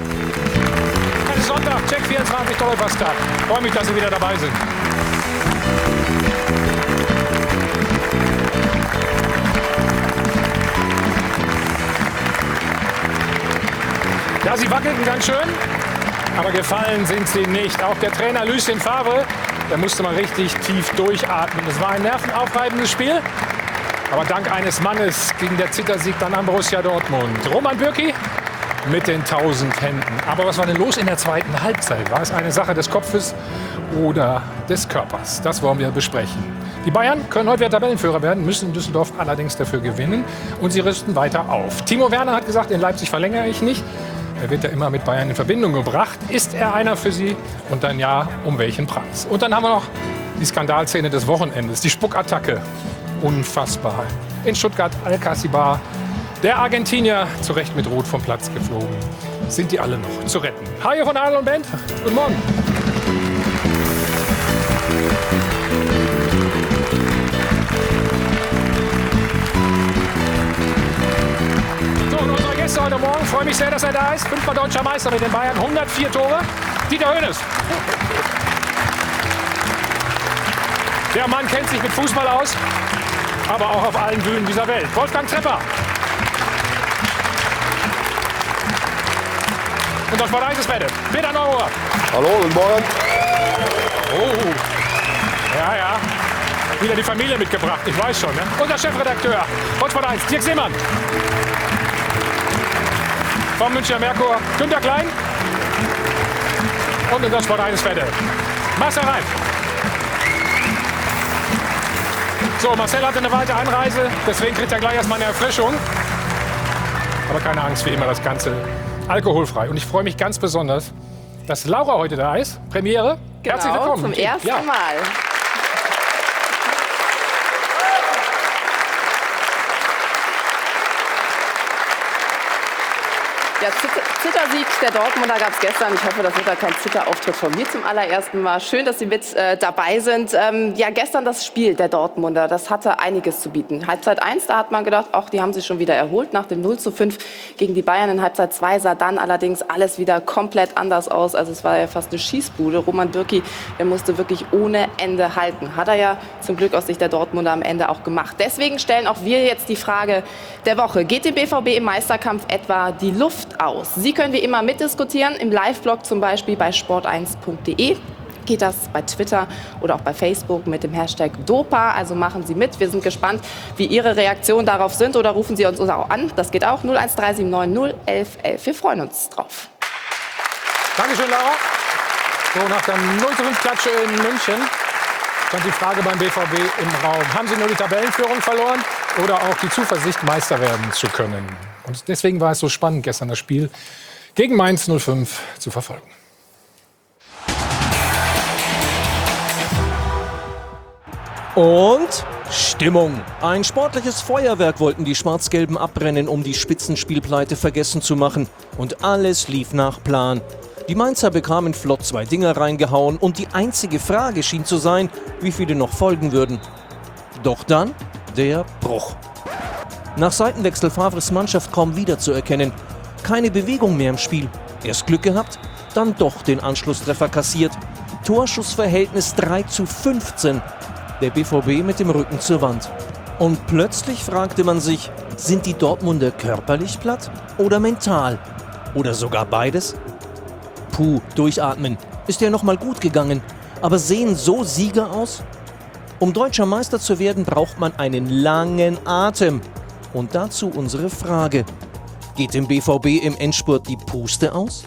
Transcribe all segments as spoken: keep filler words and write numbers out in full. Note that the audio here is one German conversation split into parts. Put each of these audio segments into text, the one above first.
Es ist Sonntag, Check vierundzwanzig Doppelpass-Tag. Ich freue mich, dass Sie wieder dabei sind. Ja, sie wackelten ganz schön, aber gefallen sind sie nicht. Auch der Trainer Lucien Favre, der musste mal richtig tief durchatmen. Es war ein nervenaufreibendes Spiel, aber dank eines Mannes ging der Zittersieg dann an Borussia Dortmund. Roman Bürki mit den tausend Händen. Aber was war denn los in der zweiten Halbzeit? War es eine Sache des Kopfes oder des Körpers? Das wollen wir besprechen. Die Bayern können heute wieder Tabellenführer werden, müssen in Düsseldorf allerdings dafür gewinnen. Und sie rüsten weiter auf. Timo Werner hat gesagt, in Leipzig verlängere ich nicht. Er wird ja immer mit Bayern in Verbindung gebracht. Ist er einer für Sie? Und dann ja, um welchen Preis? Und dann haben wir noch die Skandalszene des Wochenendes. Die Spuckattacke. Unfassbar. In Stuttgart Alcácibar. Der Argentinier, zu Recht mit Rot vom Platz geflogen. Sind die alle noch zu retten? Hi von Adel und Bent. Guten Morgen. So, und unsere Gäste heute Morgen. Ich freue mich sehr, dass er da ist. Fünfmal deutscher Meister mit den Bayern. hundertvier Tore. Dieter Hoeneß. Der Mann kennt sich mit Fußball aus, aber auch auf allen Bühnen dieser Welt. Wolfgang Trepper. Und das war eins Wette. Peter Neurohr. Hallo, guten Morgen. Oh. Ja, ja. Wieder die Familie mitgebracht, ich weiß schon. Ne? Unser Chefredakteur von Sport eins, Dirk Seemann. Vom Münchner Merkur, Günter Klein. Und unser Sport eins Wette, Marcel Reif. So, Marcel hatte eine weite Anreise, deswegen kriegt er gleich erstmal eine Erfrischung. Aber keine Angst, wie immer das Ganze alkoholfrei. Und ich freue mich ganz besonders, dass Laura heute da ist. Premiere. Genau, herzlich willkommen. Zum ersten ja. Mal. Ja, Zittersieg der Dortmunder gab es gestern. Ich hoffe, das wird da kein Zitterauftritt von mir zum allerersten Mal. Schön, dass Sie mit äh, dabei sind. Ähm, ja, gestern das Spiel der Dortmunder, das hatte einiges zu bieten. Halbzeit eins, da hat man gedacht, ach, die haben sich schon wieder erholt nach dem null zu fünf gegen die Bayern. In Halbzeit zwei sah dann allerdings alles wieder komplett anders aus. Also es war ja fast eine Schießbude. Roman Bürki, der musste wirklich ohne Ende halten. Hat er ja zum Glück aus Sicht der Dortmunder am Ende auch gemacht. Deswegen stellen auch wir jetzt die Frage der Woche. Geht dem B V B im Meisterkampf etwa die Luft aus? Sie können wie immer mitdiskutieren, im Live-Blog zum Beispiel bei sport eins punkt de. Geht das bei Twitter oder auch bei Facebook mit dem Hashtag Dopa. Also machen Sie mit. Wir sind gespannt, wie Ihre Reaktionen darauf sind. Oder rufen Sie uns auch an. Das geht auch. null eins drei sieben neun null elf elf. Wir freuen uns drauf. Dankeschön, Laura. So, nach der null zu fünf Klatsche in München stand die Frage beim B V B im Raum. Haben Sie nur die Tabellenführung verloren oder auch die Zuversicht, Meister werden zu können? Und deswegen war es so spannend, gestern das Spiel gegen Mainz null fünf zu verfolgen. Und Stimmung. Ein sportliches Feuerwerk wollten die Schwarz-Gelben abbrennen, um die Spitzenspielpleite vergessen zu machen. Und alles lief nach Plan. Die Mainzer bekamen flott zwei Dinger reingehauen und die einzige Frage schien zu sein, wie viele noch folgen würden. Doch dann der Bruch. Nach Seitenwechsel Favres Mannschaft kaum wiederzuerkennen. Keine Bewegung mehr im Spiel. Erst Glück gehabt, dann doch den Anschlusstreffer kassiert. Torschussverhältnis drei zu fünfzehn. Der B V B mit dem Rücken zur Wand. Und plötzlich fragte man sich, sind die Dortmunder körperlich platt oder mental? Oder sogar beides? Puh, durchatmen. Ist ja noch mal gut gegangen. Aber sehen so Sieger aus? Um deutscher Meister zu werden, braucht man einen langen Atem. Und dazu unsere Frage. Geht dem B V B im Endspurt die Puste aus?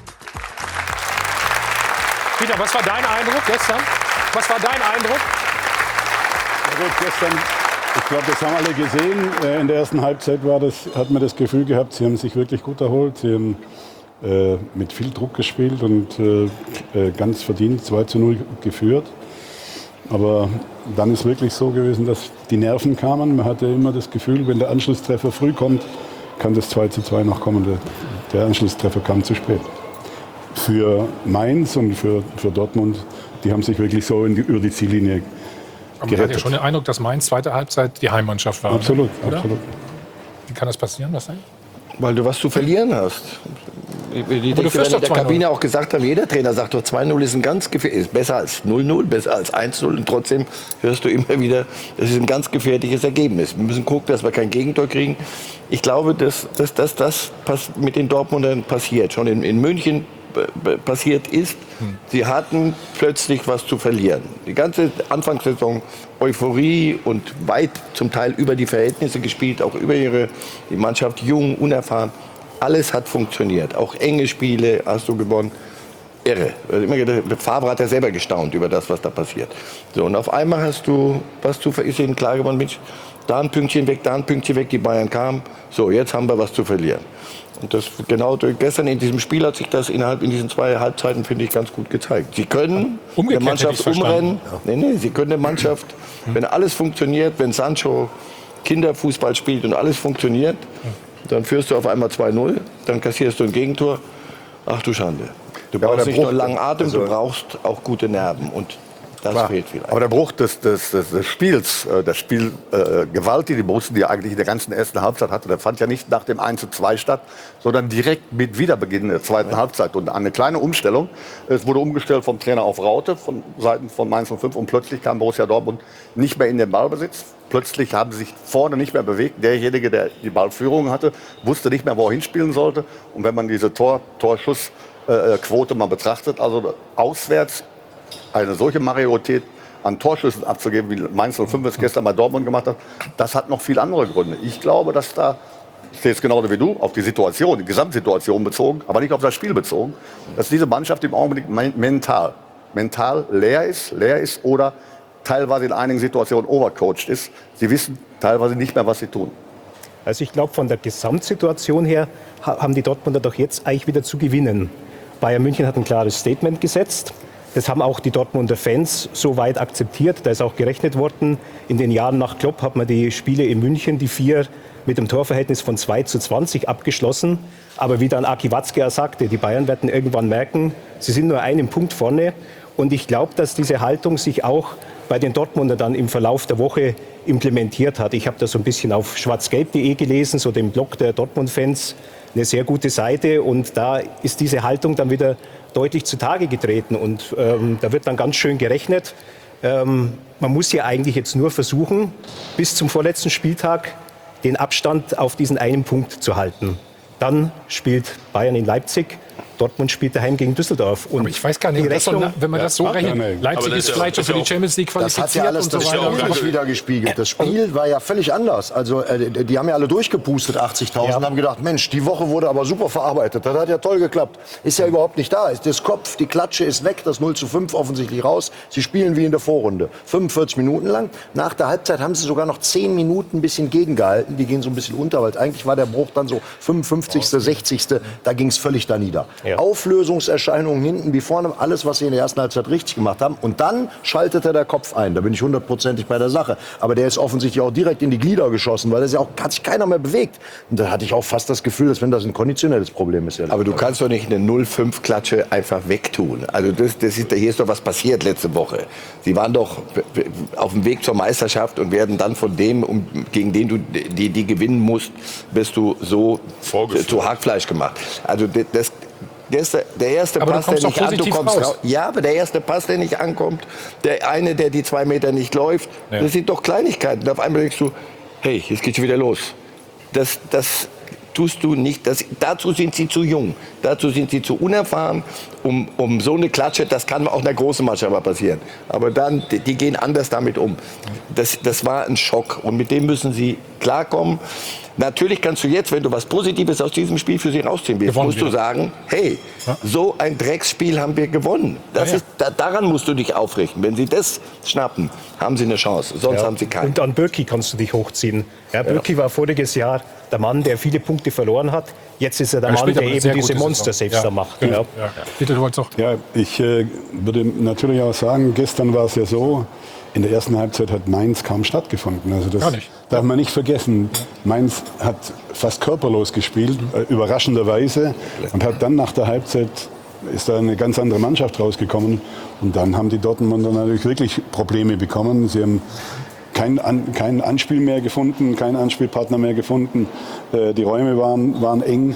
Peter, was war dein Eindruck gestern? Was war dein Eindruck? Ja gut, gestern, ich glaube, das haben alle gesehen. In der ersten Halbzeit war das, hat man das Gefühl gehabt, sie haben sich wirklich gut erholt. Sie haben äh, mit viel Druck gespielt und äh, ganz verdient zwei zu null geführt. Aber dann ist wirklich so gewesen, dass die Nerven kamen. Man hatte immer das Gefühl, wenn der Anschlusstreffer früh kommt, kann das zwei zu zwei noch kommen. Der, der Anschlusstreffer kam zu spät. Für Mainz und für, für Dortmund, die haben sich wirklich so in die, über die Ziellinie Aber man hat ja schon den Eindruck, dass Mainz zweite Halbzeit die Heimmannschaft war. Absolut, oder? absolut. Wie kann das passieren? Was denn? Weil du was zu verlieren hast. wie die du führst in der doch zwei null. Kabine auch gesagt haben, jeder Trainer sagt doch, zwei null ist ein ganz gefährlich, ist besser als null null, besser als eins null. Und trotzdem hörst du immer wieder, das ist ein ganz gefährliches Ergebnis. Wir müssen gucken, dass wir kein Gegentor kriegen. Ich glaube, dass, dass, dass das mit den Dortmundern passiert. Schon in, in München passiert ist, sie hatten plötzlich was zu verlieren. Die ganze Anfangssaison Euphorie und weit zum Teil über die Verhältnisse gespielt, auch über ihre die Mannschaft jung, unerfahren. Alles hat funktioniert. Auch enge Spiele hast du gewonnen. Irre. Favre hat ja selber gestaunt über das, was da passiert. So, und auf einmal hast du, was zu, ist ihnen klar geworden, Mensch, da ein Pünktchen weg, da ein Pünktchen weg, die Bayern kamen. So, jetzt haben wir was zu verlieren. Und das genau durch, gestern in diesem Spiel hat sich das innerhalb in diesen zwei Halbzeiten, finde ich, ganz gut gezeigt. Sie können Umgekehrt eine Mannschaft hätte ich's umrennen. Nee, nee, sie können eine Mannschaft, wenn alles funktioniert, wenn Sancho Kinderfußball spielt und alles funktioniert, dann führst du auf einmal zwei null, dann kassierst du ein Gegentor. Ach du Schande. Du Ja, brauchst der nicht nur Bruch- langen Atem, also- du brauchst auch gute Nerven. Und das Klar. fehlt vielleicht. Aber der Bruch des, des, des, des Spiels, äh, das Spiel äh, Gewalt, die die Borussen, die eigentlich in der ganzen ersten Halbzeit hatte, der fand ja nicht nach dem eins zu zwei statt, sondern direkt mit Wiederbeginn der zweiten ja. Halbzeit. Und eine kleine Umstellung. Es wurde umgestellt vom Trainer auf Raute von Seiten von Mainz null fünf und plötzlich kam Borussia Dortmund nicht mehr in den Ballbesitz. Plötzlich haben sie sich vorne nicht mehr bewegt. Derjenige, der die Ballführung hatte, wusste nicht mehr, wo er hinspielen sollte. Und wenn man diese Tor, Torschussquote mal betrachtet, also auswärts eine solche Majorität an Torschüssen abzugeben, wie Mainz null fünf es gestern bei Dortmund gemacht hat, das hat noch viele andere Gründe. Ich glaube, dass da, ich sehe es genauso wie du, auf die Situation, die Gesamtsituation bezogen, aber nicht auf das Spiel bezogen, dass diese Mannschaft im Augenblick mental, mental leer ist, leer ist oder teilweise in einigen Situationen overcoached ist. Sie wissen teilweise nicht mehr, was sie tun. Also ich glaube, von der Gesamtsituation her haben die Dortmunder doch jetzt eigentlich wieder zu gewinnen. Bayern München hat ein klares Statement gesetzt. Das haben auch die Dortmunder Fans so weit akzeptiert. Da ist auch gerechnet worden. In den Jahren nach Klopp hat man die Spiele in München, die vier, mit einem Torverhältnis von zwei zu zwanzig abgeschlossen. Aber wie dann Aki Watzke sagte, die Bayern werden irgendwann merken, sie sind nur einen Punkt vorne. Und ich glaube, dass diese Haltung sich auch bei den Dortmunder dann im Verlauf der Woche implementiert hat. Ich habe das so ein bisschen auf schwarzgelb punkt de gelesen, so dem Blog der Dortmund-Fans. Eine sehr gute Seite. Und da ist diese Haltung dann wieder deutlich zutage getreten. Und ähm, da wird dann ganz schön gerechnet. Ähm, man muss ja eigentlich jetzt nur versuchen, bis zum vorletzten Spieltag den Abstand auf diesen einen Punkt zu halten. Dann spielt Bayern in Leipzig. Dortmund spielt daheim gegen Düsseldorf. Und aber ich weiß gar nicht, die ob das so, Rechnung, wenn man das so rechnet. nein. Leipzig Aber ist das vielleicht schon ist für ja die auch- Champions League Das hat qualifiziert ja alles und so das weiter. Spiel Aber- wieder gespiegelt. Das Spiel war ja völlig anders. Also äh, die haben ja alle durchgepustet, achtzigtausend, Ja. und haben gedacht, Mensch, die Woche wurde aber super verarbeitet. Das hat ja toll geklappt. Ist ja überhaupt nicht da. Ist das Kopf, die Klatsche ist weg, das null zu fünf offensichtlich raus. Sie spielen wie in der Vorrunde. fünfundvierzig Minuten lang. Nach der Halbzeit haben sie sogar noch zehn Minuten ein bisschen gegengehalten. Die gehen so ein bisschen unter, weil eigentlich war der Bruch dann so fünfundfünfzigste, sechzigste Da ging es völlig da nieder. Ja. Auflösungserscheinungen hinten wie vorne, alles, was sie in der ersten Halbzeit richtig gemacht haben. Und dann schaltete der Kopf ein. Da bin ich hundertprozentig bei der Sache. Aber der ist offensichtlich auch direkt in die Glieder geschossen, weil das ja auch, hat sich keiner mehr bewegt. Und da hatte ich auch fast das Gefühl, dass wenn das ein konditionelles Problem ist. Aber du kannst doch nicht eine null fünf Klatsche einfach wegtun. Also das, das ist, hier ist doch was passiert letzte Woche. Sie waren doch auf dem Weg zur Meisterschaft und werden dann von dem, um, gegen den du die, die gewinnen musst, bist du so Vorgeführt. zu Hackfleisch gemacht. Also das, das, der erste Aber du Pass, der kommst doch nicht an, du positiv kommst raus. raus. Ja, aber der erste Pass, der nicht ankommt, der eine, der die zwei Meter nicht läuft, Ja. das sind doch Kleinigkeiten. Und auf einmal denkst du, hey, jetzt geht's schon wieder los. Das, das tust du nicht. Das, dazu sind sie zu jung. Dazu sind sie zu unerfahren, um, um so eine Klatsche, das kann auch einer großen Mannschaft mal passieren. Aber dann, die, die gehen anders damit um. Das, das war ein Schock und mit dem müssen sie klarkommen. Natürlich kannst du jetzt, wenn du was Positives aus diesem Spiel für sie rausziehen willst, Gewonnen musst du wieder. sagen, hey, so ein Drecksspiel haben wir gewonnen. Das Ja, ja. Ist, da, daran musst du dich aufrichten. Wenn sie das schnappen, haben sie eine Chance. Sonst Ja. haben sie keine. Und an Birki kannst du dich hochziehen. Ja, Birki war voriges Jahr der Mann, der viele Punkte verloren hat. Jetzt ist er der Er Mann, spielt der aber eine eben sehr diese gute Monster-Saves Saison. da macht. Ja. Ja. Ja. Bitte, du wolltest doch. Ja, ich äh, würde natürlich auch sagen, gestern war es ja so, in der ersten Halbzeit hat Mainz kaum stattgefunden. Also das Gar nicht. darf man nicht vergessen. Mainz hat fast körperlos gespielt, äh, überraschenderweise, und hat dann nach der Halbzeit ist da eine ganz andere Mannschaft rausgekommen. Und dann haben die Dortmunder natürlich wirklich Probleme bekommen. Sie haben kein, An, kein Anspiel mehr gefunden, keinen Anspielpartner mehr gefunden. Äh, die Räume waren, waren eng.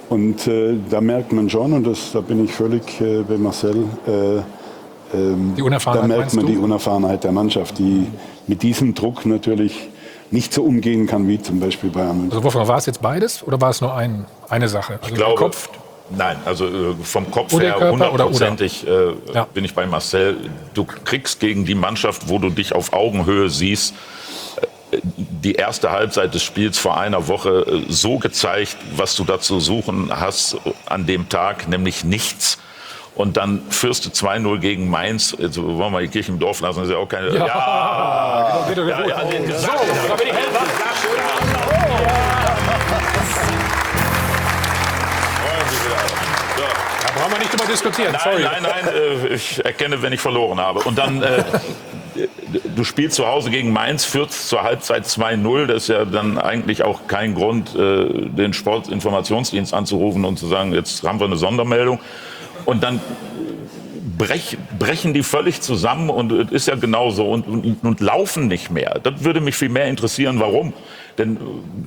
Und äh, da merkt man schon, und das, da bin ich völlig äh, bei Marcel, äh, ähm, Die Unerfahrenheit, da merkt meinst man du? die Unerfahrenheit der Mannschaft, die mit diesem Druck natürlich nicht so umgehen kann wie zum Beispiel Bayern München. Also Wolfgang, war es jetzt beides oder war es nur ein, eine Sache? Also Ich glaube, der Kopf, nein, also äh, vom Kopf Oder her Körper oder- oder? hundertprozentig äh, Ja. bin ich bei Marcel. Du kriegst gegen die Mannschaft, wo du dich auf Augenhöhe siehst, äh, die erste Halbzeit des Spiels vor einer Woche äh, so gezeigt, was du da zu suchen hast an dem Tag, nämlich nichts. Und dann führst du zwei null gegen Mainz. Jetzt wollen wir mal die Kirche im Dorf lassen, das ist ja auch keine... Ja, ja, bitte, bitte. ja, ja, den- So, da bin ich hellwach. Da brauchen wir nicht drüber diskutieren. Nein, Sorry. nein, nein, äh, ich erkenne, wenn ich verloren habe. Und dann, äh, du spielst zu Hause gegen Mainz, führst zur Halbzeit zwei null. Das ist ja dann eigentlich auch kein Grund, äh, den Sportinformationsdienst anzurufen und zu sagen, jetzt haben wir eine Sondermeldung. Und dann brech, brechen die völlig zusammen und es ist ja genauso und, und, und laufen nicht mehr. Das würde mich viel mehr interessieren, warum. Denn äh,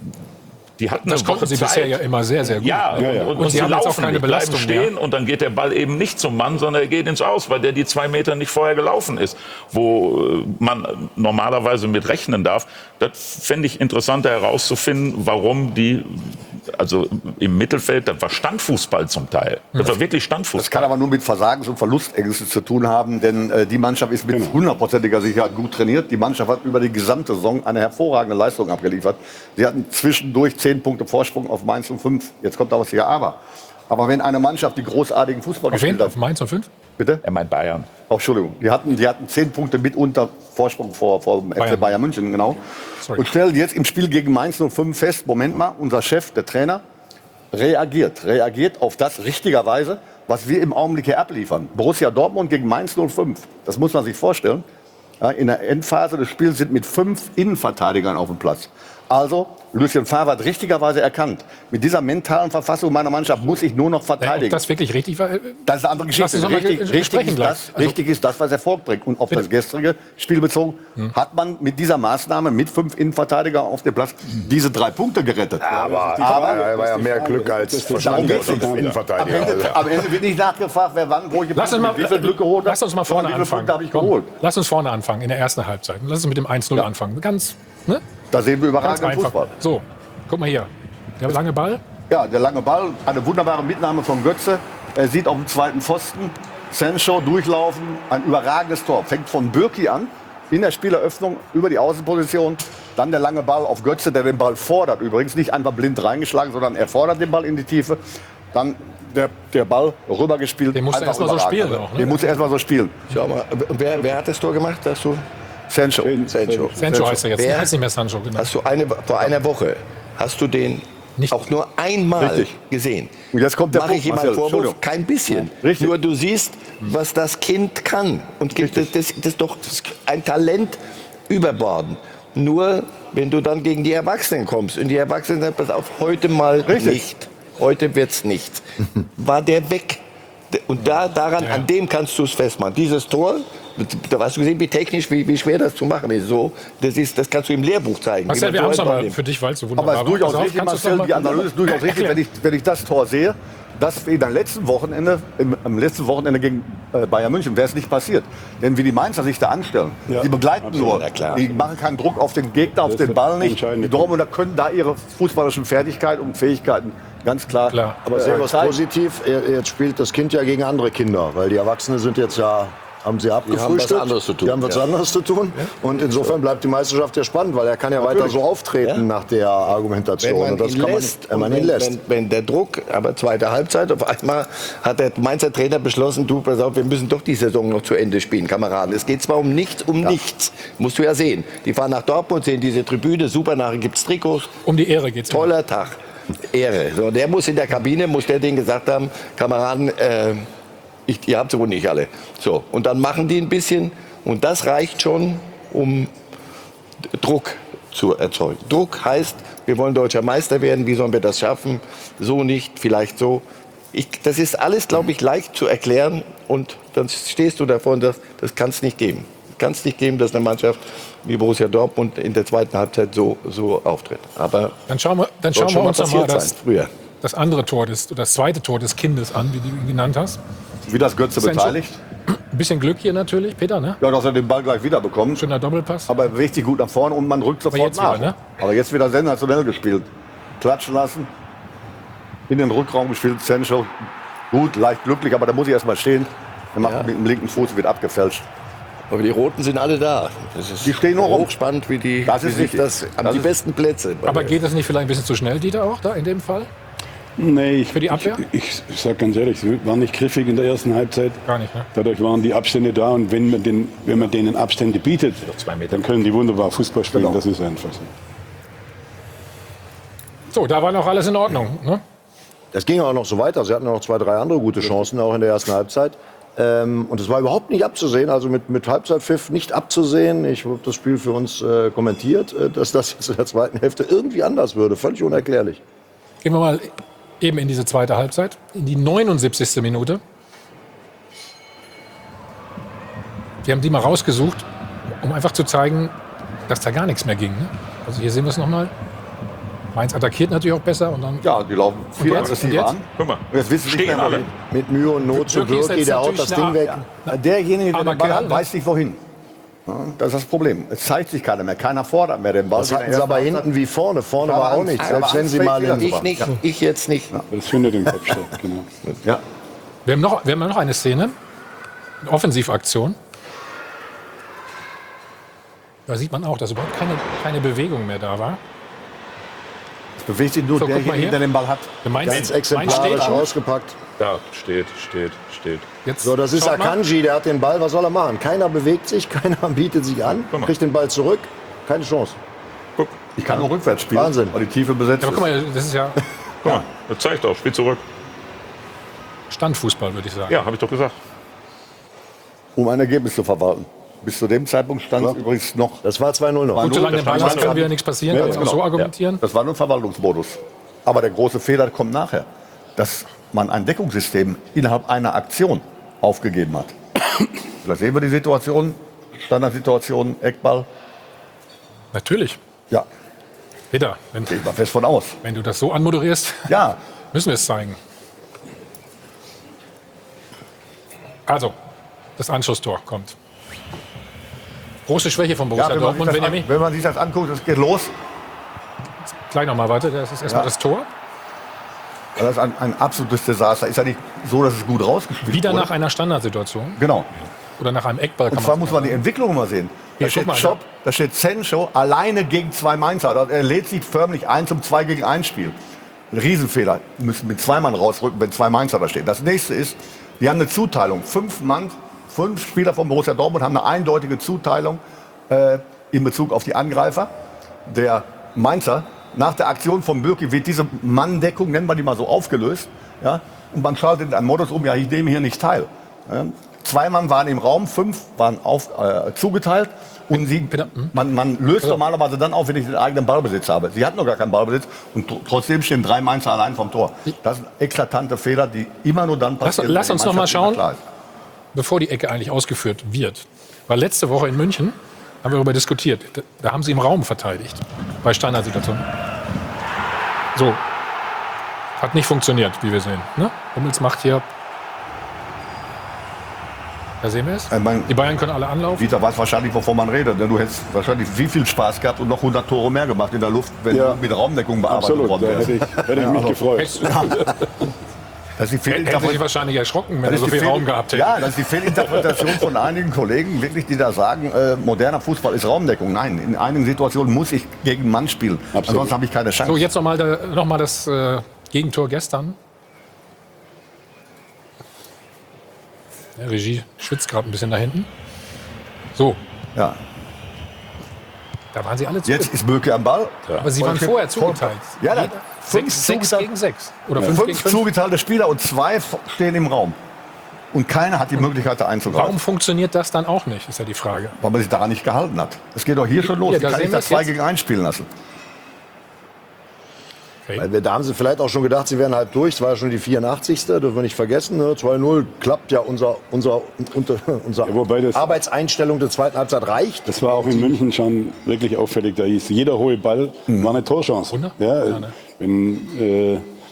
die hatten Das eine konnten Woche sie Zeit. bisher ja immer sehr, sehr gut. Ja, Ja, ja. Und, und, Und und sie sie haben jetzt auch laufen keine nicht, bleiben Belastung stehen mehr. und dann geht der Ball eben nicht zum Mann, sondern er geht ins Aus, weil der die zwei Meter nicht vorher gelaufen ist, wo äh, man normalerweise mit rechnen darf. Das fände ich interessanter herauszufinden, warum die, also im Mittelfeld, das war Standfußball zum Teil. Das war wirklich Das Standfußball. kann aber nur mit Versagens- und Verlustängsten zu tun haben, denn äh, die Mannschaft ist mit hundertprozentiger Sicherheit gut trainiert. Die Mannschaft hat über die gesamte Saison eine hervorragende Leistung abgeliefert. Sie hatten zwischendurch zehn Punkte Vorsprung auf Mainz und fünf. Jetzt kommt da was hier aber. Aber wenn eine Mannschaft, die großartigen Fußball Auf wen? gespielt Auf hat, Mainz und fünf? bitte? Er meint Bayern. Oh, Entschuldigung, die hatten, die hatten zehn Punkte mitunter Vorsprung vor, vor dem F C Bayern. Bayern München, genau. Sorry. Und stellen jetzt im Spiel gegen Mainz null fünf fest, Moment mal, unser Chef, der Trainer, reagiert, reagiert auf das richtigerweise, was wir im Augenblick hier abliefern. Borussia Dortmund gegen Mainz null fünf, das muss man sich vorstellen. Ja, in der Endphase des Spiels sind mit fünf Innenverteidigern auf dem Platz. Also, Lucien Favre hat richtigerweise erkannt, mit dieser mentalen Verfassung meiner Mannschaft muss ich nur noch Ob verteidigen. das wirklich richtig war? Das ist eine andere Geschichte. Lass uns doch mal Richtig, ge- richtig, sprechen ist gleich. das, Also- richtig ist das, was Erfolg bringt. Und auf Bitte. das gestrige Spiel bezogen, hat man mit dieser Maßnahme, mit fünf Innenverteidigern auf dem Platz, diese drei Punkte gerettet. Aber, Aber- er war ja mehr Glück als Verstand geht's nicht. als Am Innenverteidiger. Ende, am Ende wird nicht nachgefragt, wer wann, wo ich Lass uns mal, wie viel Glück geholt hat, lass uns mal vorne sondern wie viele anfangen. Punkte habe ich Komm, geholt. lass uns vorne anfangen, in der ersten Halbzeit. Lass uns mit dem eins null anfangen. Ganz, ne? Da sehen wir Ganz überragenden einfach. Fußball. So, guck mal hier. Der lange Ball. Ja, der lange Ball, eine wunderbare Mitnahme von Götze. Er sieht auf dem zweiten Pfosten Sancho durchlaufen, ein überragendes Tor. Fängt von Bürki an, in der Spieleröffnung über die Außenposition. Dann der lange Ball auf Götze, der den Ball fordert. Übrigens nicht einfach blind reingeschlagen, sondern er fordert den Ball in die Tiefe. Dann der, der Ball rübergespielt. Den musst du Einfach erst mal so überragend. spielen auch, ne? Den musst du erst mal so spielen. Schau mal, wer, wer hat das Tor gemacht? Hast du, Sancho. Sancho. Sancho heißt er jetzt. Wer- Der heißt nicht mehr Sancho. Genau. Hast du eine, vor einer Woche, hast du den Nicht- auch nur einmal Richtig. gesehen? Und jetzt kommt der Mache Punkt, ich ihm einen Marcel, Vorwurf? Entschuldigung. Kein bisschen. Richtig. Nur du siehst, was das Kind kann. Und gibt das, das, das ist doch ein Talent überborden. Nur, wenn du dann gegen die Erwachsenen kommst und die Erwachsenen sagen, pass auf, heute mal Richtig. nicht. Heute wird's nichts. War der weg. Und da, daran, Ja. an dem kannst du es festmachen. Dieses Tor, da hast du gesehen, wie technisch, wie, wie schwer das zu machen ist. So, das, ist, das kannst du im Lehrbuch zeigen. wie Marcel, man wir so haben es einen Ball aber nimmt. für dich, weil es so Aber wunderbar es ist war. durchaus Pass auf, richtig, kannst du's Marcel, noch die mal- Analyse ist durchaus richtig, Erklär. wenn ich, wenn ich das Tor sehe, dass wir am letzten Wochenende, im, am letzten Wochenende gegen äh, Bayern München, wäre es nicht passiert. Denn wie die Mainzer sich da anstellen, Ja, die begleiten nur, ja, klar. die machen keinen Druck auf den Gegner, auf Das den ist Ball der nicht. entscheidende Die Dortmunder können da ihre fußballerischen Fertigkeiten und Fähigkeiten ganz klar, Klar. Aber sehr äh, was zeigen. positiv. Er- Jetzt spielt das Kind ja gegen andere Kinder, weil die Erwachsenen sind jetzt ja, haben sie abgefrühstückt. was anderes zu tun. Die haben was Ja. anderes zu tun. Und insofern bleibt die Meisterschaft ja spannend, weil er kann ja weiter so auftreten nach der Argumentation. Wenn man Und das ihn kann lässt, man, wenn man und ihn lässt. Wenn, wenn der Druck, aber zweite Halbzeit, auf einmal hat der Mainzer Trainer beschlossen, du, pass auf, wir müssen doch die Saison noch zu Ende spielen, Kameraden. Es geht zwar um nichts, um nichts. Musst du ja sehen. Die fahren nach Dortmund, sehen diese Tribüne, super, nachher gibt's Trikots. Um die Ehre geht es. Toller Tag. Ehre. So, der muss in der Kabine, muss der denen gesagt haben, Kameraden, äh, ich, ihr habt sie wohl nicht alle. So, und dann machen die ein bisschen und das reicht schon, um Druck zu erzeugen. Druck heißt, wir wollen deutscher Meister werden, wie sollen wir das schaffen? So nicht, vielleicht so. Ich, das ist alles, glaube ich, leicht zu erklären und dann stehst du davor und sagst, das kann es nicht geben. Kann es nicht geben, dass eine Mannschaft wie Borussia Dortmund in der zweiten Halbzeit so, so auftritt. Aber Dann schauen wir, dann soll schauen wir schon mal uns doch mal passiert das, sein, früher. das andere Tor, des, das zweite Tor des Kindes an, wie du ihn genannt hast. Wie das Götze Sancho. beteiligt. Ein bisschen Glück hier natürlich, Peter, ne? Ja, dass er den Ball gleich wieder bekommt. Schöner Doppelpass. Aber er bewegt sich gut nach vorne und man rückt sofort jetzt nach. wieder, ne? Aber jetzt wieder sensationell gespielt. Klatschen lassen. In den Rückraum gespielt. Sancho gut, leicht glücklich, aber da muss ich erst mal stehen. Er macht Ja. mit dem linken Fuß, wird abgefälscht. Aber die Roten sind alle da. Das ist Die stehen nur rum. hochspannend, wie die, Das wie ist sich richtig. das haben Das die ist- besten Plätze. Aber geht das nicht vielleicht ein bisschen zu schnell, Dieter, auch da in dem Fall? Nee, ich, Für die Abwehr? Ich, ich sage ganz ehrlich, sie waren nicht griffig in der ersten Halbzeit. Gar nicht, ne? Dadurch waren die Abstände da und wenn man, den, wenn man denen Abstände bietet, zwei Meter. dann können die wunderbar Fußball spielen. Genau. Das ist einfach so. So, da war noch alles in Ordnung, ne? Das ging auch noch so weiter. Sie hatten noch zwei, drei andere gute Chancen, auch in der ersten Halbzeit. Ähm, und es war überhaupt nicht abzusehen, also mit, mit Halbzeitpfiff nicht abzusehen. Ich habe das Spiel für uns äh, kommentiert, äh, dass das jetzt in der zweiten Hälfte irgendwie anders würde. Völlig unerklärlich. Gehen wir mal eben in diese zweite Halbzeit, in die neunundsiebzigste Minute. Wir haben die mal rausgesucht, um einfach zu zeigen, dass da gar nichts mehr ging. Ne? Also hier sehen wir es nochmal. Mainz attackiert natürlich auch besser und dann Ja, die laufen viel jetzt? Und aggressiver jetzt? an. Guck mal, Und jetzt wissen sie nicht stehen mehr, alle. wohin. Mit Mühe und Not zu Birki ist Birki, jetzt der haut natürlich das Ding eine- weg. Ja, derjenige, der Aber den Ball Kerl, hat, ne? weiß nicht wohin. Ja, das ist das Problem. Es zeigt sich keiner mehr. Keiner fordert mehr den Ball. Das hatten sie aber hinten wie vorne. Vorne Ja, war auch Angst. nichts. Ja, Selbst aber wenn sie Angst mal fehlt in, wieder. Ich nicht, ich jetzt nicht. Das findet im Kopf statt, genau. Ja. Wir haben noch, wir haben noch eine Szene, eine Offensivaktion. Da sieht man auch, dass überhaupt keine, keine Bewegung mehr da war. Es bewegt sich nur So, guck mal derjenige, hier. der den Ball hat. Der Mainz, ganz Mainz steht exemplarisch schon. ausgepackt. Da steht, steht, steht. Jetzt So, das ist schaut mal. Akanji, der hat den Ball. Was soll er machen? Keiner bewegt sich, keiner bietet sich an, Guck mal. kriegt den Ball zurück. Keine Chance. Guck, Ich kann nur rückwärts spielen, Wahnsinn. weil die Tiefe besetzt Ja, aber guck ist. mal, das ist ja guck mal, das zeigt doch, spiel zurück. Standfußball, würde ich sagen. Ja, habe ich doch gesagt. Um ein Ergebnis zu verwalten. Bis zu dem Zeitpunkt stand es übrigens noch. Das war zwei null noch. Gut, solange das der Ball war- hast, kann wieder nichts passieren. Ja, Kannst du auch genau. so argumentieren. Das war nur ein Verwaltungsmodus. Aber der große Fehler kommt nachher. Dass man ein Deckungssystem innerhalb einer Aktion aufgegeben hat. Da sehen wir die Situation, Standardsituation, Eckball. Natürlich. Ja, Peter, wenn, gehe ich mal fest von aus. wenn du das so anmoderierst, Ja, müssen wir es zeigen. Also, das Anschlusstor kommt. Große Schwäche von Borussia ja wenn, man sich Dortmund, das an, Benjamin. wenn man sich das anguckt, es geht los. Gleich nochmal weiter, das ist erstmal Ja. das Tor. Das ist ein, ein absolutes Desaster. Ist ja nicht so, dass es gut rausgespielt Wieder wurde. nach einer Standardsituation Genau. oder nach einem Eckball. Und Kann zwar man muss man die Entwicklung mal sehen. Da Hier, steht guck mal, Schopp, da steht Sancho alleine gegen zwei Mainzer. Da- Er lädt sich förmlich ein zum zwei gegen eins Spiel. Ein Riesenfehler. Wir müssen mit zwei Mann rausrücken, wenn zwei Mainzer da stehen. Das nächste ist, die haben eine Zuteilung. Fünf Mann, fünf Spieler von Borussia Dortmund haben eine eindeutige Zuteilung äh, in Bezug auf die Angreifer. Der Mainzer, nach der Aktion von Birki wird diese Manndeckung, nennen wir die mal so, aufgelöst. Ja? Und man schaltet in einen Modus um, ja, ich nehme hier nicht teil. Ja? Zwei Mann waren im Raum, fünf waren auf, äh, zugeteilt. Und sie, Bitte, hm? man, man löst normalerweise dann auf, wenn ich den eigenen Ballbesitz habe. Sie hatten noch gar keinen Ballbesitz und tr- trotzdem stehen drei Mainzer allein vom Tor. Das sind eklatante Fehler, die immer nur dann Lass, passieren. lass wenn uns die noch mal Mannschaft immer schauen, klar ist. bevor die Ecke eigentlich ausgeführt wird. Weil letzte Woche in München haben wir darüber diskutiert. Da, da haben sie im Raum verteidigt, bei Standardsituationen. So, hat nicht funktioniert, wie wir sehen. Ne? Hummels macht hier, da sehen wir es. Ich mein- Die Bayern können alle anlaufen. Dieter weiß wahrscheinlich, wovon man redet. Denn du hättest wahrscheinlich wie viel Spaß gehabt und noch hundert Tore mehr gemacht in der Luft, wenn Ja. du mit Raumdeckung bearbeitet Absolut, worden da wärst. hätte ich, hätte ich mich gefreut. Hättest- Das ist die Hätte sich Fehlinterpretation. wahrscheinlich erschrocken, wenn Das er ist so die viel Fehl- Raum gehabt hätte. Ja, das ist die Fehlinterpretation von einigen Kollegen, wirklich, die da sagen, äh, moderner Fußball ist Raumdeckung. Nein, in einigen Situationen muss ich gegen Mann spielen. Absolut. Ansonsten habe ich keine Chance. So, jetzt noch mal, da, noch mal das äh, Gegentor gestern. Der Regie schwitzt gerade ein bisschen da hinten. So, Ja. da waren sie alle zu. Jetzt ist Böke am Ball. Aber sie waren Und- vorher zugeteilt. Ja, da- Jeder- fünf sechs, sechs zugeteilt- gegen sechs. Oder fünf, gegen Fünf fünf. zugeteilte Spieler und zwei f- stehen im Raum. Und keiner hat die Möglichkeit, da einzugreifen. Warum funktioniert das dann auch nicht, ist ja die Frage. Weil man sich daran nicht gehalten hat. Es geht doch hier schon los. Ja, Ich da kann sehen nicht wir das es zwei jetzt. gegen eins spielen lassen. Okay. Weil wir- Da haben sie vielleicht auch schon gedacht, sie wären halb durch. Es war ja schon die vierundachtzigste Dürfen wir nicht vergessen. Ne? zwei null klappt ja unser, unser, unter, unser Ja, wobei das- Arbeitseinstellung der zweiten Halbzeit reicht. Das war auch in München schon wirklich auffällig. Da hieß jeder hohe Ball war eine Torchance. Wunder? Ja, Ja, ne? wenn äh,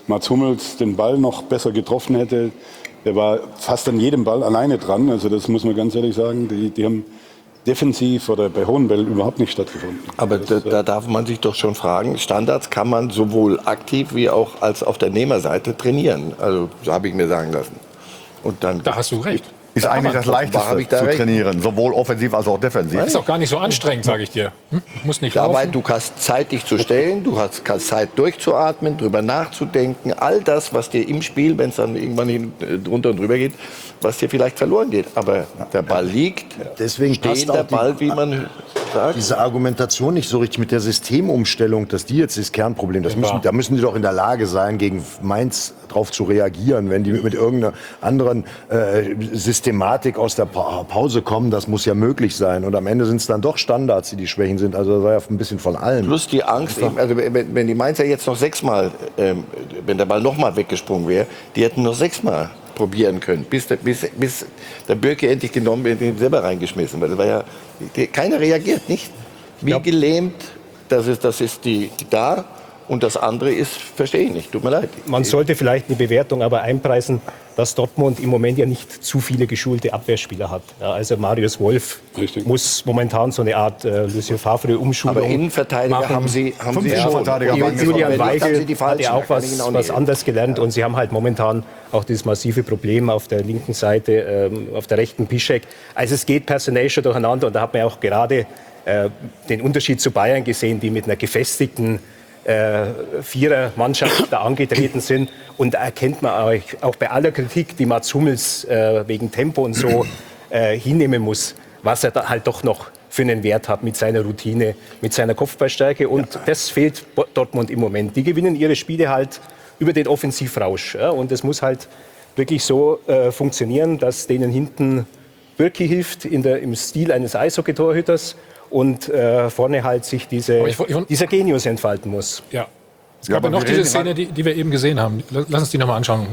Mats Hummels den Ball noch besser getroffen hätte. Der war fast an jedem Ball alleine dran. Also das muss man ganz ehrlich sagen. Die, die haben defensiv oder bei hohen Bällen überhaupt nicht stattgefunden. Aber da, da darf man sich doch schon fragen, Standards kann man sowohl aktiv wie auch als auf der Nehmerseite trainieren. Also so habe ich mir sagen lassen. Und dann Da hast du recht. Ist Da kann eigentlich man. das Leichteste habe ich da zu recht. trainieren, sowohl offensiv als auch defensiv. Ist auch gar nicht so anstrengend, sage ich dir. Hm? Muss nicht Dabei, laufen. du hast Zeit, dich zu stellen, du hast kannst Zeit durchzuatmen, drüber nachzudenken. All das, was dir im Spiel, wenn es dann irgendwann hin, äh, drunter und drüber geht, was dir vielleicht verloren geht. Aber der Ball liegt, Deswegen steht passt der auch die- Ball, wie man sagt. Diese Argumentation nicht so richtig mit der Systemumstellung, dass die jetzt das Kernproblem, das müssen, da müssen die doch in der Lage sein, gegen Mainz drauf zu reagieren, wenn die mit irgendeiner anderen äh, Systematik aus der pa Pause kommen, das muss ja möglich sein. Und am Ende sind es dann doch Standards, die die Schwächen sind. Also da war ja ein bisschen von allem. Plus die Angst, eben, also wenn, wenn die Mainzer jetzt noch sechsmal, ähm, wenn der Ball nochmal weggesprungen wäre, die hätten noch sechsmal probieren können, bis der, bis, bis der Bürki endlich genommen wird, den selber reingeschmissen. Weil das war ja, die, keiner reagiert, nicht? Wie Ja. gelähmt, das ist, das ist die, die da. Und das andere ist, verstehe ich nicht, tut mir leid. Man sollte vielleicht eine Bewertung aber einpreisen, dass Dortmund im Moment ja nicht zu viele geschulte Abwehrspieler hat. Ja, also Marius Wolf Richtig. muss momentan so eine Art äh, Lucien Favre-Umschulung Aber Innenverteidiger machen. haben sie, haben Fünf sie schon. Innenverteidiger Und waren wenn- jetzt Julian wenn nicht, haben Weigel sie die hat falschen, ja auch da kann ich was, Ihnen auch was nicht- anderes gelernt. Und sie haben halt momentan auch dieses massive Problem auf der linken Seite, ähm, auf der rechten Piszczek. Also es geht personell schon durcheinander. Und da hat man ja auch gerade äh, den Unterschied zu Bayern gesehen, die mit einer gefestigten äh, Vierer-Mannschaft da angetreten sind. Und da erkennt man auch, auch bei aller Kritik, die Mats Hummels äh, wegen Tempo und so äh, hinnehmen muss, was er da halt doch noch für einen Wert hat mit seiner Routine, mit seiner Kopfballstärke. Und das fehlt Bo- Dortmund im Moment. Die gewinnen ihre Spiele halt über den Offensivrausch. Ja? Und es muss halt wirklich so äh, funktionieren, dass denen hinten Bürki hilft in der, im Stil eines Eishockey-Torhüters und äh, vorne halt sich diese, Aber ich wo- ich wo- dieser Genius entfalten muss. Ja. Es Ja, gab ja, aber noch wir diese reden Szene, die, die wir eben gesehen haben. Lass uns die noch mal anschauen,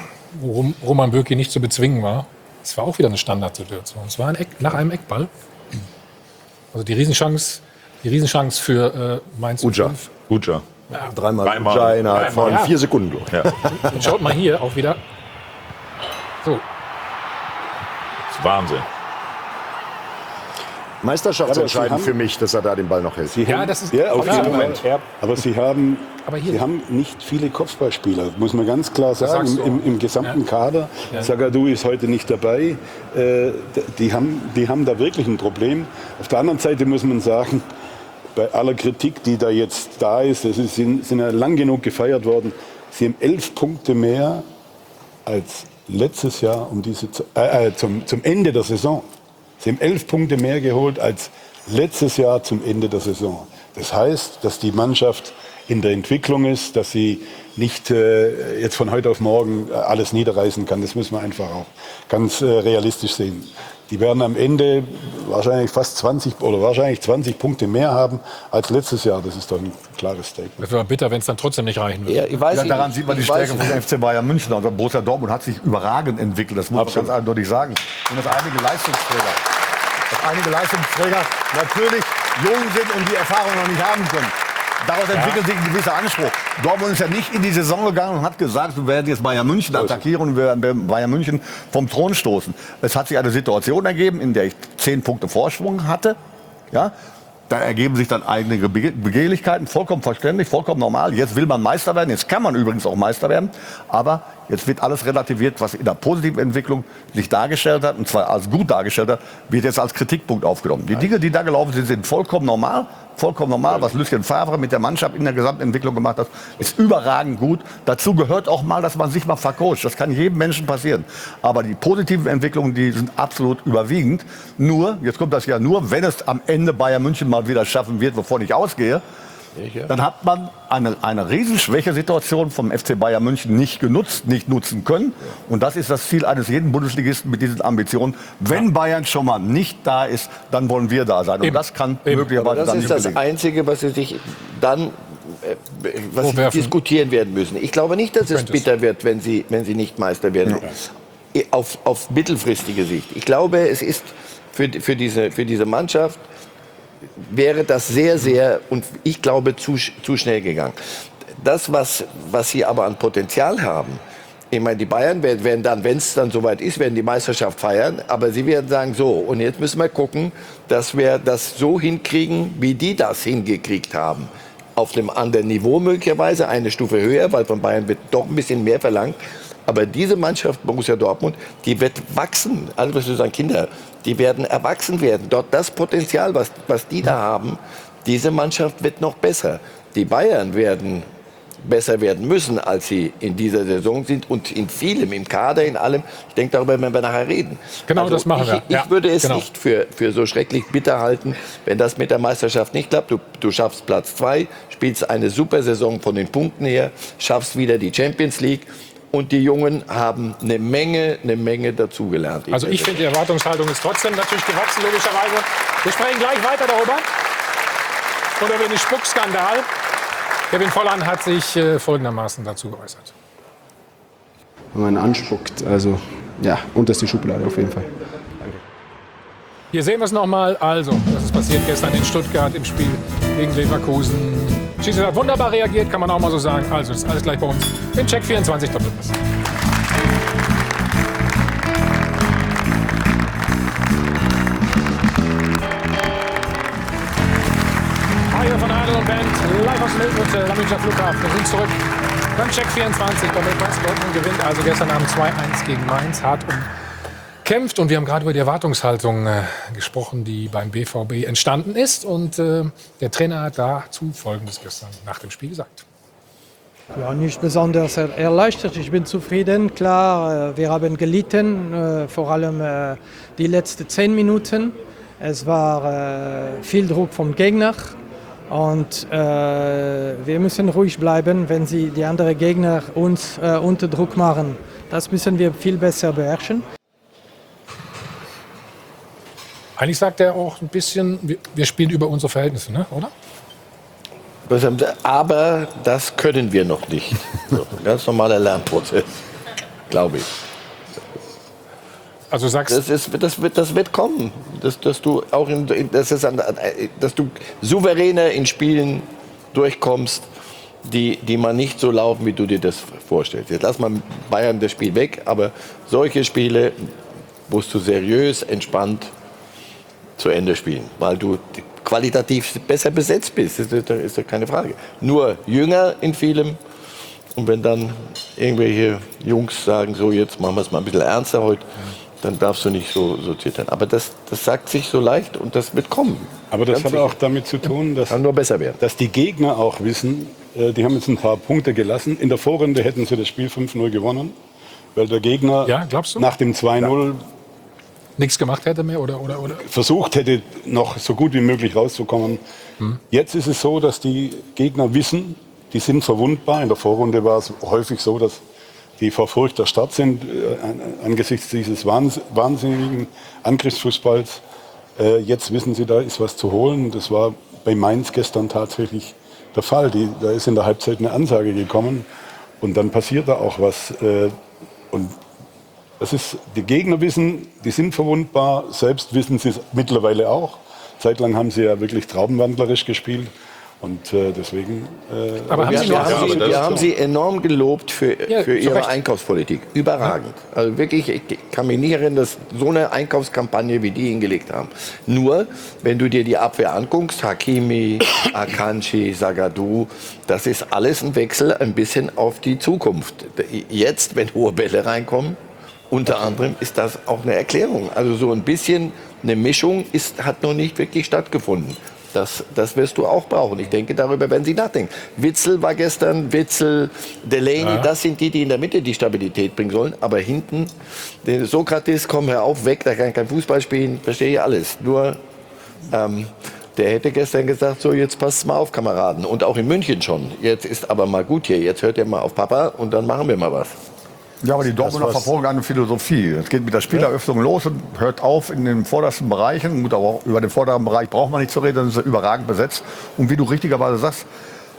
wo Rom- Roman Bürki nicht zu bezwingen war. Es war auch wieder eine Standardsituation. Es war ein Eck, nach einem Eckball. Also die Riesenchance, die Riesenchance für äh, Mainz Uja. fünf. Uja. Dreimal, Dreimal. Uja innerhalb von Ja. vier Sekunden. Ja. Und schaut mal hier auch wieder. So, Das ist Wahnsinn. Meisterschaftsentscheidend Ja, aber Sie für mich, dass er da den Ball noch hält. Sie Ja, haben- das ist- ja, auf klar, jeden aber- Fall. Aber Sie haben, Aber hier- Sie haben nicht viele Kopfballspieler, muss man ganz klar sagen. sagst du Im, auch. im gesamten Kader. Zagadou ist heute nicht dabei. Äh, die, haben, die haben da wirklich ein Problem. Auf der anderen Seite muss man sagen, bei aller Kritik, die da jetzt da ist, das ist, sind, sind ja lang genug gefeiert worden, Sie haben elf Punkte mehr als letztes Jahr um diese, Ze- äh, äh, zum, zum Ende der Saison. Sie haben elf Punkte mehr geholt als letztes Jahr zum Ende der Saison. Das heißt, dass die Mannschaft in der Entwicklung ist, dass sie nicht äh, jetzt von heute auf morgen äh, alles niederreißen kann. Das müssen wir einfach auch ganz äh, realistisch sehen. Die werden am Ende wahrscheinlich fast zwanzig oder wahrscheinlich zwanzig Punkte mehr haben als letztes Jahr. Das ist doch ein klares Statement. das wäre bitter, wenn es dann trotzdem nicht reichen würde. Ja, ich weiß Ja, nicht, daran sieht man die ich weiß Stärke vom F C Bayern München. Also Borussia Dortmund hat sich überragend entwickelt, das muss man ganz eindeutig sagen. Und dass einige Leistungsträger, dass einige Leistungsträger natürlich jung sind und die Erfahrung noch nicht haben können. Daraus entwickelt sich ein gewisser Anspruch. Dortmund ist ja nicht in die Saison gegangen und hat gesagt, wir werden jetzt Bayern München attackieren und wir werden Bayern München vom Thron stoßen. Es hat sich eine Situation ergeben, in der ich zehn Punkte Vorsprung hatte. Ja? Da ergeben sich dann einige Bege- Begehrlichkeiten, vollkommen verständlich, vollkommen normal. Jetzt will man Meister werden, jetzt kann man übrigens auch Meister werden. Aber jetzt wird alles relativiert, was in der positiven Entwicklung sich dargestellt hat, und zwar als gut dargestellt hat, wird jetzt als Kritikpunkt aufgenommen. Die Dinge, die da gelaufen sind, sind vollkommen normal. Vollkommen normal, was Lucien Favre mit der Mannschaft in der Gesamtentwicklung gemacht hat, ist überragend gut. Dazu gehört auch mal, dass man sich mal vercoacht. Das kann jedem Menschen passieren. Aber die positiven Entwicklungen, die sind absolut überwiegend. Nur, jetzt kommt das ja nur, wenn es am Ende Bayern München mal wieder schaffen wird, wovon ich ausgehe, dann hat man eine, eine Riesenschwächesituation vom F C Bayern München nicht genutzt, nicht nutzen können. Und das ist das Ziel eines jeden Bundesligisten mit diesen Ambitionen. Wenn Bayern schon mal nicht da ist, dann wollen wir da sein. Und Eben. das kann Eben. möglicherweise Das dann ist nicht das gelingen. Einzige, was sie sich dann äh, was sie Vorwerfen. diskutieren werden müssen. Ich glaube nicht, dass es Könnte es. bitter wird, wenn sie, wenn sie nicht Meister werden. Auf, auf mittelfristige Sicht. Ich glaube, es ist für, für, diese, für diese Mannschaft wäre das sehr, sehr, und ich glaube, zu, sch- zu schnell gegangen. das, was, was sie aber an Potenzial haben, ich meine, die Bayern werden, werden dann, wenn es dann soweit ist, werden die Meisterschaft feiern. Aber sie werden sagen, so, und jetzt müssen wir gucken, dass wir das so hinkriegen, wie die das hingekriegt haben. Auf einem anderen Niveau möglicherweise, eine Stufe höher, weil von Bayern wird doch ein bisschen mehr verlangt. Aber diese Mannschaft, Borussia Dortmund, die wird wachsen. Also, was wir sagen, Kinder, die werden erwachsen werden. Dort das Potenzial, was, was die da haben, diese Mannschaft wird noch besser. Die Bayern werden besser werden müssen, als sie in dieser Saison sind und in vielem, im Kader, in allem. Ich denke, darüber werden wir nachher reden. Genau, also das machen ich, wir. Ich ja, würde es genau. nicht für, für so schrecklich bitter halten, wenn das mit der Meisterschaft nicht klappt. Du, du schaffst Platz zwei, spielst eine super Saison von den Punkten her, schaffst wieder die Champions League und die Jungen haben eine Menge, eine Menge dazugelernt. Also ich finde, die Erwartungshaltung ist trotzdem natürlich gewachsen, logischerweise. Wir sprechen gleich weiter darüber. Und über den Spuckskandal. Kevin Volland hat sich äh, folgendermaßen dazu geäußert. Wenn man anspuckt, also ja, unterste Schublade auf jeden Fall. Hier sehen wir es nochmal. Also, das ist passiert gestern in Stuttgart im Spiel gegen Leverkusen. Schiedsrichter hat wunderbar reagiert, kann man auch mal so sagen. Also, ist alles gleich bei uns im Check vierundzwanzig Doppelpass. Hier von Adel und Band, live aus dem Münchner Flughafen. Wir sind zurück beim Check vierundzwanzig. Doppelpass, Dortmund gewinnt also gestern Abend zwei eins gegen Mainz. Hart umkämpft. Und wir haben gerade über die Erwartungshaltung äh, gesprochen, die beim B V B entstanden ist. Und äh, der Trainer hat dazu Folgendes gestern nach dem Spiel gesagt. Ja, nicht besonders erleichtert. Ich bin zufrieden. Klar, wir haben gelitten, vor allem die letzten zehn Minuten. Es war viel Druck vom Gegner. Und äh, wir müssen ruhig bleiben, wenn sie die anderen Gegner uns äh, unter Druck machen. Das müssen wir viel besser beherrschen. Eigentlich sagt er auch ein bisschen, wir, wir spielen über unsere Verhältnisse, ne? Oder? Aber das können wir noch nicht. So, ein ganz normaler Lernprozess, glaube ich. Also sagst das, ist, das, wird, das wird kommen, dass, dass du auch in, das ist, dass du souveräner in Spielen durchkommst, die, die mal nicht so laufen, wie du dir das vorstellst. Jetzt lass mal Bayern das Spiel weg, aber solche Spiele musst du seriös, entspannt zu Ende spielen, weil du qualitativ besser besetzt bist. Das ist, das ist keine Frage. Nur jünger in vielem. Und wenn dann irgendwelche Jungs sagen, so jetzt machen wir es mal ein bisschen ernster heute, dann darfst du nicht so, so zittern. Aber das, das sagt sich so leicht und das wird kommen. Aber das Ganz hat sicher. auch damit zu tun, dass, Kann nur besser werden. dass die Gegner auch wissen, äh, die haben jetzt ein paar Punkte gelassen. In der Vorrunde hätten sie das Spiel fünf null gewonnen, weil der Gegner Ja, glaubst du? nach dem zwei null nichts gemacht hätte mehr oder, oder, oder? versucht hätte, noch so gut wie möglich rauszukommen. Hm. Jetzt ist es so, dass die Gegner wissen, die sind verwundbar. In der Vorrunde war es häufig so, dass die vor Furcht erstarrt sind äh, angesichts dieses wahns wahnsinnigen Angriffsfußballs. Äh, jetzt wissen sie, da ist was zu holen. Das war bei Mainz gestern tatsächlich der Fall. Die, da ist in der Halbzeit eine Ansage gekommen und dann passiert da auch was. Äh, und das ist, die Gegner wissen, die sind verwundbar. Selbst wissen sie es mittlerweile auch. Zeitlang haben sie ja wirklich traumwandlerisch gespielt. Und äh, deswegen. Äh, Aber haben Wir, Sie wir, noch- haben, aber sie, das wir ist haben doch- sie enorm gelobt für, Ja, für zu ihre Recht. Einkaufspolitik. Überragend. Also wirklich, ich kann mich nicht erinnern, dass so eine Einkaufskampagne wie die hingelegt haben. Nur, wenn du dir die Abwehr anguckst, Hakimi, Akanji, Zagadou, das ist alles ein Wechsel ein bisschen auf die Zukunft. Jetzt, wenn hohe Bälle reinkommen, unter anderem ist das auch eine Erklärung. Also so ein bisschen eine Mischung ist, hat noch nicht wirklich stattgefunden. Das, das wirst du auch brauchen. Ich denke, darüber werden sie nachdenken. Witzel war gestern, Witzel, Delaney, Ja. das sind die, die in der Mitte die Stabilität bringen sollen. Aber hinten, der Sokrates, komm hör auf, weg, der kann kein Fußball spielen, verstehe ich alles. Nur, ähm, der hätte gestern gesagt, so jetzt passt mal auf, Kameraden. Und auch in München schon. Jetzt ist aber mal gut hier, jetzt hört ihr mal auf Papa und dann machen wir mal was. Ja, aber die Dortmunder was- verfolgen eine Philosophie. Es geht mit der Spieleröffnung los und hört auf in den vordersten Bereichen. Gut, aber auch über den vorderen Bereich braucht man nicht zu reden, dann ist er überragend besetzt. Und wie du richtigerweise sagst,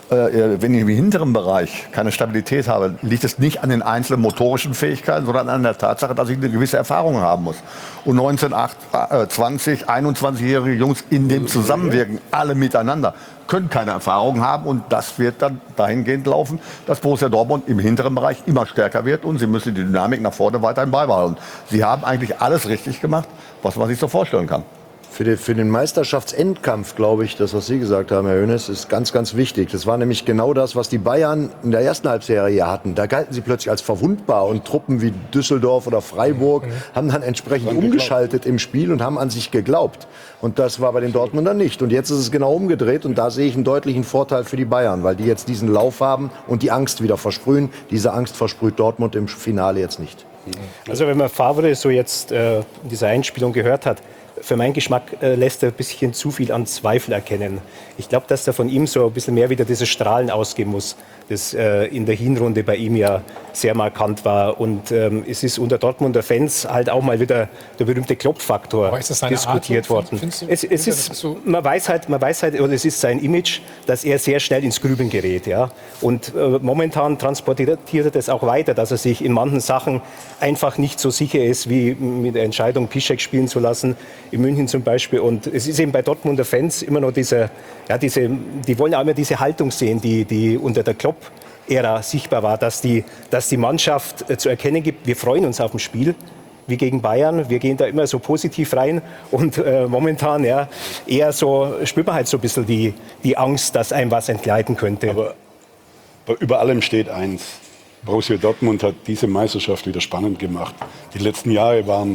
äh, wenn ich im hinteren Bereich keine Stabilität habe, liegt es nicht an den einzelnen motorischen Fähigkeiten, sondern an der Tatsache, dass ich eine gewisse Erfahrung haben muss. Und neunzehn, zwanzig, einundzwanzigjährige Jungs in dem Zusammenwirken, alle miteinander, können keine Erfahrung haben. Und das wird dann dahingehend laufen, dass Borussia Dortmund im hinteren Bereich immer stärker wird. Und sie müssen die Dynamik nach vorne weiterhin beibehalten. Sie haben eigentlich alles richtig gemacht, was man sich so vorstellen kann. Für den, für den Meisterschaftsendkampf, glaube ich, das, was Sie gesagt haben, Herr Hoeneß, ist ganz, ganz wichtig. Das war nämlich genau das, was die Bayern in der ersten Halbserie hatten. Da galten sie plötzlich als verwundbar und Truppen wie Düsseldorf oder Freiburg mhm. haben dann entsprechend umgeschaltet im Spiel und haben an sich geglaubt. Und das war bei den Dortmundern nicht. Und jetzt ist es genau umgedreht und da sehe ich einen deutlichen Vorteil für die Bayern, weil die jetzt diesen Lauf haben und die Angst wieder versprühen. Diese Angst versprüht Dortmund im Finale jetzt nicht. Also wenn man Favre so jetzt äh, in dieser Einspielung gehört hat, für meinen Geschmack äh, lässt er ein bisschen zu viel an Zweifel erkennen. Ich glaube, dass da von ihm so ein bisschen mehr wieder dieses Strahlen ausgehen muss, das äh, in der Hinrunde bei ihm ja sehr markant war. Und ähm, es ist unter Dortmunder Fans halt auch mal wieder der berühmte Klopp-Faktor diskutiert worden. Es, es ist, so man weiß halt, man weiß halt, oder es ist sein Image, dass er sehr schnell ins Grübeln gerät. Ja? Und äh, momentan transportiert er das auch weiter, dass er sich in manchen Sachen einfach nicht so sicher ist, wie mit der Entscheidung, Piszczek spielen zu lassen, in München zum Beispiel. Und es ist eben bei Dortmunder Fans immer noch diese, ja, diese, die wollen auch immer diese Haltung sehen, die, die unter der Klopp-Ära sichtbar war, dass die, dass die Mannschaft äh, zu erkennen gibt, wir freuen uns auf ein Spiel, wie gegen Bayern, wir gehen da immer so positiv rein und äh, momentan ja, eher so, spürt man halt so ein bisschen die, die Angst, dass einem was entgleiten könnte. Aber, aber über allem steht eins, Borussia Dortmund hat diese Meisterschaft wieder spannend gemacht. Die letzten Jahre waren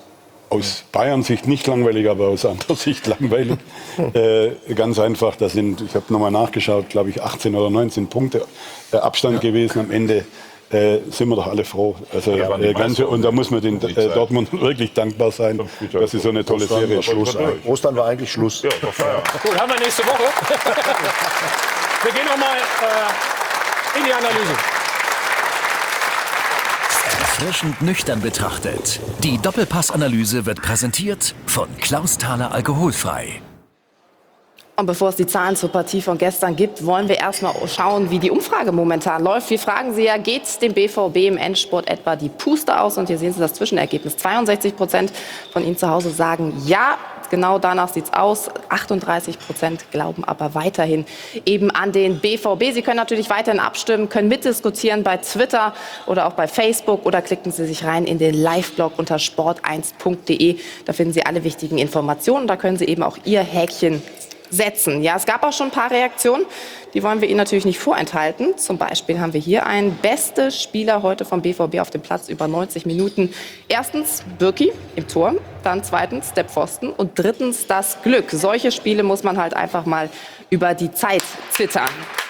aus Bayern-Sicht nicht langweilig, aber aus anderer Sicht langweilig. äh, ganz einfach, das sind, ich habe nochmal nachgeschaut, glaube ich, achtzehn oder neunzehn Punkte äh, Abstand ja. gewesen. Am Ende äh, sind wir doch alle froh. Also, ja, äh, ganze, und da muss man den äh, Dortmund wirklich dankbar sein, dass sie so eine tolle Ostern Serie Schluss. Ostern war eigentlich Schluss. Ja, doch, ja. Gut, haben wir nächste Woche. Wir gehen nochmal äh, in die Analyse. Erfrischend nüchtern betrachtet. Die Doppelpass-Analyse wird präsentiert von Klaus Thaler Alkoholfrei. Und bevor es die Zahlen zur Partie von gestern gibt, wollen wir erstmal schauen, wie die Umfrage momentan läuft. Wir fragen Sie ja, geht es dem B V B im Endspurt etwa die Puste aus? Und hier sehen Sie das Zwischenergebnis. zweiundsechzig Prozent von Ihnen zu Hause sagen ja. Genau danach sieht es aus. achtunddreißig Prozent glauben aber weiterhin eben an den B V B. Sie können natürlich weiterhin abstimmen, können mitdiskutieren bei Twitter oder auch bei Facebook oder klicken Sie sich rein in den Live-Blog unter sport eins punkt de. Da finden Sie alle wichtigen Informationen. Da können Sie eben auch Ihr Häkchen setzen. Ja, es gab auch schon ein paar Reaktionen. Die wollen wir Ihnen natürlich nicht vorenthalten. Zum Beispiel haben wir hier einen beste Spieler heute vom B V B auf dem Platz über neunzig Minuten. Erstens Birki im Tor, dann zweitens der Pfosten und drittens das Glück. Solche Spiele muss man halt einfach mal über die Zeit zittern.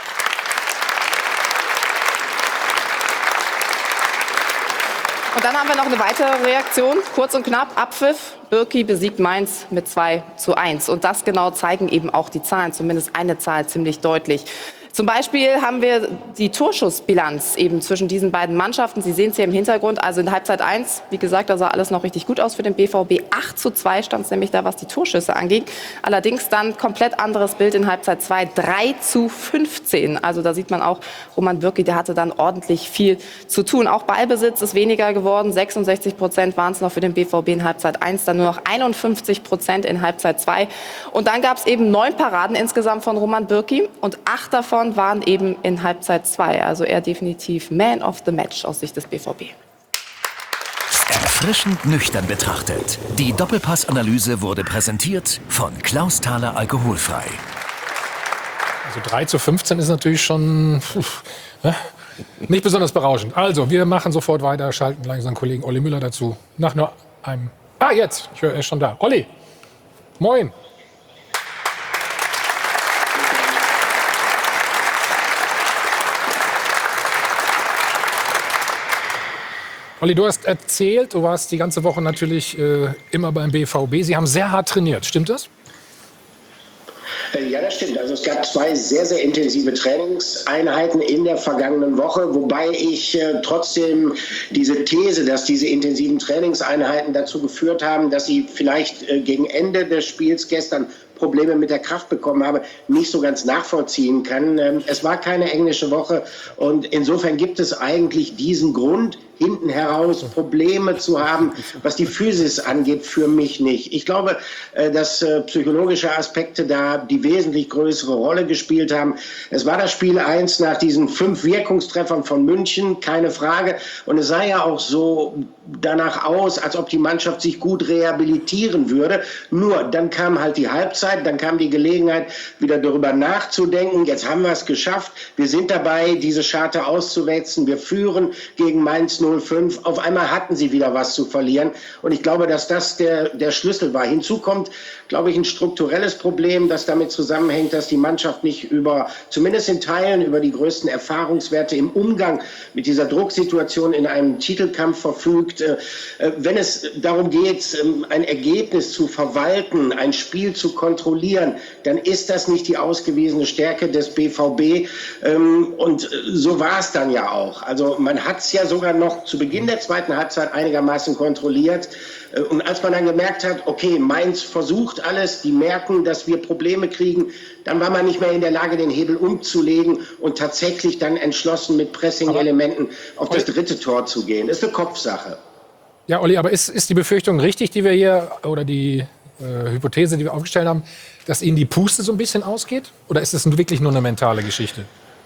Und dann haben wir noch eine weitere Reaktion, kurz und knapp, Abpfiff. Birki besiegt Mainz mit zwei zu eins. Und das genau zeigen eben auch die Zahlen, zumindest eine Zahl ziemlich deutlich. Zum Beispiel haben wir die Torschussbilanz eben zwischen diesen beiden Mannschaften. Sie sehen es hier im Hintergrund. Also in Halbzeit eins, wie gesagt, da sah alles noch richtig gut aus für den B V B. acht zu zwei stand es nämlich da, was die Torschüsse anging. Allerdings dann komplett anderes Bild in Halbzeit zwei, drei zu fünfzehn. Also da sieht man auch, Roman Bürki, der hatte dann ordentlich viel zu tun. Auch Ballbesitz ist weniger geworden. sechsundsechzig Prozent waren es noch für den B V B in Halbzeit eins, dann nur noch einundfünfzig Prozent in Halbzeit zwei. Und dann gab es eben neun Paraden insgesamt von Roman Bürki und acht davon waren eben in Halbzeit zwei. Also er definitiv Man of the Match aus Sicht des B V B. Erfrischend nüchtern betrachtet. Die Doppelpass-Analyse wurde präsentiert von Klaus Thaler Alkoholfrei. Also drei zu fünfzehn ist natürlich schon äh, nicht besonders berauschend. Also, wir machen sofort weiter, schalten gleich unseren Kollegen Olli Müller dazu. Nach nur einem... Ah, jetzt! Ich höre, er ist schon da. Olli! Moin! Olli, du hast erzählt, du warst die ganze Woche natürlich äh, immer beim B V B. Sie haben sehr hart trainiert, stimmt das? Ja, das stimmt. Also es gab zwei sehr, sehr intensive Trainingseinheiten in der vergangenen Woche, wobei ich äh, trotzdem diese These, dass diese intensiven Trainingseinheiten dazu geführt haben, dass sie vielleicht äh, gegen Ende des Spiels gestern Probleme mit der Kraft bekommen habe, nicht so ganz nachvollziehen kann. Ähm, es war keine englische Woche und insofern gibt es eigentlich diesen Grund, hinten heraus Probleme zu haben, was die Physis angeht, für mich nicht. Ich glaube, dass psychologische Aspekte da die wesentlich größere Rolle gespielt haben. Es war das Spiel eins nach diesen fünf Wirkungstreffern von München, keine Frage. Und es sah ja auch so danach aus, als ob die Mannschaft sich gut rehabilitieren würde. Nur, dann kam halt die Halbzeit, dann kam die Gelegenheit, wieder darüber nachzudenken. Jetzt haben wir es geschafft. Wir sind dabei, diese Scharte auszuwetzen. Wir führen gegen Mainz null fünf. Auf einmal hatten sie wieder was zu verlieren. Und ich glaube, dass das der, der Schlüssel war. Hinzu kommt, glaube ich, ein strukturelles Problem, das damit zusammenhängt, dass die Mannschaft nicht über, zumindest in Teilen, über die größten Erfahrungswerte im Umgang mit dieser Drucksituation in einem Titelkampf verfügt. Wenn es darum geht, ein Ergebnis zu verwalten, ein Spiel zu kontrollieren, dann ist das nicht die ausgewiesene Stärke des B V B. Und so war es dann ja auch. Also man hat es ja sogar noch zu Beginn der zweiten Halbzeit einigermaßen kontrolliert. Und als man dann gemerkt hat, okay, Mainz versucht alles, die merken, dass wir Probleme kriegen, dann war man nicht mehr in der Lage, den Hebel umzulegen und tatsächlich dann entschlossen mit Pressing-Elementen auf das dritte Tor zu gehen. Das ist eine Kopfsache. Ja, Olli, aber ist, ist die Befürchtung richtig, die wir hier, oder die äh, Hypothese, die wir aufgestellt haben, dass Ihnen die Puste so ein bisschen ausgeht? Oder ist es wirklich nur eine mentale Geschichte?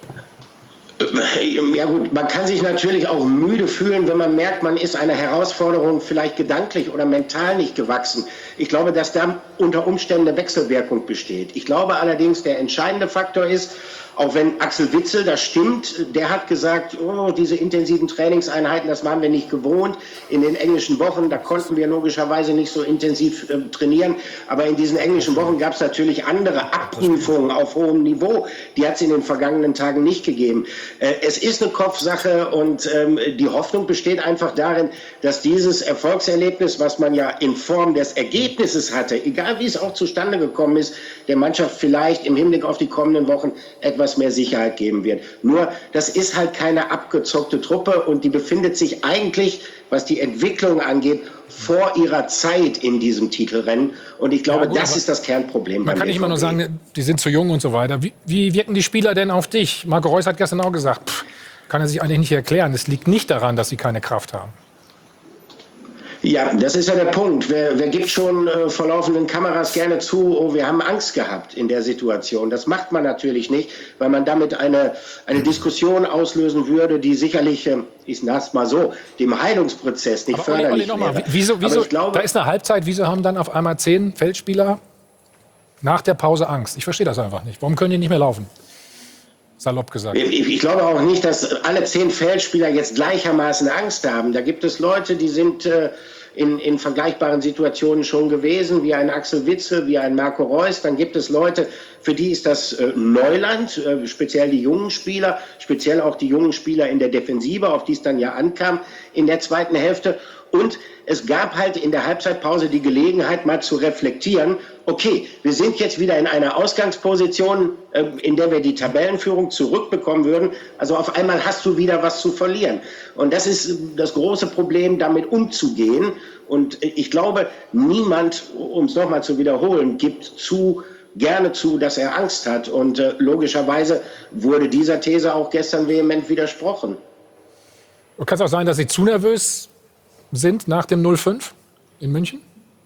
Ja gut, man kann sich natürlich auch müde fühlen, wenn man merkt, man ist einer Herausforderung vielleicht gedanklich oder mental nicht gewachsen. Ich glaube, dass da unter Umständen eine Wechselwirkung besteht. Ich glaube allerdings, der entscheidende Faktor ist, auch wenn Axel Witsel, das stimmt, der hat gesagt, oh, diese intensiven Trainingseinheiten, das waren wir nicht gewohnt. In den englischen Wochen, da konnten wir logischerweise nicht so intensiv äh, trainieren. Aber in diesen englischen Wochen gab es natürlich andere Abprüfungen auf hohem Niveau. Die hat es in den vergangenen Tagen nicht gegeben. Äh, es ist eine Kopfsache und ähm, die Hoffnung besteht einfach darin, dass dieses Erfolgserlebnis, was man ja in Form des Ergebnisses hatte, egal wie es auch zustande gekommen ist, der Mannschaft vielleicht im Hinblick auf die kommenden Wochen etwas mehr Sicherheit geben wird. Nur, das ist halt keine abgezockte Truppe und die befindet sich eigentlich, was die Entwicklung angeht, vor ihrer Zeit in diesem Titelrennen. Und ich glaube, ja, gut, das ist das Kernproblem. Man kann nicht immer nur sagen, die sind zu jung und so weiter. Wie, wie wirken die Spieler denn auf dich? Marco Reus hat gestern auch gesagt, pff, kann er sich eigentlich nicht erklären. Es liegt nicht daran, dass sie keine Kraft haben. Ja, das ist ja der Punkt. Wer, wer gibt schon äh, vor laufenden Kameras gerne zu, oh, wir haben Angst gehabt in der Situation. Das macht man natürlich nicht, weil man damit eine, eine Diskussion auslösen würde, die sicherlich, äh, ich sag's mal so, dem Heilungsprozess nicht Aber förderlich Olli, Olli, noch mal, wäre. wieso, wieso, ich glaube, da ist eine Halbzeit, wieso haben dann auf einmal zehn Feldspieler nach der Pause Angst? Ich verstehe das einfach nicht. Warum können die nicht mehr laufen? Salopp gesagt. Ich, ich glaube auch nicht, dass alle zehn Feldspieler jetzt gleichermaßen Angst haben. Da gibt es Leute, die sind äh, in, in vergleichbaren Situationen schon gewesen, wie ein Axel Witsel, wie ein Marco Reus. Dann gibt es Leute, für die ist das äh, Neuland, äh, speziell die jungen Spieler, speziell auch die jungen Spieler in der Defensive, auf die es dann ja ankam in der zweiten Hälfte. Und es gab halt in der Halbzeitpause die Gelegenheit, mal zu reflektieren, okay, wir sind jetzt wieder in einer Ausgangsposition, äh, in der wir die Tabellenführung zurückbekommen würden. Also auf einmal hast du wieder was zu verlieren. Und das ist das große Problem, damit umzugehen. Und ich glaube, niemand, um es nochmal zu wiederholen, gibt zu gerne zu, dass er Angst hat. Und äh, logischerweise wurde dieser These auch gestern vehement widersprochen. Kann es auch sein, dass Sie zu nervös sind nach dem null fünf in München?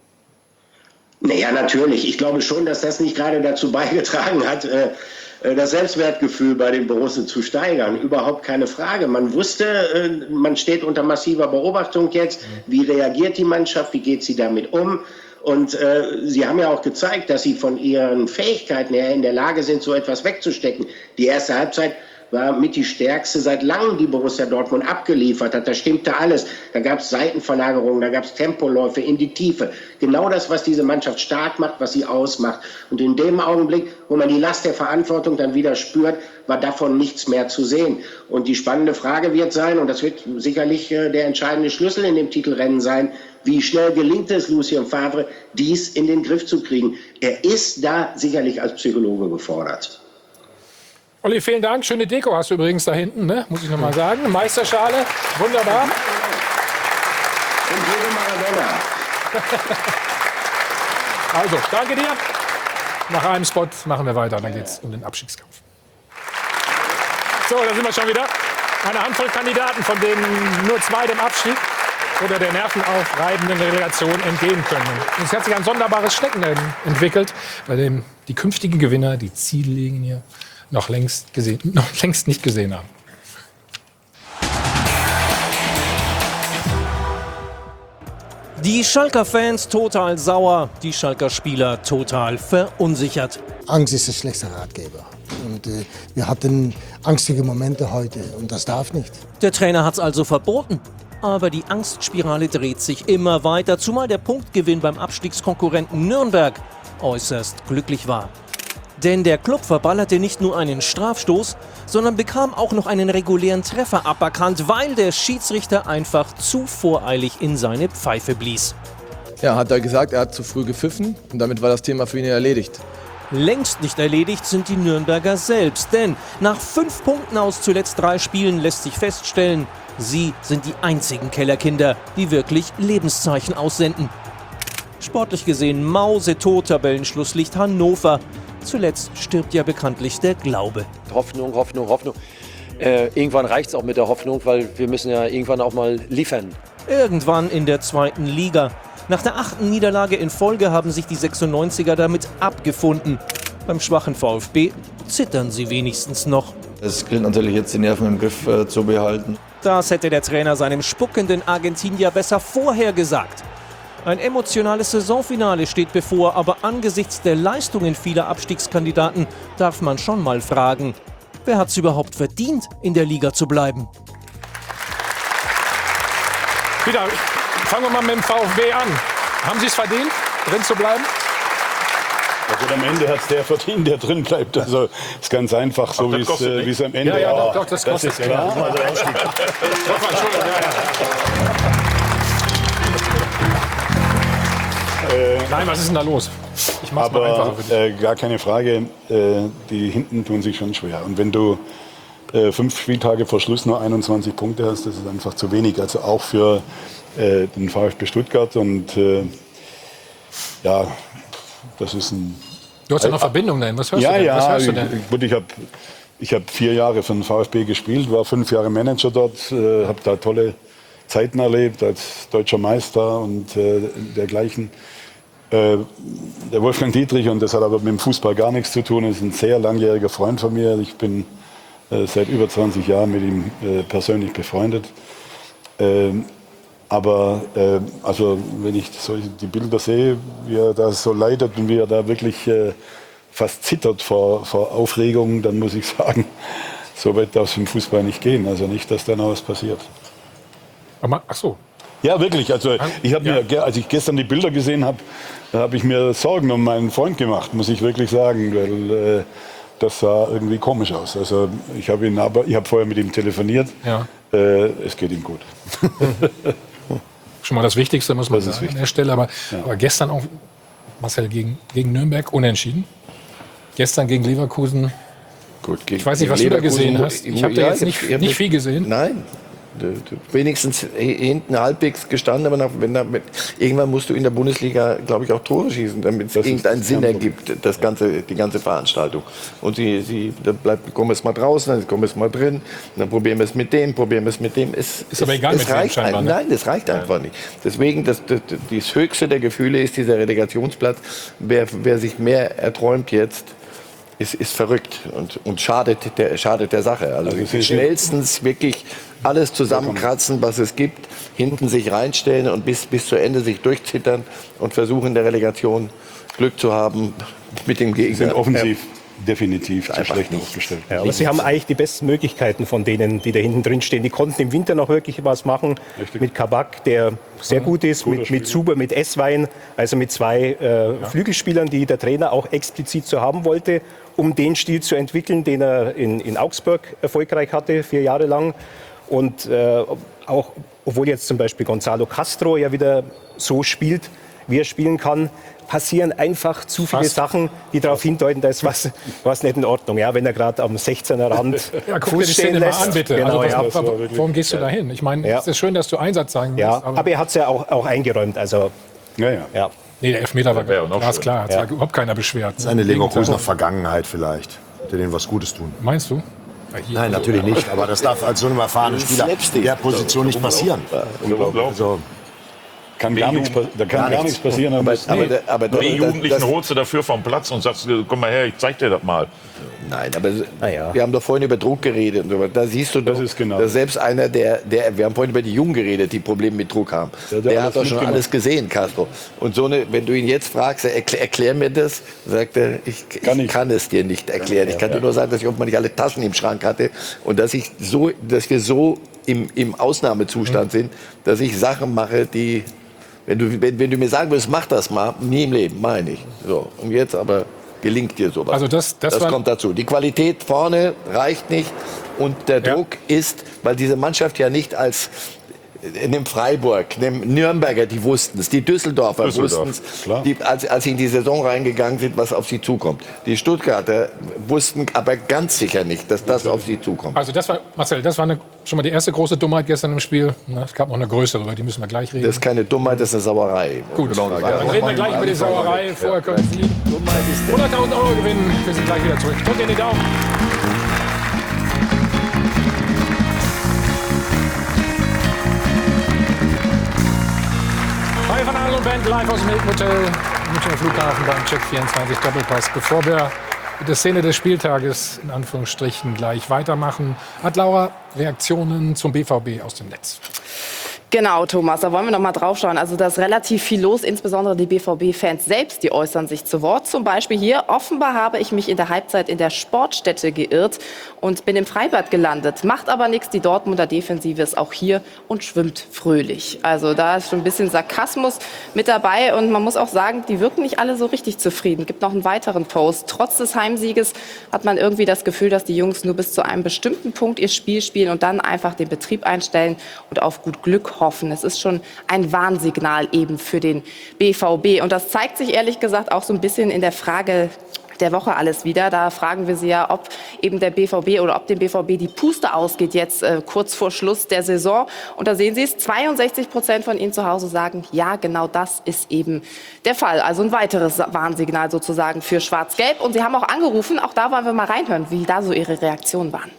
Naja, natürlich. Ich glaube schon, dass das nicht gerade dazu beigetragen hat, äh, das Selbstwertgefühl bei den Borussen zu steigern. Überhaupt keine Frage. Man wusste, äh, man steht unter massiver Beobachtung jetzt. Wie reagiert die Mannschaft? Wie geht sie damit um? Und äh, sie haben ja auch gezeigt, dass sie von ihren Fähigkeiten her in der Lage sind, so etwas wegzustecken. Die erste Halbzeit war mit die stärkste seit langem, die Borussia Dortmund abgeliefert hat. Da stimmte alles. Da gab es Seitenverlagerungen, da gab es Tempoläufe in die Tiefe. Genau das, was diese Mannschaft stark macht, was sie ausmacht. Und in dem Augenblick, wo man die Last der Verantwortung dann wieder spürt, war davon nichts mehr zu sehen. Und die spannende Frage wird sein, und das wird sicherlich äh, der entscheidende Schlüssel in dem Titelrennen sein, wie schnell gelingt es Lucien Favre, dies in den Griff zu kriegen. Er ist da sicherlich als Psychologe gefordert. Olli, vielen Dank. Schöne Deko hast du übrigens da hinten, ne? Muss ich noch mal sagen. Eine Meisterschale, wunderbar. Und jede Maradona. Also, danke dir. Nach einem Spot machen wir weiter. Dann geht es um den Abstiegskampf. So, da sind wir schon wieder. Eine Handvoll Kandidaten, von denen nur zwei dem Abstieg oder der nervenaufreibenden Relegation entgehen können. Und es hat sich ein sonderbares Steckenrennen entwickelt, bei dem die künftigen Gewinner die Ziellinie noch längst, gesehen, noch längst nicht gesehen haben. Die Schalker Fans total sauer, die Schalker Spieler total verunsichert. Angst ist ein schlechter Ratgeber. Und äh, wir hatten angstige Momente heute und das darf nicht. Der Trainer hat es also verboten. Aber die Angstspirale dreht sich immer weiter, zumal der Punktgewinn beim Abstiegskonkurrenten Nürnberg äußerst glücklich war. Denn der Klub verballerte nicht nur einen Strafstoß, sondern bekam auch noch einen regulären Treffer aberkannt, weil der Schiedsrichter einfach zu voreilig in seine Pfeife blies. Ja, hat er gesagt, er hat zu früh gepfiffen und damit war das Thema für ihn erledigt. Längst nicht erledigt sind die Nürnberger selbst, denn nach fünf Punkten aus zuletzt drei Spielen lässt sich feststellen, sie sind die einzigen Kellerkinder, die wirklich Lebenszeichen aussenden. Sportlich gesehen mausetot, Tabellenschlusslicht Hannover. Zuletzt stirbt ja bekanntlich der Glaube. Hoffnung, Hoffnung, Hoffnung. Äh, irgendwann reicht es auch mit der Hoffnung, weil wir müssen ja irgendwann auch mal liefern. Irgendwann in der zweiten Liga. Nach der achten Niederlage in Folge haben sich die sechsundneunziger damit abgefunden. Beim schwachen VfB zittern sie wenigstens noch. Es gilt natürlich jetzt, die Nerven im Griff äh, zu behalten. Das hätte der Trainer seinem spuckenden Argentinier besser vorher gesagt. Ein emotionales Saisonfinale steht bevor, aber angesichts der Leistungen vieler Abstiegskandidaten darf man schon mal fragen, wer hat es überhaupt verdient, in der Liga zu bleiben? Wieder, fangen wir mal mit dem VfB an. Haben Sie es verdient, drin zu bleiben? Also am Ende hat es der verdient, der drin bleibt. Also ist ganz einfach, so wie es äh, am Ende. Ja, ja, doch, doch, das kostet. Das ist klar. Ja. Also, Äh, Nein, was ist denn da los? Ich mach's mal aber einfacher für dich. äh, gar keine Frage, äh, die hinten tun sich schon schwer. Und wenn du äh, fünf Spieltage vor Schluss nur einundzwanzig Punkte hast, das ist einfach zu wenig. Also auch für äh, den VfB Stuttgart. Und äh, ja, das ist ein... Du hast ja noch Verbindung dahin. Was hörst ja, du denn? Ja, Was hörst du ich, denn? gut, ich habe ich hab vier Jahre für den VfB gespielt, war fünf Jahre Manager dort, äh, habe da tolle Zeiten erlebt als deutscher Meister und äh, dergleichen. Äh, der Wolfgang Dietrich, und das hat aber mit dem Fußball gar nichts zu tun, ist ein sehr langjähriger Freund von mir. Ich bin äh, seit über zwanzig Jahren mit ihm äh, persönlich befreundet. Äh, aber äh, also wenn ich solche, die Bilder sehe, wie er da so leidet und wie er da wirklich äh, fast zittert vor, vor Aufregung, dann muss ich sagen, so weit darf es im Fußball nicht gehen. Also nicht, dass da noch was passiert. Aber, ach so. Ja, wirklich. Also ich habe mir, ja. als ich gestern die Bilder gesehen habe, da habe ich mir Sorgen um meinen Freund gemacht, muss ich wirklich sagen, weil äh, das sah irgendwie komisch aus. Also ich habe ihn, aber ich habe vorher mit ihm telefoniert. Ja. Äh, es geht ihm gut. Schon mal das Wichtigste, muss man Das ist sagen an wichtig. der Stelle. Aber, Ja. aber gestern auch, Marcel, gegen, gegen Nürnberg unentschieden. Gestern gegen Leverkusen. Gut, gegen, Ich weiß nicht, was du da gesehen hast. Ich habe da jetzt nicht, ich hab nicht viel gesehen. Nein. Du, du, wenigstens hinten halbwegs gestanden, aber nach, wenn da, mit, irgendwann musst du in der Bundesliga, glaube ich, auch Tore schießen, damit es irgendeinen Sinn ergibt, das ganze, die ganze Veranstaltung. Und sie, sie, da bleibt, kommen wir es mal draußen, dann kommen wir es mal drin, dann probieren wir es mit dem, probieren wir es mit dem. Es, Ist aber egal es mit wem reicht scheinbar, ein, ne? Nein, das reicht einfach nicht. Deswegen, das, das, das höchste der Gefühle ist dieser Relegationsplatz. Wer, wer sich mehr erträumt jetzt, ist, ist verrückt und, und schadet, der, schadet der Sache. Also, Also schnellstens wirklich alles zusammenkratzen, was es gibt, hinten sich reinstellen und bis, bis zu Ende sich durchzittern und versuchen, in der Relegation Glück zu haben mit dem Gegner. Sie sind offensiv definitiv zu schlecht aufgestellt. Ja, aber sie haben eigentlich die besten Möglichkeiten von denen, die da hinten drin stehen. Die konnten im Winter noch wirklich was machen. Richtig. Mit Kabak, der sehr gut ist, Guter mit, mit Zuber, mit Esswein, also mit zwei äh, Flügelspielern, die der Trainer auch explizit so haben wollte, um den Stil zu entwickeln, den er in, in Augsburg erfolgreich hatte, vier Jahre lang. Und äh, auch, obwohl jetzt zum Beispiel Gonzalo Castro ja wieder so spielt, wie er spielen kann, passieren einfach zu viele Fast. Sachen, die darauf hindeuten, da ist was, was nicht in Ordnung. Ja, wenn er gerade am sechzehner Rand Ja, guck dir Fuß die stehen Szene mal lässt. an, bitte. Genau, also, ja. was, wa- warum gehst du da hin? Ich meine, Ja. es ist schön, dass du Einsatz zeigen willst. Ja, aber er hat es ja auch, auch eingeräumt. Also, Ja, ja. ja. Nee, der Elfmeter war wäre noch ganz klar. Hat Ja. sich überhaupt keiner beschwert. Das ist eine Leverkusener Vergangenheit vielleicht, der denen was Gutes tun. Meinst du? Nein, natürlich nicht. Aber das darf als so einem erfahrenen Spieler in der Position nicht passieren. Also, Kann gar nichts, pa- da kann gar nichts passieren. Aber, muss- aber, der- aber Die das- Jugendlichen das- holst du dafür vom Platz und sagst, komm mal her, ich zeig dir das mal. Nein, aber wir haben doch vorhin über Druck geredet. Und so weiter. Da siehst du doch, genau. dass selbst einer, der, der, wir haben vorhin über die Jungen geredet, die Probleme mit Druck haben. Der Der, hat hat alles doch schon mitgemacht. alles gesehen, Castro. Und so eine, wenn du ihn jetzt fragst, erklär, erklär mir das, sagt er, ich, ich kann, es dir nicht erklären. Ich kann dir nur sagen, dass ich offenbar nicht alle Taschen im Schrank hatte und dass ich so, dass wir so im, im Ausnahmezustand sind, dass ich Sachen mache, die Wenn du, wenn, wenn du mir sagen würdest, mach das mal, nie im Leben, meine ich. So, und jetzt aber gelingt dir sowas. Also das- das war- kommt dazu. Die Qualität vorne reicht nicht und der Druck ist, weil diese Mannschaft ja nicht als nimm Freiburg, nimm Nürnberger, die wussten es, die Düsseldorfer Düsseldorf, wussten es, klar. die, als, als sie in die Saison reingegangen sind, was auf sie zukommt. Die Stuttgarter wussten aber ganz sicher nicht, dass das auf sie zukommt. Also das war, Marcel, das war eine, schon mal die erste große Dummheit gestern im Spiel. Na, es gab noch eine größere, über die müssen wir gleich reden. Das ist keine Dummheit, das ist eine Sauerei. Gut, Genau, dann ja. reden wir gleich über die Sauerei. Vorher können Sie hunderttausend Euro gewinnen. Wir sind gleich wieder zurück. Drückt in die Daumen. Hi von Adel und Band, live aus dem Hilton Hotel, Münchner Flughafen beim Check vierundzwanzig Doppelpass. Bevor wir mit der Szene des Spieltages in Anführungsstrichen gleich weitermachen, hat Laura Reaktionen zum B V B aus dem Netz. Genau, Thomas, da wollen wir noch mal drauf schauen. Also da ist relativ viel los, insbesondere die B V B-Fans selbst, die äußern sich zu Wort. Zum Beispiel hier, offenbar habe ich mich in der Halbzeit in der Sportstätte geirrt und bin im Freibad gelandet. Macht aber nichts, die Dortmunder Defensive ist auch hier und schwimmt fröhlich. Also da ist schon ein bisschen Sarkasmus mit dabei und man muss auch sagen, die wirken nicht alle so richtig zufrieden. Gibt noch einen weiteren Post. Trotz des Heimsieges hat man irgendwie das Gefühl, dass die Jungs nur bis zu einem bestimmten Punkt ihr Spiel spielen und dann einfach den Betrieb einstellen und auf gut Glück hoffen. Es ist schon ein Warnsignal eben für den B V B. Und das zeigt sich ehrlich gesagt auch so ein bisschen in der Frage der Woche alles wieder. Da fragen wir Sie ja, ob eben der B V B oder ob dem B V B die Puste ausgeht jetzt äh, kurz vor Schluss der Saison. Und da sehen Sie es, zweiundsechzig Prozent von Ihnen zu Hause sagen, ja, genau das ist eben der Fall. Also ein weiteres Warnsignal sozusagen für Schwarz-Gelb. Und Sie haben auch angerufen, auch da wollen wir mal reinhören, wie da so Ihre Reaktionen waren.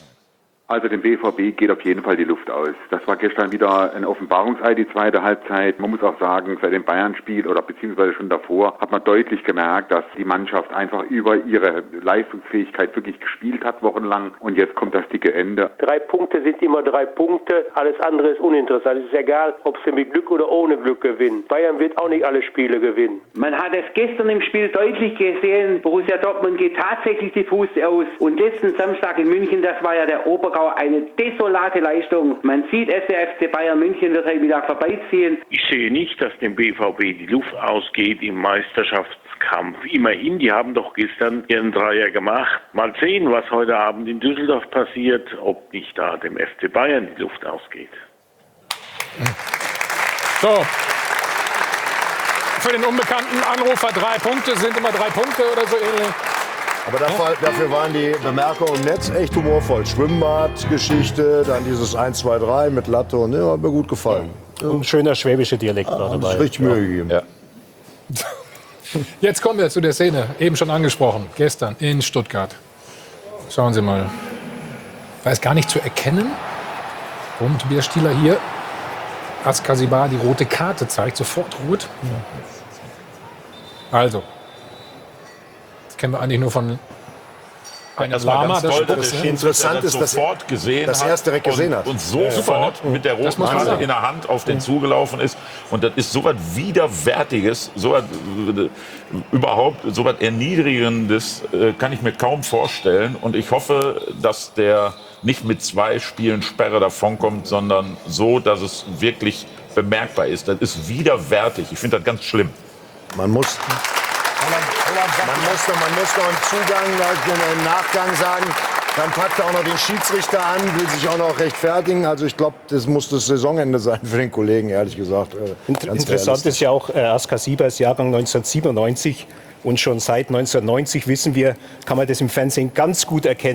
Also dem B V B geht auf jeden Fall die Luft aus. Das war gestern wieder ein Offenbarungseid, die zweite Halbzeit. Man muss auch sagen, seit dem Bayern-Spiel oder beziehungsweise schon davor hat man deutlich gemerkt, dass die Mannschaft einfach über ihre Leistungsfähigkeit wirklich gespielt hat, wochenlang. Und jetzt kommt das dicke Ende. Drei Punkte sind immer drei Punkte. Alles andere ist uninteressant. Es ist egal, ob sie mit Glück oder ohne Glück gewinnen. Bayern wird auch nicht alle Spiele gewinnen. Man hat es gestern im Spiel deutlich gesehen. Borussia Dortmund geht tatsächlich die Fuß aus. Und letzten Samstag in München, das war ja der Obergau, eine desolate Leistung. Man sieht, S der F C Bayern München wird halt wieder vorbeiziehen. Ich sehe nicht, dass dem B V B die Luft ausgeht im Meisterschaftskampf. Immerhin, die haben doch gestern ihren Dreier gemacht. Mal sehen, was heute Abend in Düsseldorf passiert, ob nicht da dem F C Bayern die Luft ausgeht. So. Für den unbekannten Anrufer drei Punkte sind immer drei Punkte oder so ähnlich. Aber dafür, dafür waren die Bemerkungen im Netz echt humorvoll. Schwimmbadgeschichte, dann dieses eins, zwei, drei mit Latte und ja, hat mir gut gefallen. Und ein schöner schwäbischer Dialekt war Haben dabei. sich richtig Mühe gegeben. Ja. Jetzt kommen wir zu der Szene, eben schon angesprochen, gestern in Stuttgart. Schauen Sie mal. War es gar nicht zu erkennen, warum Tobias Stieler hier Askasibar die rote Karte zeigt, sofort rot. Also, das kennen wir eigentlich nur von einem Lama. Das Interessant ist, dass er gesehen das erst direkt gesehen und, hat. und sofort mit der roten Karte in der Hand auf den zugelaufen ist. Und das ist so was Widerwärtiges, so was äh, überhaupt, so was Erniedrigendes äh, kann ich mir kaum vorstellen. Und ich hoffe, dass der nicht mit zwei Spielen Sperre davonkommt, sondern so, dass es wirklich bemerkbar ist. Das ist widerwärtig. Ich finde das ganz schlimm. Man muss, man muss, noch, man muss noch im Zugang, im Nachgang sagen, dann packt er auch noch den Schiedsrichter an, will sich auch noch rechtfertigen. Also ich glaube, das muss das Saisonende sein für den Kollegen, ehrlich gesagt. Inter interessant ist ja auch, äh, Askasibar ist Jahrgang neunzehnhundertsiebenundneunzig und schon seit neunzehnhundertneunzig wissen wir, kann man das im Fernsehen ganz gut erkennen,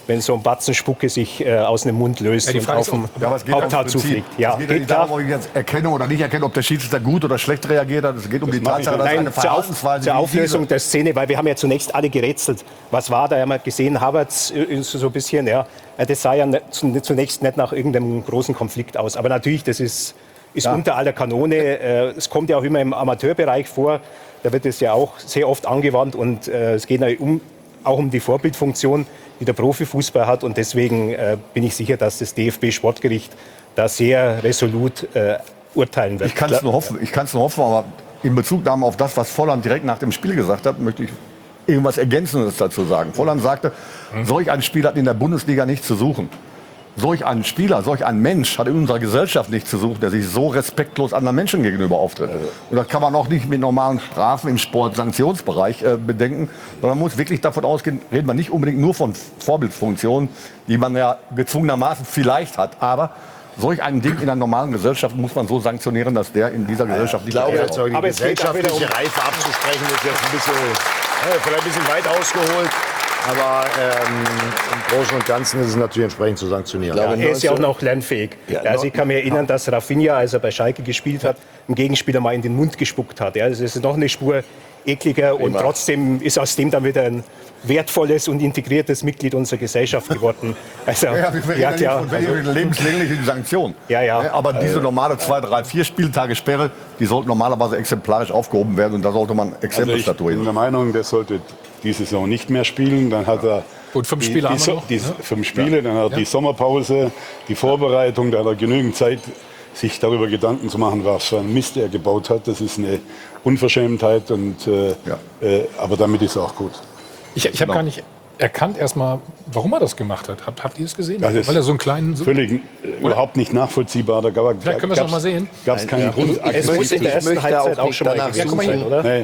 wenn so ein Batzen Spucke sich äh, aus dem Mund löst Ja, und auf dem Ja, aber es geht Haupthaar ums Prinzip. zufliegt. Ja, es geht ja nicht darum, ob ich jetzt erkenne oder nicht erkenne, ob der Schiedsrichter gut oder schlecht reagiert hat. Es geht um die Tatsache, dass Nein, eine zur, Verhaltensweise... Auf, zur wie Auflösung diese- der Szene, weil wir haben ja zunächst alle gerätselt. Was war da? Wir haben ja gesehen, Havertz äh, so ein bisschen, ja, das sah ja nicht, zunächst nicht nach irgendeinem großen Konflikt aus. Aber natürlich, das ist, ist Ja. unter aller Kanone. Äh, es kommt ja auch immer im Amateurbereich vor. Da wird es ja auch sehr oft angewandt und äh, es geht ja um, auch um die Vorbildfunktion, die der Profifußball hat. Und deswegen äh, bin ich sicher, dass das D F B-Sportgericht da sehr resolut äh, urteilen wird. Ich kann es nur hoffen, ich kann's nur hoffen, aber in Bezugnahme auf das, was Volland direkt nach dem Spiel gesagt hat, möchte ich irgendwas Ergänzendes dazu sagen. Volland sagte, solch ein Spiel hat in der Bundesliga nichts zu suchen. Solch ein Spieler, solch ein Mensch hat in unserer Gesellschaft nichts zu suchen, der sich so respektlos anderen Menschen gegenüber auftritt. Und das kann man auch nicht mit normalen Strafen im Sport-Sanktionsbereich äh, bedenken, sondern man muss wirklich davon ausgehen, reden wir nicht unbedingt nur von Vorbildfunktionen, die man ja gezwungenermaßen vielleicht hat, aber solch ein Ding in einer normalen Gesellschaft muss man so sanktionieren, dass der in dieser Gesellschaft Ich nicht glaube, mehr jetzt auch die Aber es geht auch wieder gesellschaftliche um- Reife abzusprechen, ist jetzt ein bisschen, ja, vielleicht ein bisschen weit ausgeholt. Aber ähm, im Großen und Ganzen ist es natürlich entsprechend zu sanktionieren. Ja, er ist ja auch noch lernfähig. Ja, also ich kann mich erinnern, dass Rafinha, als er bei Schalke gespielt hat, dem Gegenspieler mal in den Mund gespuckt hat. Ja, das ist noch eine Spur ekliger und trotzdem ist aus dem dann wieder ein wertvolles und integriertes Mitglied unserer Gesellschaft geworden. Also, Ja, wir reden ja, ja klar. nicht von also, lebenslängliche Sanktion. Ja, ja. Aber diese normale zwei, drei, vier Spieltage Sperre, die sollte normalerweise exemplarisch aufgehoben werden und da sollte man Also Exempel ich statuieren. bin der Meinung, der sollte diese Saison nicht mehr spielen. Dann hat er Gut, fünf die, Spiele die, haben wir So- noch, die ne? fünf Spiele, dann hat er Ja. die Sommerpause, die Vorbereitung, da hat er genügend Zeit, sich darüber Gedanken zu machen, was für ein Mist er gebaut hat. Das ist eine Unverschämtheit, und, äh, äh, aber damit ist auch gut. Ich, ich habe gar nicht erkannt erstmal, warum er das gemacht hat. Habt, habt ihr es gesehen? Das ist Weil er so einen kleinen... So völlig äh, überhaupt nicht nachvollziehbar. Da gab, Vielleicht können wir es noch mal sehen. Gab es keinen Grund. Es muss in der ersten Halbzeit auch schon mal Ja, guck mal hier. oder? Nee.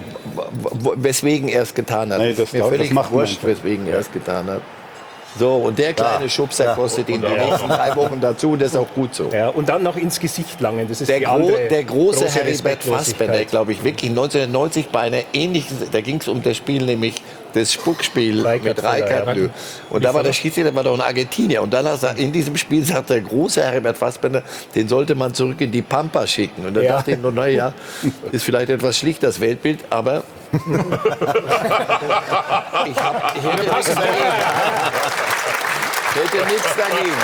Weswegen er es getan hat. Nee, das ist mir glaub- das völlig macht man wurscht, nicht. weswegen er es getan hat. So, und der kleine Schubser kostet ihn die nächsten drei Wochen dazu, und das ist auch gut so. Ja, und dann noch ins Gesicht langen. Das ist Der, die Gro andere der große, große Heribert Respektlosigkeit. Fassbender, glaube ich, wirklich neunzehnhundertneunzig bei einer ähnlichen, da ging es um das Spiel, nämlich das Spuckspiel mit Rijkaard. ja. Und da war der Schiedsrichter war doch ein Argentinier. Und dann hat er, in diesem Spiel sagt der große Heribert Fassbender, den sollte man zurück in die Pampa schicken. Und da Ja. dachte ich nur, naja, ist vielleicht etwas schlicht das Weltbild, aber ich hab, ich hätte nichts dagegen. Ich hätte nichts dagegen.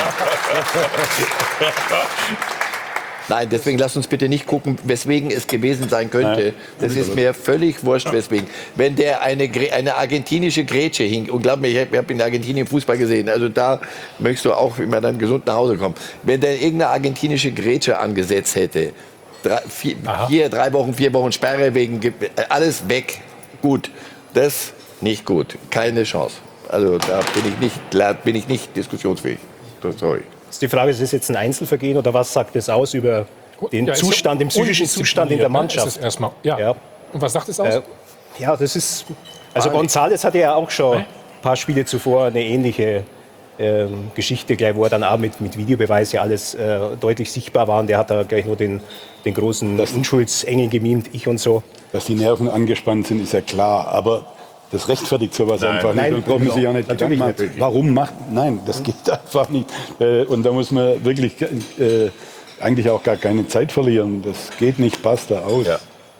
Nein, deswegen lasst uns bitte nicht gucken, weswegen es gewesen sein könnte. Das ist mir völlig wurscht, weswegen. Wenn der eine, Gre- eine argentinische Grätsche hing, und glaub mir, ich habe hab in Argentinien Fußball gesehen, also da möchtest du auch immer dann gesund nach Hause kommen. Wenn der irgendeine argentinische Grätsche angesetzt hätte, drei, vier, vier, drei Wochen, vier Wochen Sperre wegen, Ge- alles weg, gut, das nicht gut, keine Chance. Also da bin ich nicht, da bin ich nicht diskussionsfähig. Sorry. Ist die Frage, ist es jetzt ein Einzelvergehen oder was sagt es aus über den Ja, ist so Zustand, den psychischen Zustand in der undiszipliniert, ne? Mannschaft? Ist es erstmal, ja. Ja. Und was sagt es aus? Äh, ja, das ist. Also González hatte ja auch schon ein paar Spiele zuvor eine ähnliche ähm, Geschichte, gleich, wo er dann auch mit, mit Videobeweis ja alles äh, deutlich sichtbar war. Und der hat da gleich nur den, den großen Unschuldsengel gemimt, ich und so. Dass die Nerven angespannt sind, ist ja klar. Aber das rechtfertigt sowas Nein, einfach nein, nicht. Dann brauchen Sie sich ja nicht natürlich Gedanken machen. Warum macht. Nein, das geht einfach nicht. Äh, Und da muss man wirklich äh, eigentlich auch gar keine Zeit verlieren. Das geht nicht, passt da aus.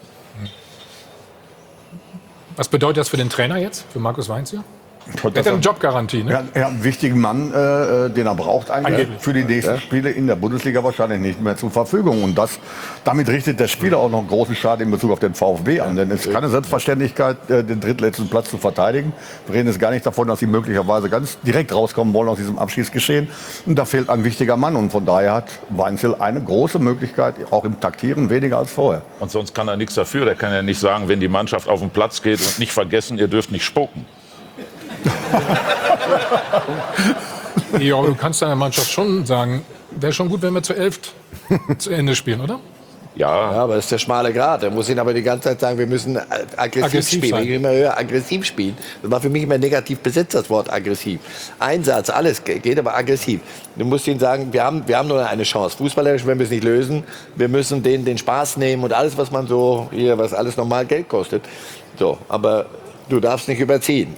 Was bedeutet das für den Trainer jetzt, für Markus Weinziel? Er hat ja eine Jobgarantie, ne? Ja, er hat einen wichtigen Mann, äh, den er braucht eigentlich Angeblich. für die nächsten Ja. Spiele in der Bundesliga wahrscheinlich nicht mehr zur Verfügung. Und das, damit richtet der Spieler auch noch einen großen Schaden in Bezug auf den VfB an. Denn es ist keine Selbstverständlichkeit, äh, den drittletzten Platz zu verteidigen. Wir reden jetzt gar nicht davon, dass sie möglicherweise ganz direkt rauskommen wollen aus diesem Abschiedsgeschehen. Und da fehlt ein wichtiger Mann. Und von daher hat Weinziel eine große Möglichkeit, auch im Taktieren weniger als vorher. Und sonst kann er nichts dafür. Der kann ja nicht sagen, wenn die Mannschaft auf den Platz geht und nicht vergessen, ihr dürft nicht spucken. Ja, aber du kannst deiner Mannschaft schon sagen, wäre schon gut, wenn wir zu elf zu Ende spielen, oder? Ja. Ja, aber das ist der schmale Grat. Er muss ihn aber die ganze Zeit sagen, wir müssen aggressiv, Aggressiv spielen. sein. Wenn ich immer höre, aggressiv spielen. Das war für mich immer negativ besetzt, das Wort aggressiv. Einsatz, alles geht, aber aggressiv. Du musst ihnen sagen, wir haben, wir haben nur eine Chance. Fußballerisch werden wir es nicht lösen. Wir müssen denen den Spaß nehmen und alles, was man so, hier, was alles normal Geld kostet. So, aber du darfst nicht überziehen.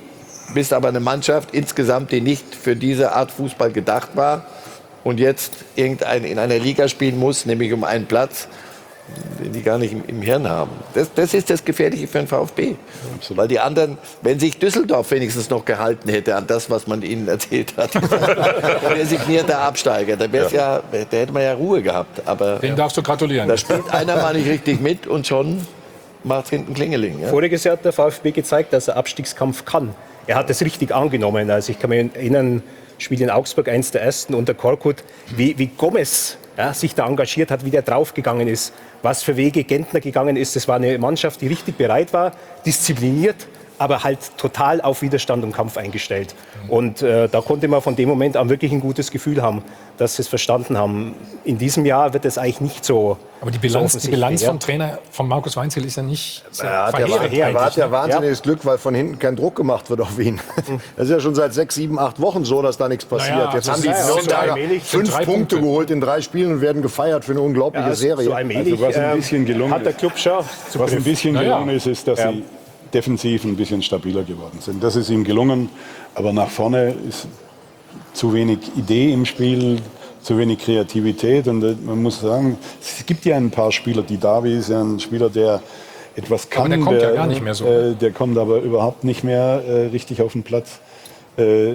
bist aber eine Mannschaft insgesamt, die nicht für diese Art Fußball gedacht war und jetzt irgendein, in einer Liga spielen muss, nämlich um einen Platz, den die gar nicht im, im Hirn haben. Das, das ist das Gefährliche für den VfB. Ja, weil die anderen, wenn sich Düsseldorf wenigstens noch gehalten hätte an das, was man ihnen erzählt hat, der resignierter Absteiger, da wär's ja. Ja, da hätte man ja Ruhe gehabt. Aber den darfst du gratulieren. Da spielt einer mal nicht richtig mit und schon macht hinten Klingeling. Ja? Voriges Jahr hat der VfB gezeigt, dass er Abstiegskampf kann. Er hat es richtig angenommen. Also ich kann mich erinnern, Spiel in Augsburg, eins der ersten unter Korkut, wie, wie Gomez ja, sich da engagiert hat, wie der draufgegangen ist, was für Wege Gentner gegangen ist. Das war eine Mannschaft, die richtig bereit war, diszipliniert, aber halt total auf Widerstand und Kampf eingestellt. Und äh, da konnte man von dem Moment an wirklich ein gutes Gefühl haben, dass sie es verstanden haben. In diesem Jahr wird es eigentlich nicht so. Aber die Bilanz, so die Bilanz vom Trainer, von Markus Weinzierl, ist ja nicht so ja, der war, er hat ja wahnsinniges ja. Glück, weil von hinten kein Druck gemacht wird auf ihn. Das ist ja schon seit sechs, sieben, acht Wochen so, dass da nichts passiert. Naja, Jetzt also haben die Nürnberger fünf Punkte Punkte geholt in drei Spielen und werden gefeiert für eine unglaubliche ja, Serie. So allmählich, also was ein bisschen gelungen hat der Club schon ist, was ein bisschen naja. gelungen ist, ist, dass ja. sie defensiv ein bisschen stabiler geworden sind. Das ist ihm gelungen, aber nach vorne ist zu wenig Idee im Spiel, zu wenig Kreativität. Und man muss sagen, es gibt ja ein paar Spieler. Die Davi ist ja ein Spieler, der etwas kann. Aber der kommt der, ja gar nicht mehr so. Äh, der kommt aber überhaupt nicht mehr äh, richtig auf den Platz. Äh,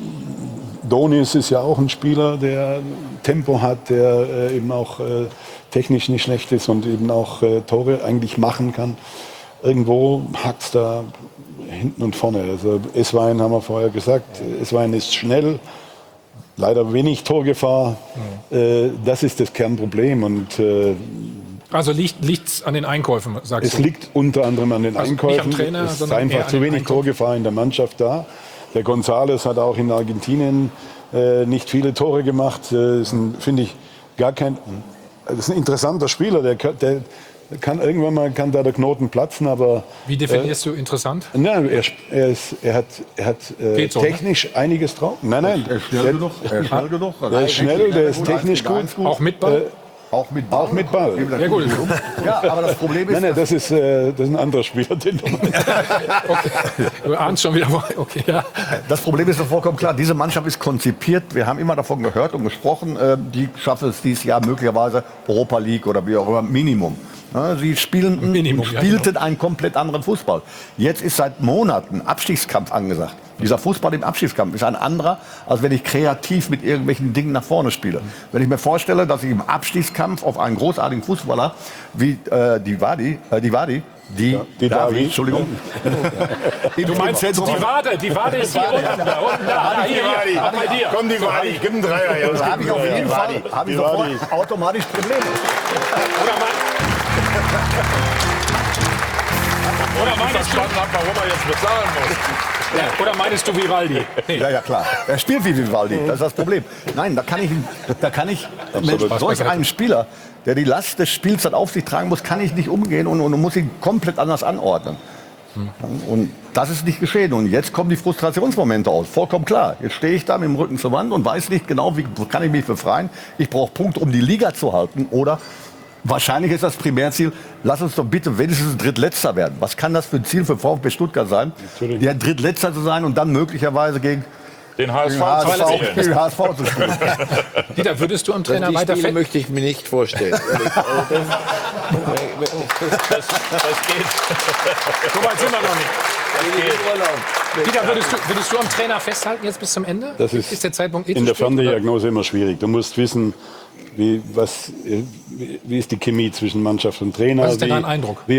Donis ist ja auch ein Spieler, der Tempo hat, der äh, eben auch äh, technisch nicht schlecht ist und eben auch äh, Tore eigentlich machen kann. Irgendwo hakt es da hinten und vorne. Also Eswein haben wir vorher gesagt, Eswein ist schnell, leider wenig Torgefahr. Mhm. Äh, das ist das Kernproblem. Und, äh, also liegt es an den Einkäufen, sagst es du? Es liegt unter anderem an den also Einkäufen. Nicht am Trainer, es ist sondern einfach zu wenig Torgefahr in der Mannschaft da. Der González hat auch in Argentinien äh, nicht viele Tore gemacht. Äh, ist ein, finde ich, gar kein. Das ist ein interessanter Spieler. Der, der kann irgendwann mal kann da der Knoten platzen, aber. Wie definierst äh, du interessant? Nein, er, er, ist, er hat, er hat äh, so, technisch ne? einiges drauf. Nein, nein. Er ist schnell genug. Er ist schnell genug. Er ist schnell, der ist technisch gut. Auch mit Ball? Äh, Auch mit Ball. Auch mit Ball. Ja, gut. Ja, aber das Problem ist. Nein, nein, das ist, äh, das ist ein anderer Spieler, den du okay. Du ahnst schon wieder. Okay, ja. Das Problem ist doch vollkommen klar. Diese Mannschaft ist konzipiert. Wir haben immer davon gehört und gesprochen, äh, die schaffen es dieses Jahr möglicherweise Europa League oder wie auch immer, Minimum. Ja, sie spielen, Minimum, spielten ja, genau. einen komplett anderen Fußball. Jetzt ist seit Monaten Abstiegskampf angesagt. Dieser Fußball im Abstiegskampf ist ein anderer, als wenn ich kreativ mit irgendwelchen Dingen nach vorne spiele. Wenn ich mir vorstelle, dass ich im Abstiegskampf auf einen großartigen Fußballer wie äh, die Wadi, äh, die Wadi, die, ja, die Davi, Davi, Entschuldigung. Du meinst die Wade, die Wade ist hier unten, da unten, da, hier, hier, bei dir. Komm, die Wadi, gib einen Dreier. Ja, da habe ich auf jeden Fall hab ich sofort automatisch Probleme. Oder Oder meinst verstanden habe, warum er jetzt bezahlen muss. Ja, oder meinst du Vivaldi? Nee. Ja, ja, klar. Er spielt wie Vivaldi, das ist das Problem. Nein, da kann ich, da kann ich mit solch einem Spieler, der die Last des Spiels dann auf sich tragen muss, kann ich nicht umgehen und, und muss ihn komplett anders anordnen. Hm. Und das ist nicht geschehen. Und jetzt kommen die Frustrationsmomente aus. Vollkommen klar. Jetzt stehe ich da mit dem Rücken zur Wand und weiß nicht genau, wie kann ich mich befreien. Ich brauche Punkte, um die Liga zu halten. Oder wahrscheinlich ist das Primärziel, lass uns doch bitte wenigstens Drittletzter werden. Was kann das für ein Ziel für VfB Stuttgart sein? Natürlich. Ja, Drittletzter zu sein und dann möglicherweise gegen den H S V, H S V, den H S V zu spielen. Dieter, würdest du am Trainer weiter fest? Das möchte ich mir nicht vorstellen. das, das, das geht. So weit sind wir noch nicht. Dieter, würdest du, würdest du am Trainer festhalten jetzt bis zum Ende? Das ist, ist der Zeitpunkt in der Ferndiagnose immer schwierig. Du musst wissen, wie, was, wie ist die Chemie zwischen Mannschaft und Trainer. Was ist denn wie, dein Eindruck? Wie,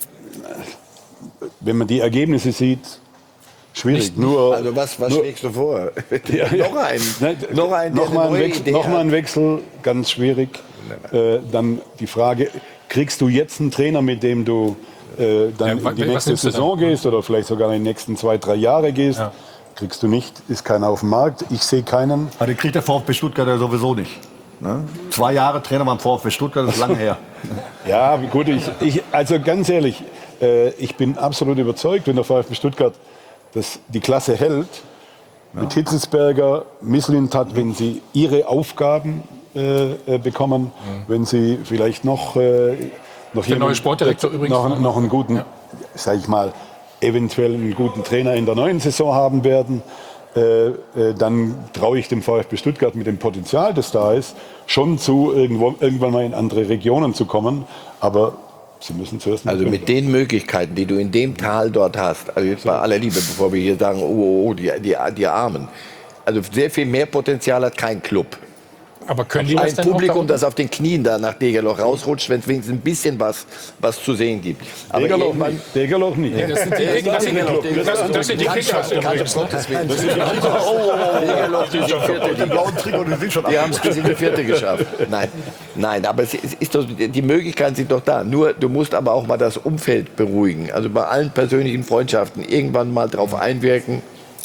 wenn man die Ergebnisse sieht, schwierig. Nur, also was, was nur, schlägst du vor? Ja, ja. Noch ein, Nein, noch ein, noch mal ein Wechsel, noch mal ein Wechsel, ganz schwierig. Äh, dann die Frage, kriegst du jetzt einen Trainer, mit dem du äh, dann ja, in die nächste Saison gehst oder vielleicht sogar in die nächsten zwei, drei Jahre gehst? Ja. Kriegst du nicht, ist keiner auf dem Markt. Ich sehe keinen. Aber den kriegt der VfB Stuttgart ja sowieso nicht. Ne? Zwei Jahre Trainer beim VfB Stuttgart, das ist lange her. Ja, gut, ich, ich, also ganz ehrlich, äh, ich bin absolut überzeugt, wenn der VfB Stuttgart das, die Klasse hält, ja. mit Hitzelsberger, Mislintat, wenn sie ihre Aufgaben äh, äh, bekommen, mhm. wenn sie vielleicht noch, äh, noch, der neue Sportdirektor übrigens noch, noch einen guten, ja. sag ich mal, eventuell einen guten Trainer in der neuen Saison haben werden, äh, äh, dann traue ich dem VfB Stuttgart mit dem Potenzial, das da ist, schon zu, irgendwo, irgendwann mal in andere Regionen zu kommen. Aber sie müssen zuerst... Also mit den Möglichkeiten, die du in dem Tal dort hast, also jetzt bei aller Liebe, bevor wir hier sagen, oh, oh, oh die, die, die Armen. Also sehr viel mehr Potenzial hat kein Club. Aber können die ein das denn Publikum, auch das auf den Knien da nach Degerloch rausrutscht, wenn es wenigstens ein bisschen was, was zu sehen gibt. Aber Degerloch nicht. Degerloch nicht. Das sind die, das sind die, das, das sind die Kickers übrigens. Ne? Degerloch, die blauen Trikot, die sind schon Die haben es bis in die vierte geschafft. Nein, nein, aber es ist doch, die Möglichkeiten sind doch da. Nur, du musst aber auch mal das Umfeld beruhigen. Also bei allen persönlichen Freundschaften irgendwann mal drauf einwirken,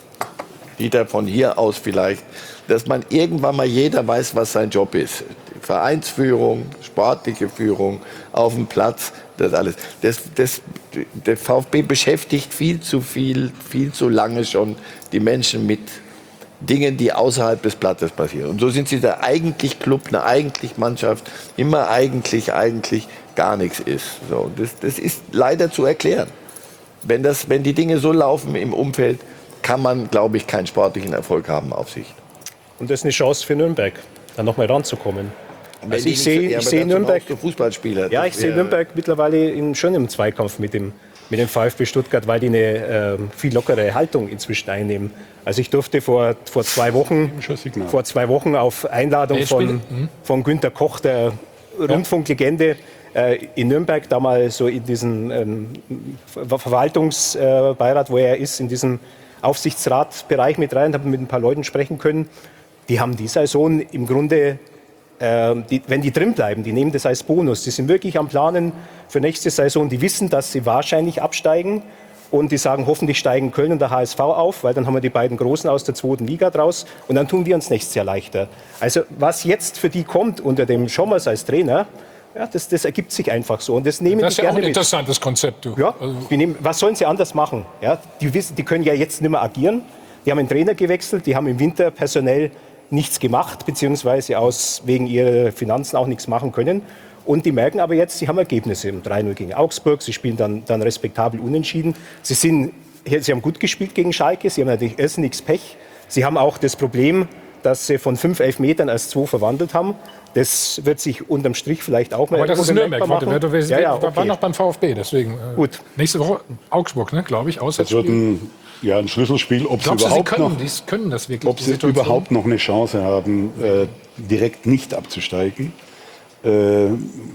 Dieter, von hier aus vielleicht, dass man irgendwann mal jeder weiß, was sein Job ist. Vereinsführung, sportliche Führung, auf dem Platz, das alles. Das, das, der VfB beschäftigt viel zu viel, viel zu lange schon die Menschen mit Dingen, die außerhalb des Platzes passieren. Und so sind sie da eigentlich Club, eine eigentlich Mannschaft, immer eigentlich, eigentlich gar nichts ist. So, das, das ist leider zu erklären. Wenn, das, wenn die Dinge so laufen im Umfeld, kann man, glaube ich, keinen sportlichen Erfolg haben auf Sicht. Und das ist eine Chance für Nürnberg, da noch mal ranzukommen. Also ich nicht- sehe ja, ich aber sehe dazu Nürnberg, brauchst du Fußballspieler. ja, Das ich sehe wäre- Nürnberg mittlerweile in, schon im Zweikampf mit dem, mit dem VfB Stuttgart, weil die eine äh, viel lockere Haltung inzwischen einnehmen. Also ich durfte vor, vor, zwei, Wochen, vor zwei Wochen auf Einladung Nee, Spiele- von, Mhm. von Günter Koch, der Rundfunklegende, äh, in Nürnberg, da mal so in diesem ähm, Ver- Verwaltungsbeirat, wo er ist, in diesem Aufsichtsratbereich mit rein, habe mit ein paar Leuten sprechen können. Die haben die Saison im Grunde, äh, die, wenn die drin bleiben, die nehmen das als Bonus. Die sind wirklich am Planen für nächste Saison. Die wissen, dass sie wahrscheinlich absteigen. Und die sagen, hoffentlich steigen Köln und der H S V auf, weil dann haben wir die beiden Großen aus der zweiten Liga draus. Und dann tun wir uns nächstes Jahr leichter. Also was jetzt für die kommt unter dem Schommers als Trainer, ja, das, das ergibt sich einfach so. Und das nehmen Das die ist ja auch gerne ein mit. interessantes Konzept. Du. Ja, die nehmen, was sollen sie anders machen? Ja, die, wissen, die können ja jetzt nicht mehr agieren. Die haben einen Trainer gewechselt, die haben im Winter personell nichts gemacht, beziehungsweise aus, wegen ihrer Finanzen auch nichts machen können. Und die merken aber jetzt, sie haben Ergebnisse. drei null gegen Augsburg, sie spielen dann, dann respektabel unentschieden. Sie, sind, sie haben gut gespielt gegen Schalke, sie haben natürlich erst nichts Pech. Sie haben auch das Problem, dass sie von fünf Elfmetern als zwei verwandelt haben. Das wird sich unterm Strich vielleicht auch mal Aber das ist Nürnberg. bemerkbar Warte, machen. wir, wir, Ja, ja, wir waren okay. noch beim VfB. Deswegen, äh, Gut. Nächste Woche Augsburg, ne, glaube ich, Das wird Auswärtsspiel. ein, ja, ein Schlüsselspiel, ob sie Glaubst du, sie überhaupt können, noch... die können das wirklich? Ob die sie Situation? überhaupt noch eine Chance haben, äh, direkt nicht abzusteigen. Äh,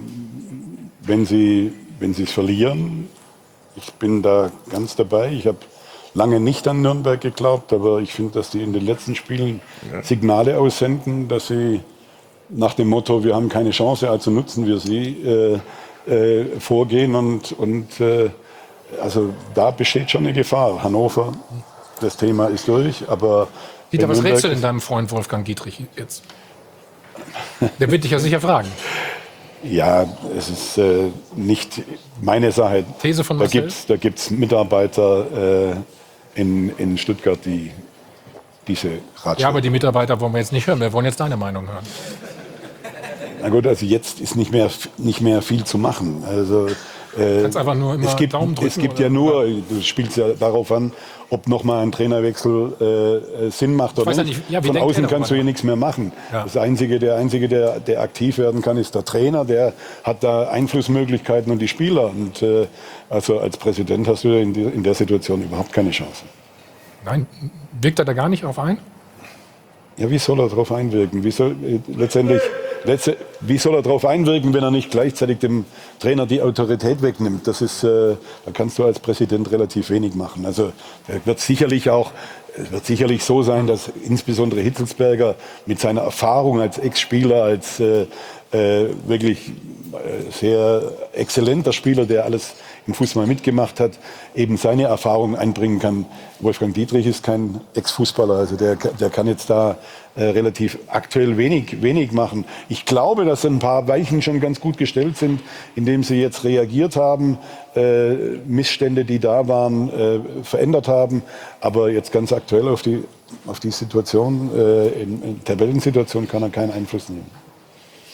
wenn sie wenn sie es verlieren, ich bin da ganz dabei. Ich habe lange nicht an Nürnberg geglaubt, aber ich finde, dass die in den letzten Spielen Signale aussenden, dass sie nach dem Motto, wir haben keine Chance, also nutzen wir sie, äh, äh, vorgehen. Und, und äh, also da besteht schon eine Gefahr. Hannover, das Thema ist durch, aber... Dieter, was Nürnberg rätst du denn ist- deinem Freund Wolfgang Dietrich jetzt? Der wird dich ja sicher fragen. Ja, es ist äh, nicht meine Sache. These von da Marcel? gibt's, da gibt's Mitarbeiter äh, in, in Stuttgart, die diese Ratschläge... Ja, aber die Mitarbeiter wollen wir jetzt nicht hören. Wir wollen jetzt deine Meinung hören. Na gut, also jetzt ist nicht mehr, nicht mehr viel zu machen. Also, äh, Kannst einfach nur immer es gibt, Daumen drücken es gibt oder- ja nur, du spielst ja darauf an, ob nochmal ein Trainerwechsel äh, Sinn macht oder weiß ja nicht. nicht, ja, wie Von denkt außen er kannst du darüber hier nichts mehr machen. Ja. Das Einzige, der Einzige, der, der aktiv werden kann, ist der Trainer. Der hat da Einflussmöglichkeiten und die Spieler. Und äh, also als Präsident hast du in, die, in der Situation überhaupt keine Chance. Nein, wirkt er da gar nicht drauf ein? Ja, wie soll er darauf einwirken? Wie soll, äh, letztendlich, letzte, wie soll er darauf einwirken, wenn er nicht gleichzeitig dem Trainer die Autorität wegnimmt? Das ist, äh, da kannst du als Präsident relativ wenig machen. Also er wird sicherlich auch, es wird sicherlich so sein, dass insbesondere Hitzelsberger mit seiner Erfahrung als Ex-Spieler, als äh, äh, wirklich äh, sehr exzellenter Spieler, der alles im Fußball mitgemacht hat, eben seine Erfahrungen einbringen kann. Wolfgang Dietrich ist kein Ex-Fußballer, also der, der kann jetzt da äh, relativ aktuell wenig, wenig machen. Ich glaube, dass ein paar Weichen schon ganz gut gestellt sind, indem sie jetzt reagiert haben, äh, Missstände, die da waren, äh, verändert haben. Aber jetzt ganz aktuell auf die, auf die Situation, äh, in, in Tabellensituation kann er keinen Einfluss nehmen.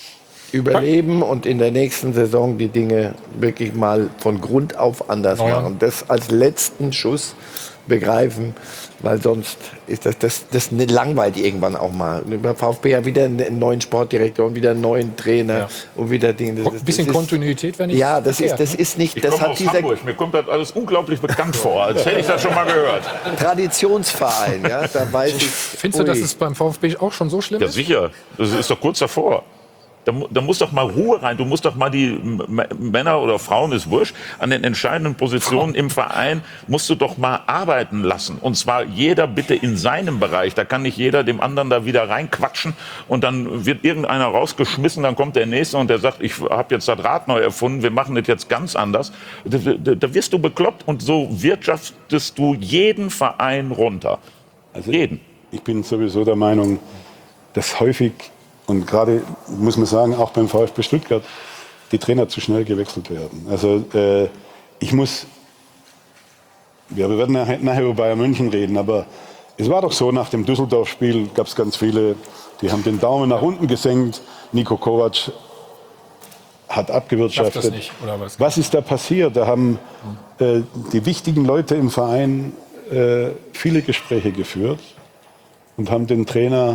überleben und in der nächsten Saison die Dinge wirklich mal von Grund auf anders Oh ja. machen. Das als letzten Schuss begreifen, weil sonst ist das, das, das langweilt irgendwann auch mal. Beim VfB ja wieder einen neuen Sportdirektor und wieder einen neuen Trainer Ja. und wieder Dinge. Das, Ein bisschen das ist, Kontinuität, wenn ich. Ja, das ist, das ist nicht. Ich Das komme hat aus dieser Hamburg. Mir kommt das alles unglaublich bekannt vor, als hätte ich das schon mal gehört. Traditionsverein. Ja, da weiß ich. Findest du, dass es beim VfB auch schon so schlimm Ja, ist? sicher. Das ist doch kurz davor. Da, mu- da muss doch mal Ruhe rein. Du musst doch mal die M M- Männer oder Frauen, ist wurscht, an den entscheidenden Positionen im Verein musst du doch mal arbeiten lassen. Und zwar jeder bitte in seinem Bereich. Da kann nicht jeder dem anderen da wieder reinquatschen und dann wird irgendeiner rausgeschmissen, dann kommt der Nächste und der sagt, ich habe jetzt das Rad neu erfunden, wir machen das jetzt ganz anders. Da, da, da wirst du bekloppt und so wirtschaftest du jeden Verein runter. Also jeden. Ich bin sowieso der Meinung, dass häufig, und gerade muss man sagen, auch beim VfB Stuttgart, die Trainer zu schnell gewechselt werden. Also äh, ich muss, ja, wir werden nachher, nachher über Bayern München reden, aber es war doch so, nach dem Düsseldorf-Spiel gab es ganz viele, die haben den Daumen nach unten gesenkt. Nico Kovac hat abgewirtschaftet. Schafft das nicht, oder was? Was ist da passiert? Da haben äh, die wichtigen Leute im Verein äh, viele Gespräche geführt und haben den Trainer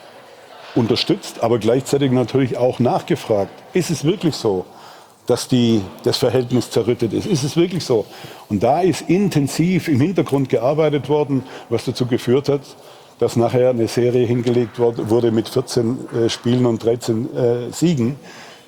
unterstützt, aber gleichzeitig natürlich auch nachgefragt. Ist es wirklich so, dass die, das Verhältnis zerrüttet ist? Ist es wirklich so? Und da ist intensiv im Hintergrund gearbeitet worden, was dazu geführt hat, dass nachher eine Serie hingelegt wurde mit vierzehn äh, Spielen und dreizehn äh, Siegen.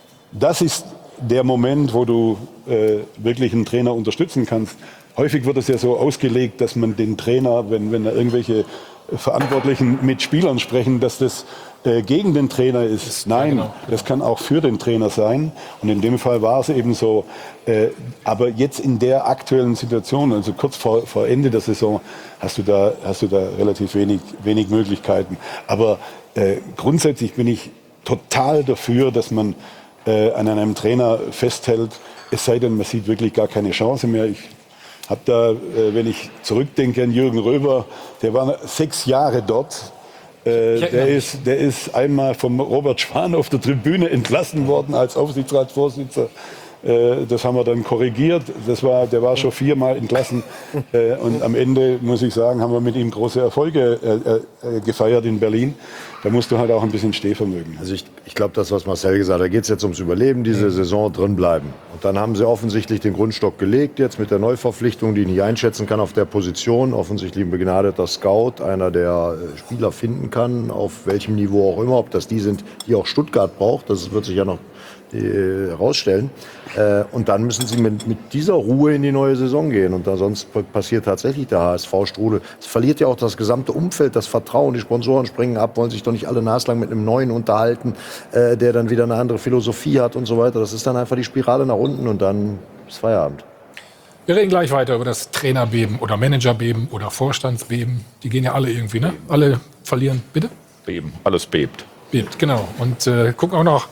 Das ist der Moment, wo du äh, wirklich einen Trainer unterstützen kannst. Häufig wird es ja so ausgelegt, dass man den Trainer, wenn, wenn da irgendwelche Verantwortlichen mit Spielern sprechen, dass das äh, gegen den Trainer ist. Nein, genau. das kann auch für den Trainer sein. Und in dem Fall war es eben so. Äh, aber jetzt in der aktuellen Situation, also kurz vor, vor Ende der Saison, hast du da, hast du da relativ wenig, wenig Möglichkeiten. Aber äh, grundsätzlich bin ich total dafür, dass man äh, an einem Trainer festhält, es sei denn, man sieht wirklich gar keine Chance mehr. Ich habe da, äh, wenn ich zurückdenke an Jürgen Röber, der war sechs Jahre dort. Äh, der, ist, der ist einmal vom Robert Schwan auf der Tribüne entlassen worden als Aufsichtsratsvorsitzender. Äh, das haben wir dann korrigiert. Das war, der war schon viermal entlassen. Äh, und am Ende, muss ich sagen, haben wir mit ihm große Erfolge äh, äh, gefeiert in Berlin. Da musst du halt auch ein bisschen Stehvermögen. Also ich, ich glaube, das, was Marcel gesagt hat, da geht es jetzt ums Überleben, diese mhm. Saison drin bleiben. Und dann haben sie offensichtlich den Grundstock gelegt, jetzt mit der Neuverpflichtung, die ich nicht einschätzen kann auf der Position. Offensichtlich ein begnadeter Scout, einer, der Spieler finden kann, auf welchem Niveau auch immer, ob das die sind, die auch Stuttgart braucht. Das wird sich ja noch herausstellen. Äh, und dann müssen sie mit, mit dieser Ruhe in die neue Saison gehen. Und da sonst passiert tatsächlich der H S V-Strudel. Es verliert ja auch das gesamte Umfeld, das Vertrauen. Die Sponsoren springen ab, wollen sich doch nicht alle naslang mit einem Neuen unterhalten, äh, der dann wieder eine andere Philosophie hat und so weiter. Das ist dann einfach die Spirale nach unten und dann ist Feierabend. Wir reden gleich weiter über das Trainerbeben oder Managerbeben oder Vorstandsbeben. Die gehen ja alle irgendwie, ne? Alle verlieren, bitte? Beben, alles bebt. Bebt, genau. Und äh, gucken auch noch,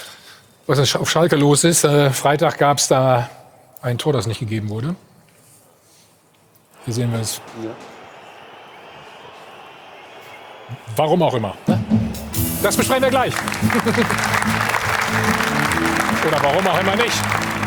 was auf Schalke los ist. Äh, Freitag gab es da ein Tor, das nicht gegeben wurde. Hier sehen wir es. Ja. Warum auch immer. Ne? Das besprechen wir gleich. Oder warum auch immer nicht.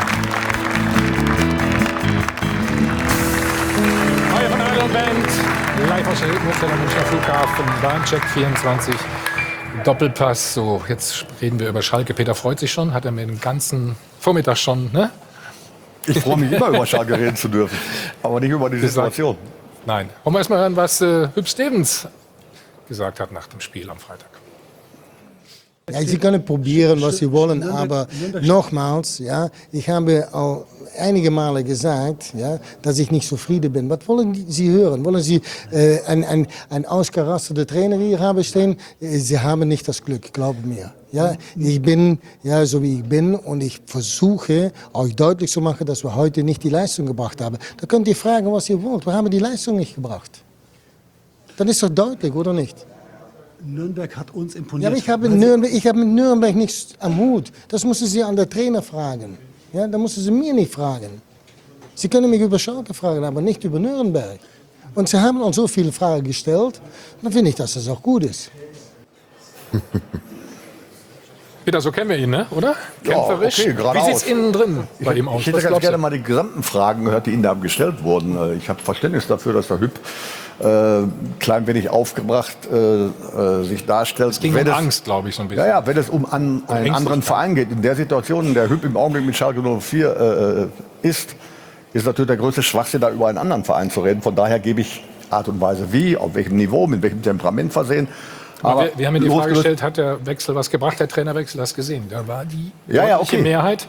Iron Idol Band, live aus der Münchner Flughafen, Bahncheck vierundzwanzig. Doppelpass, so, jetzt reden wir über Schalke. Peter freut sich schon, hat er mir den ganzen Vormittag schon, ne? Ich freue mich immer, über Schalke reden zu dürfen, aber nicht über die Situation. Nein. Wollen wir erst mal hören, was äh, Hüb Stevens gesagt hat nach dem Spiel am Freitag. Ja, Sie können probieren, was Sie wollen, aber nochmals, ja, ich habe auch einige Male gesagt, ja, dass ich nicht zufrieden bin. Was wollen Sie hören? Wollen Sie äh, ein, ein, ein ausgerasteter Trainer hier haben stehen? Sie haben nicht das Glück, glauben mir. Ja, ich bin ja so wie ich bin und ich versuche euch deutlich zu machen, dass wir heute nicht die Leistung gebracht haben. Da könnt ihr fragen, was ihr wollt. Wir haben die Leistung nicht gebracht. Dann ist doch deutlich, oder nicht? Nürnberg hat uns imponiert. Ja, aber ich habe, Nürnberg, ich habe mit Nürnberg nichts am Hut. Das müssen Sie an der Trainer fragen. Ja, da müssen Sie mir nicht fragen. Sie können mich über Schalke fragen, aber nicht über Nürnberg. Und Sie haben uns so viele Fragen gestellt, dann finde ich, dass das auch gut ist. Peter, so kennen wir ihn, ne? oder? Kämpferisch. Ja, okay, Wie geradeaus. sieht's innen drin bei ihm aus? Ich hätte Was ganz glaubst gerne du? mal die gesamten Fragen gehört, die Ihnen da gestellt wurden. Ich habe Verständnis dafür, dass der Hüb äh, klein wenig aufgebracht äh, äh, sich darstellt. Es ging wenn um es, Angst, glaube ich, so ein bisschen. Ja, ja, wenn es um an, einen anderen Verein geht, in der Situation, in der Hüb im Augenblick mit Schalke null vier äh, ist, ist natürlich der größte Schwachsinn, da über einen anderen Verein zu reden. Von daher gebe ich Art und Weise wie, auf welchem Niveau, mit welchem Temperament versehen. Aber Aber wir, wir haben ja die Frage losgelöst- gestellt, hat der Wechsel was gebracht, der Trainerwechsel, hast gesehen. Da war die Ja, ja, deutliche okay. Mehrheit,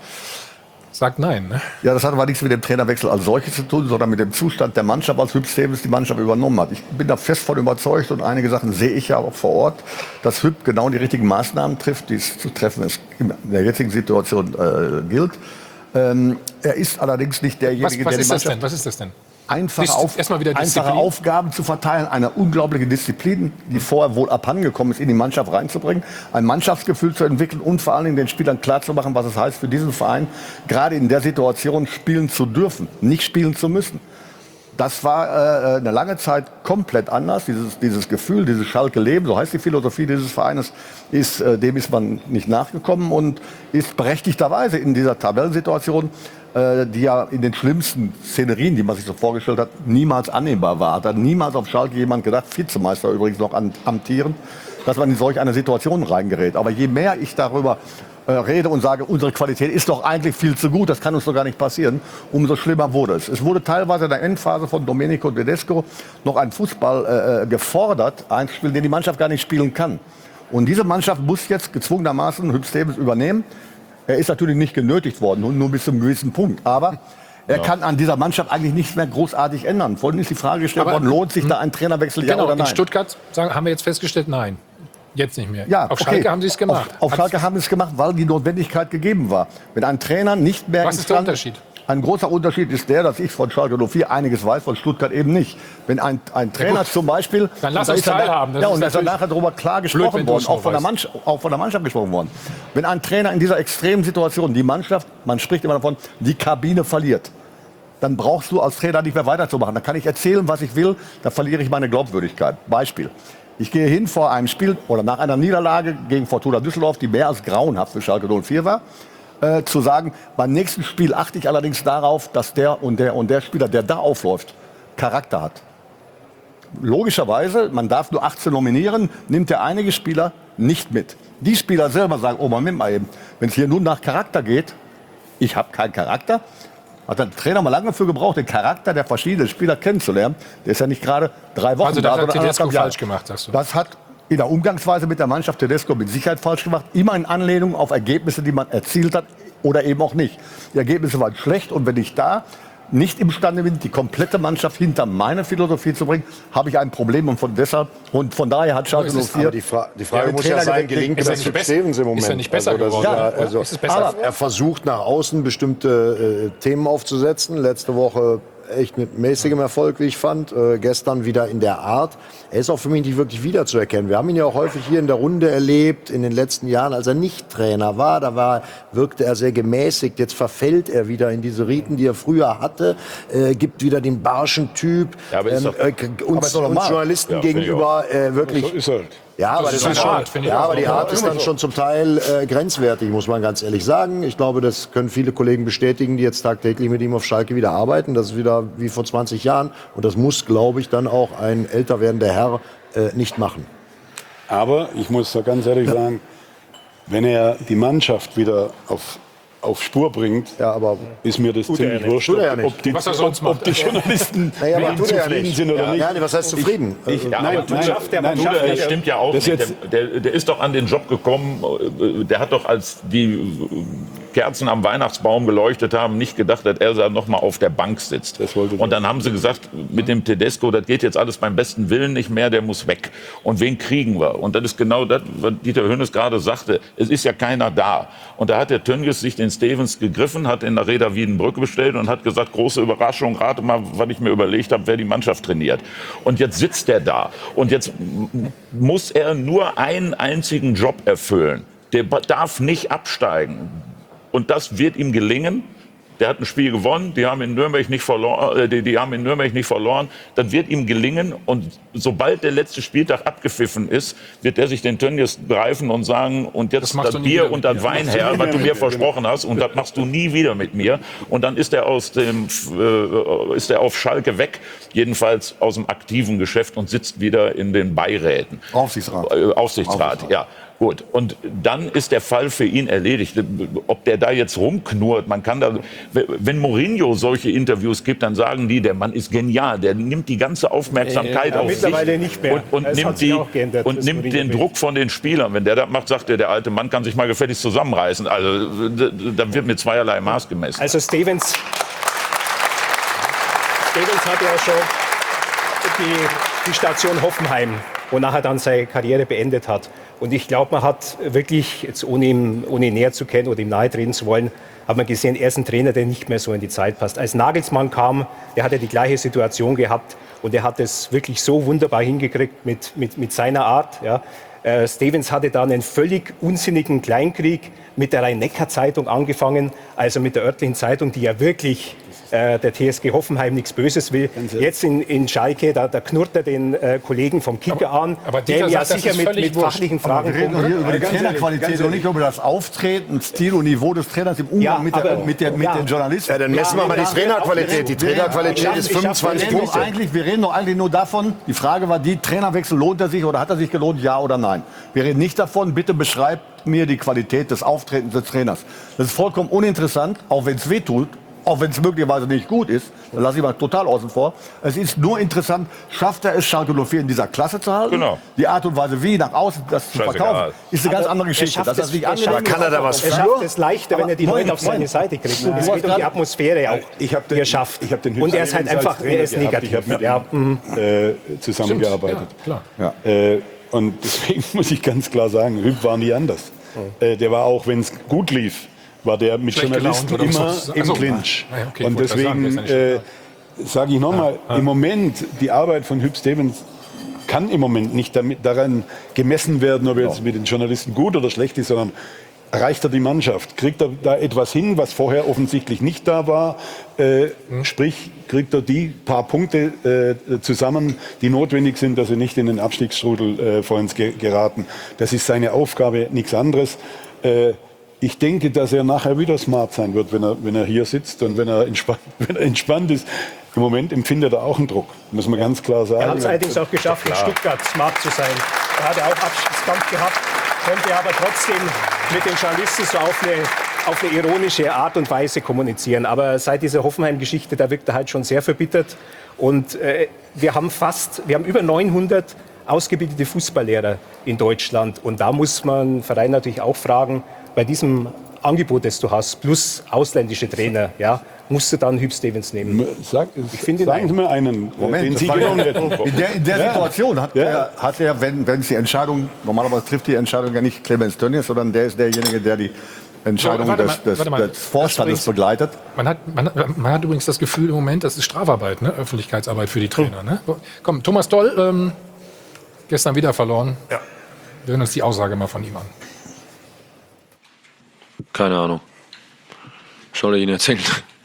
sagt nein. Ne? Ja, das hat aber nichts mit dem Trainerwechsel als solches zu tun, sondern mit dem Zustand der Mannschaft, als Hüb Stevens die Mannschaft übernommen hat. Ich bin da fest von überzeugt und einige Sachen sehe ich ja auch vor Ort, dass Hüb genau die richtigen Maßnahmen trifft, die es zu treffen ist, in der jetzigen Situation äh, gilt. Ähm, er ist allerdings nicht derjenige, Was, was der die ist das Mannschaft denn? Was ist das denn? Einfache, Dis- auf, erstmal wieder einfache Disziplin. Aufgaben zu verteilen, eine unglaubliche Disziplin, die vorher wohl abhandengekommen ist, in die Mannschaft reinzubringen, ein Mannschaftsgefühl zu entwickeln und vor allen Dingen den Spielern klarzumachen, was es heißt für diesen Verein, gerade in der Situation spielen zu dürfen, nicht spielen zu müssen. Das war äh, eine lange Zeit komplett anders. Dieses, dieses Gefühl, dieses Schalke-Leben, so heißt die Philosophie dieses Vereines, ist, äh, dem ist man nicht nachgekommen und ist berechtigterweise in dieser Tabellensituation, äh, die ja in den schlimmsten Szenerien, die man sich so vorgestellt hat, niemals annehmbar war. Hat dann niemals auf Schalke jemand gedacht, Vizemeister übrigens noch an, amtieren, dass man in solch eine Situation reingerät. Aber je mehr ich darüber äh, rede und sage, unsere Qualität ist doch eigentlich viel zu gut, das kann uns doch gar nicht passieren, umso schlimmer wurde es. Es wurde teilweise in der Endphase von Domenico Tedesco noch ein Fußball äh, gefordert, ein Spiel, den die Mannschaft gar nicht spielen kann. Und diese Mannschaft muss jetzt gezwungenermaßen Hüb Stevens übernehmen. Er ist natürlich nicht genötigt worden, nur, nur bis zu einem gewissen Punkt. Aber er Ja. kann an dieser Mannschaft eigentlich nichts mehr großartig ändern. Vorhin ist die Frage gestellt Aber- worden, lohnt sich da ein Trainerwechsel, ja Genau, oder in nein? Stuttgart sagen, haben wir jetzt festgestellt, nein. Jetzt nicht mehr. Ja, Auf okay. Schalke haben sie es gemacht. Auf, auf Hat- Schalke haben sie es gemacht, weil die Notwendigkeit gegeben war. Wenn ein Trainer nicht mehr... Was ist der imstande- Unterschied? Ein großer Unterschied ist der, dass ich von Schalke null vier einiges weiß, von Stuttgart eben nicht. Wenn ein, ein Trainer gut. zum Beispiel... Dann lass da uns ist dann- teilhaben. Das Ja, ist und da ist dann natürlich nachher darüber klar blöd, gesprochen wenn du es worden, auch noch von, der weißt. Mannschaft, auch von der Mannschaft gesprochen worden. Wenn ein Trainer in dieser extremen Situation die Mannschaft, man spricht immer davon, die Kabine verliert, dann brauchst du als Trainer nicht mehr weiterzumachen. Da kann ich erzählen, was ich will, da verliere ich meine Glaubwürdigkeit. Beispiel. Ich gehe hin vor einem Spiel oder nach einer Niederlage gegen Fortuna Düsseldorf, die mehr als grauenhaft für Schalke null vier war, äh, zu sagen, beim nächsten Spiel achte ich allerdings darauf, dass der und der und der Spieler, der da aufläuft, Charakter hat. Logischerweise, man darf nur achtzehn nominieren, nimmt der einige Spieler nicht mit. Die Spieler selber sagen, oh Moment mal eben, wenn es hier nun nach Charakter geht, ich habe keinen Charakter, hat der Trainer mal lange dafür gebraucht, den Charakter der verschiedenen Spieler kennenzulernen. Der ist ja nicht gerade drei Wochen Also da. das hat oder Tedesco anderthalb Jahre. falsch gemacht, sagst du? Das hat in der Umgangsweise mit der Mannschaft Tedesco mit Sicherheit falsch gemacht. Immer in Anlehnung auf Ergebnisse, die man erzielt hat oder eben auch nicht. Die Ergebnisse waren schlecht und wenn ich da nicht imstande bin, die komplette Mannschaft hinter meine Philosophie zu bringen, habe ich ein Problem und von deshalb und von daher hat Schalke null vier. Aber die, Fra die Frage der muss ja Trainer sein, gewinnt- gelingt ist er das nicht Hüb besser- Stevens im Moment? ist er nicht besser also, das geworden? Ja, Ja, also, ist es besser? aber er versucht nach außen bestimmte äh, Themen aufzusetzen. Letzte Woche echt mit mäßigem Erfolg, wie ich fand. Äh, gestern wieder in der Art. Er ist auch für mich nicht wirklich wiederzuerkennen. Wir haben ihn ja auch häufig hier in der Runde erlebt, in den letzten Jahren, als er nicht Trainer war. Da war, wirkte er sehr gemäßigt. Jetzt verfällt er wieder in diese Riten, die er früher hatte. Äh, gibt wieder den barschen Typ. Ja, aber ist doch- äh, aber uns, ist doch normal. uns Journalisten Ja, finde ich gegenüber äh, wirklich... So ist halt. Ja, aber, Das das ist ist eine schon, Art, finde ich ja, auch. aber die Ja, Art ist immer dann so. schon zum Teil äh, grenzwertig, muss man ganz ehrlich sagen. Ich glaube, das können viele Kollegen bestätigen, die jetzt tagtäglich mit ihm auf Schalke wieder arbeiten. Das ist wieder wie vor zwanzig Jahren. Und das muss, glaube ich, dann auch ein älter werdender Herr äh, nicht machen. Aber ich muss da ganz ehrlich sagen, wenn er die Mannschaft wieder auf, auf Spur bringt, ja, aber ist mir das tut er ja ziemlich nicht. wurscht, Tut er ja nicht. ob, die, Was er sonst ob, ob macht. die Journalisten Naja, aber mit ihm tut er ja zufrieden nicht. sind oder Ja, nicht. ja, nee, was heißt zufrieden? Ich, ich, Ja, nein, aber du nein, schafft der nein, Mannschaft, nein, das stimmt ja auch das nicht. jetzt, Der, der, der ist doch an den Job gekommen, äh, der hat doch, als die Kerzen am Weihnachtsbaum geleuchtet haben, nicht gedacht, dass er da noch mal auf der Bank sitzt. Und dann haben sie gesagt, mit dem Tedesco, das geht jetzt alles beim besten Willen nicht mehr, der muss weg. Und wen kriegen wir? Und das ist genau das, was Dieter Hönes gerade sagte. Es ist ja keiner da. Und da hat der Tönnies sich den Stevens gegriffen, hat in der Reda Wiedenbrück bestellt und hat gesagt, große Überraschung, rate mal, was ich mir überlegt habe, wer die Mannschaft trainiert. Und jetzt sitzt er da. Und jetzt muss er nur einen einzigen Job erfüllen. Der darf nicht absteigen. Und das wird ihm gelingen. der hat ein Spiel gewonnen, die haben in Nürnberg nicht verloren, äh, die, die haben in Nürnberg nicht verloren, dann wird ihm gelingen und sobald der letzte Spieltag abgepfiffen ist, wird er sich den Tönnies greifen und sagen, und jetzt das, das Bier und das Wein her, was du mir versprochen hast, und das machst du nie wieder mit mir. Und dann ist er aus dem, äh, ist er auf Schalke weg, jedenfalls aus dem aktiven Geschäft und sitzt wieder in den Beiräten. Aufsichtsrat. Äh, Aufsichtsrat, Aufsichtsrat, ja. Gut, und dann ist der Fall für ihn erledigt. Ob der da jetzt rumknurrt, man kann da, wenn Mourinho solche Interviews gibt, dann sagen die, der Mann ist genial, der nimmt die ganze Aufmerksamkeit äh, auf mittlerweile sich nicht mehr. und, und nimmt, die, geändert, und nimmt den Druck von den Spielern. Wenn der das macht, sagt er, der alte Mann kann sich mal gefälligst zusammenreißen. Also da wird mit zweierlei Maß gemessen. Also Stevens, Stevens hat ja schon die, die Station Hoffenheim, wonach er dann seine Karriere beendet hat. Und ich glaube, man hat wirklich, jetzt ohne ihn, ohne ihn näher zu kennen oder ihm nahe treten zu wollen, hat man gesehen, er ist ein Trainer, der nicht mehr so in die Zeit passt. Als Nagelsmann kam, der hatte die gleiche Situation gehabt und er hat es wirklich so wunderbar hingekriegt mit, mit, mit seiner Art. Ja. Äh, Stevens hatte dann einen völlig unsinnigen Kleinkrieg mit der Rhein-Neckar-Zeitung angefangen, also mit der örtlichen Zeitung, die ja wirklich äh, der T S G Hoffenheim nichts Böses will. Jetzt in, in Schalke, da, da knurrt er den äh, Kollegen vom Kicker aber, an, aber der ja sagt, sicher mit, mit fachlichen Fragen aber wir reden kommt. hier über die Ganz Trainerqualität ehrlich, und nicht über das Auftreten, Stil und Niveau des Trainers im Umgang Ja, mit, der, aber- mit, der, mit ja. den Journalisten. Ja, dann messen wir mal die Trainerqualität. Die Trainerqualität ist fünfundzwanzig wir reden doch Punkte. eigentlich, wir reden doch eigentlich nur davon, die Frage war die, Trainerwechsel, lohnt er sich oder hat er sich gelohnt, ja oder nein? Wir reden nicht davon, bitte beschreibt mir die Qualität des Auftretens des Trainers. Das ist vollkommen uninteressant, auch wenn es weh tut, auch wenn es möglicherweise nicht gut ist, dann lasse ich mal total außen vor. Es ist nur interessant, schafft er es, Schalke null vier in dieser Klasse zu halten? Genau. Die Art und Weise, wie nach außen das zu Scheißegal. verkaufen, ist eine ganz Aber andere er Geschichte. schafft Dass er es- sich er angenehm schafft- ist, Kann er da was er für? schafft es leichter, wenn er die Leute auf seine Seite kriegt. Und es geht um die Atmosphäre auch, Ich habe die er schafft. Ich hab den Und er ist halt Hübner einfach, als er ist Trainer gehabt. negativ. Ich habe mit Ja, ihm äh, zusammengearbeitet. Stimmt, ja, Ja. Äh, und deswegen muss ich ganz klar sagen, Hüb war nie anders. Äh, der war auch, wenn es gut lief, war der mit Schlecht Journalisten gelaunt oder immer was? im Achso, Clinch. ah, ja, okay, ich und wollte gerade sagen, deswegen das ist ja nicht äh, sage ich nochmal, Ja, ja. im Moment, die Arbeit von Hüb Stevens kann im Moment nicht damit, daran gemessen werden, ob er jetzt mit den Journalisten gut oder schlecht ist, sondern erreicht er die Mannschaft? Kriegt er da etwas hin, was vorher offensichtlich nicht da war? Äh, Mhm. Sprich, kriegt er die paar Punkte äh, zusammen, die notwendig sind, dass sie nicht in den Abstiegsstrudel äh, vor uns ge geraten? Das ist seine Aufgabe, nichts anderes. Äh, ich denke, dass er nachher wieder smart sein wird, wenn er, wenn er hier sitzt und wenn er, entspannt, wenn er entspannt ist. Im Moment empfindet er auch einen Druck, muss man ganz klar sagen. Er hat es allerdings auch geschafft, in Klar. Stuttgart smart zu sein. Da hat er auch Abstiegskampf gehabt, konnte aber trotzdem mit den Journalisten so auf eine, auf eine ironische Art und Weise kommunizieren. Aber seit dieser Hoffenheim-Geschichte, da wirkt er halt schon sehr verbittert. Und äh, wir haben fast, wir haben über neunhundert ausgebildete Fußballlehrer in Deutschland. Und da muss man Verein natürlich auch fragen, bei diesem Angebot, das du hast, plus ausländische Trainer, ja, musst du dann Hüb Stevens nehmen? Sag, ich finde, sagen Sie mir einen, Moment, den das Sie war ja- genommen hätten. in der, in der Ja. Situation hat, Ja. er, hat er, wenn, wenn es die Entscheidung, normalerweise trifft die Entscheidung ja nicht Clemens Tönnies, sondern der ist derjenige, der die Entscheidung So, warte des, mal, des, warte mal. des Vorstandes Das übrigens- begleitet. Man hat, man, hat- man hat übrigens das Gefühl im Moment, das ist Strafarbeit, ne? Öffentlichkeitsarbeit für die Trainer. Ne? Komm, Thomas Doll, ähm, gestern wieder verloren. Ja. Wir hören uns die Aussage mal von ihm an. Keine Ahnung. Soll ich Ihnen erzählen?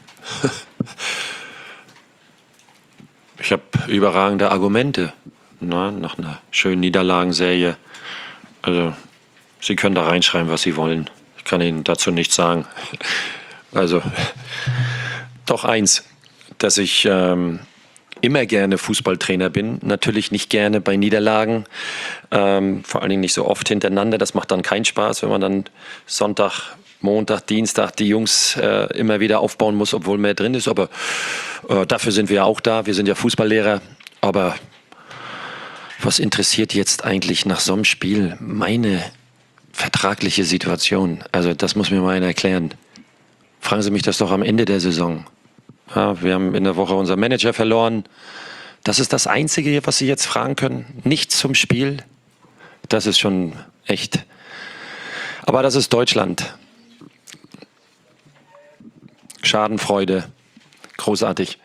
Ich habe überragende Argumente, na, nach einer schönen Niederlagenserie. Also, Sie können da reinschreiben, was Sie wollen. Ich kann Ihnen dazu nichts sagen. Also, doch eins, dass ich ähm, immer gerne Fußballtrainer bin. Natürlich nicht gerne bei Niederlagen, ähm, vor allen Dingen nicht so oft hintereinander. Das macht dann keinen Spaß, wenn man dann Sonntag, Montag, Dienstag die Jungs äh, immer wieder aufbauen muss, obwohl mehr drin ist. Aber äh, dafür sind wir ja auch da. Wir sind ja Fußballlehrer. Aber was interessiert jetzt eigentlich nach so einem Spiel meine vertragliche Situation? Also das muss mir mal einer erklären. Fragen Sie mich das doch am Ende der Saison. Ja, wir haben in der Woche unseren Manager verloren. Das ist das Einzige, was Sie jetzt fragen können. Nichts zum Spiel. Das ist schon echt. Aber das ist Deutschland. Schadenfreude. Großartig.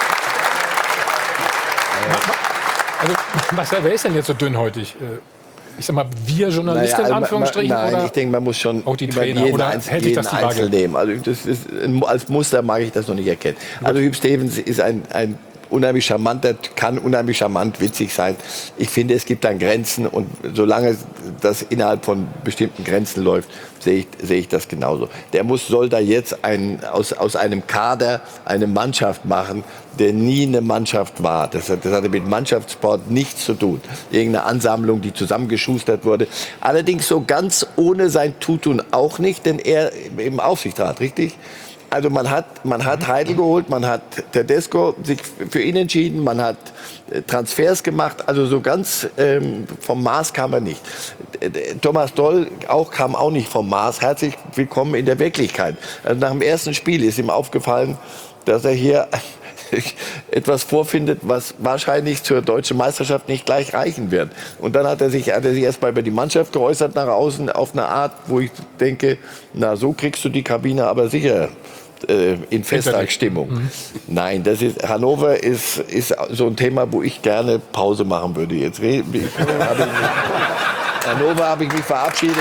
Also, Marcel, wer ist denn jetzt so dünnhäutig? Äh, ich sag mal, wir Journalisten Naja, in Anführungsstrichen? Nein, oder ich denke, man muss schon auch die über Trainer, jeden, oder Einzel, hält sich jeden das die Waage? Einzel nehmen. Also das ist, als Muster mag ich das noch nicht erkennen. Also Hüb Stevens ist ein, ein unheimlich charmanter, kann unheimlich charmant, witzig sein. Ich finde, es gibt dann Grenzen und solange das innerhalb von bestimmten Grenzen läuft, sehe ich, sehe ich das genauso. Der muss, soll da jetzt ein, aus, aus einem Kader eine Mannschaft machen, der nie eine Mannschaft war. Das, hat, das hatte mit Mannschaftssport nichts zu tun. Irgendeine Ansammlung, die zusammengeschustert wurde. Allerdings so ganz ohne sein Zutun auch nicht, denn er im Aufsichtsrat, richtig? Also man hat, man hat Heidel geholt, man hat Tedesco sich für ihn entschieden, man hat Transfers gemacht, also so ganz ähm, vom Mars kam er nicht. Thomas Doll auch, kam auch nicht vom Mars. Herzlich willkommen in der Wirklichkeit. Also nach dem ersten Spiel ist ihm aufgefallen, dass er hier etwas vorfindet, was wahrscheinlich zur deutschen Meisterschaft nicht gleich reichen wird. Und dann hat er sich, hat er sich erstmal über die Mannschaft geäußert nach außen auf eine Art, wo ich denke, na so kriegst du die Kabine aber sicher äh, in Festtagsstimmung. Mhm. Nein, das ist, Hannover ist, ist so ein Thema, wo ich gerne Pause machen würde. Jetzt re, ich, hab ich mich, Hannover habe ich mich verabschiedet.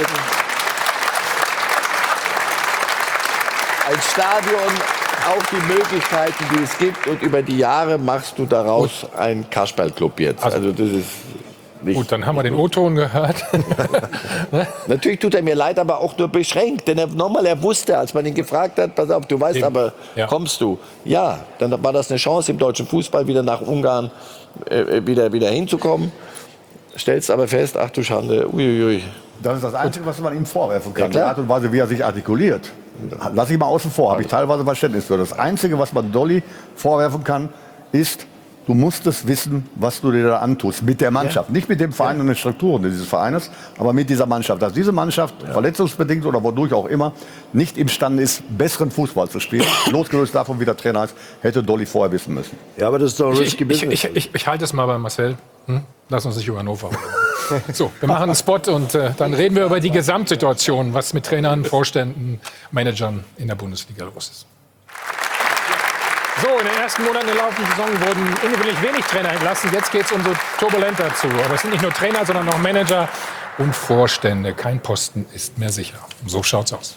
Als Stadion auch die Möglichkeiten, die es gibt, und über die Jahre machst du daraus einen Kasperlclub jetzt. Also, also das ist nicht gut, dann haben wir den O-Ton gehört. Natürlich tut er mir leid, aber auch nur beschränkt. Denn er, nochmal, er wusste, als man ihn gefragt hat, pass auf, du weißt Eben. aber, ja. kommst du? Ja, dann war das eine Chance im deutschen Fußball, wieder nach Ungarn äh, wieder, wieder hinzukommen. Stellst aber fest, ach du Schande, uiuiui. Das ist das Einzige, was man ihm vorwerfen kann, Ja, die Art und Weise, wie er sich artikuliert. Lass ich mal außen vor, habe ich teilweise Verständnis für. Das Einzige, was man Dolly vorwerfen kann, ist, du musst es wissen, was du dir da antust mit der Mannschaft. Ja. Nicht mit dem Verein ja. und den Strukturen dieses Vereines, aber mit dieser Mannschaft. Dass diese Mannschaft, ja. verletzungsbedingt oder wodurch auch immer, nicht imstande ist, besseren Fußball zu spielen. Losgelöst davon, wie der Trainer ist, hätte Dolly vorher wissen müssen. Ja, aber das ist doch risky business. Ich, ich, ich, ich halte es mal bei Marcel. Hm? Lass uns nicht über Hannover. So, wir machen einen Spot und äh, dann reden wir über die Gesamtsituation, was mit Trainern, Vorständen, Managern in der Bundesliga los ist. So, in den ersten Monaten der laufenden Saison wurden ungewöhnlich wenig Trainer entlassen. Jetzt geht es umso turbulenter zu. Aber es sind nicht nur Trainer, sondern auch Manager und Vorstände. Kein Posten ist mehr sicher. So schaut's aus.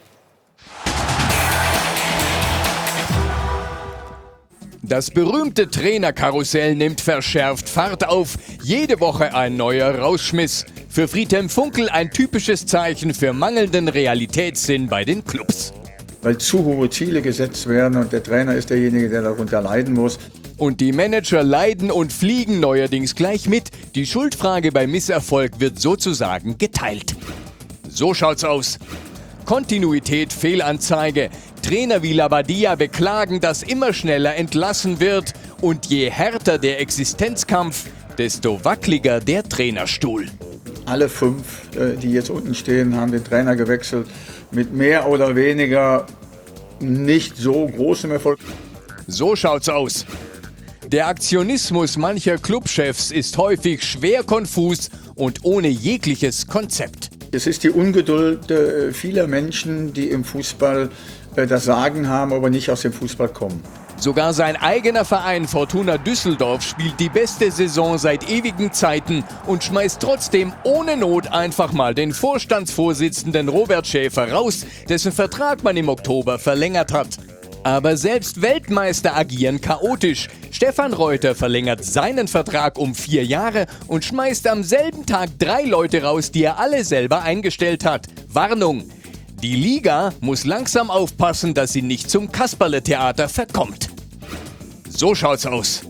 Das berühmte Trainerkarussell nimmt verschärft Fahrt auf. Jede Woche ein neuer Rausschmiss. Für Friedhelm Funkel ein typisches Zeichen für mangelnden Realitätssinn bei den Clubs. Weil zu hohe Ziele gesetzt werden und der Trainer ist derjenige, der darunter leiden muss. Und die Manager leiden und fliegen neuerdings gleich mit. Die Schuldfrage bei Misserfolg wird sozusagen geteilt. So schaut's aus. Kontinuität Fehlanzeige. Trainer wie Labadia beklagen, dass immer schneller entlassen wird. Und je härter der Existenzkampf, desto wackeliger der Trainerstuhl. Alle fünf, die jetzt unten stehen, haben den Trainer gewechselt. Mit mehr oder weniger nicht so großem Erfolg. So schaut's aus. Der Aktionismus mancher Clubchefs ist häufig schwer konfus und ohne jegliches Konzept. Es ist die Ungeduld äh, vieler Menschen, die im Fußball äh, das Sagen haben, aber nicht aus dem Fußball kommen. Sogar sein eigener Verein Fortuna Düsseldorf spielt die beste Saison seit ewigen Zeiten und schmeißt trotzdem ohne Not einfach mal den Vorstandsvorsitzenden Robert Schäfer raus, dessen Vertrag man im Oktober verlängert hat. Aber selbst Weltmeister agieren chaotisch. Stefan Reuter verlängert seinen Vertrag um vier Jahre und schmeißt am selben Tag drei Leute raus, die er alle selber eingestellt hat. Warnung! Die Liga muss langsam aufpassen, dass sie nicht zum Kasperle-Theater verkommt. So schaut's aus.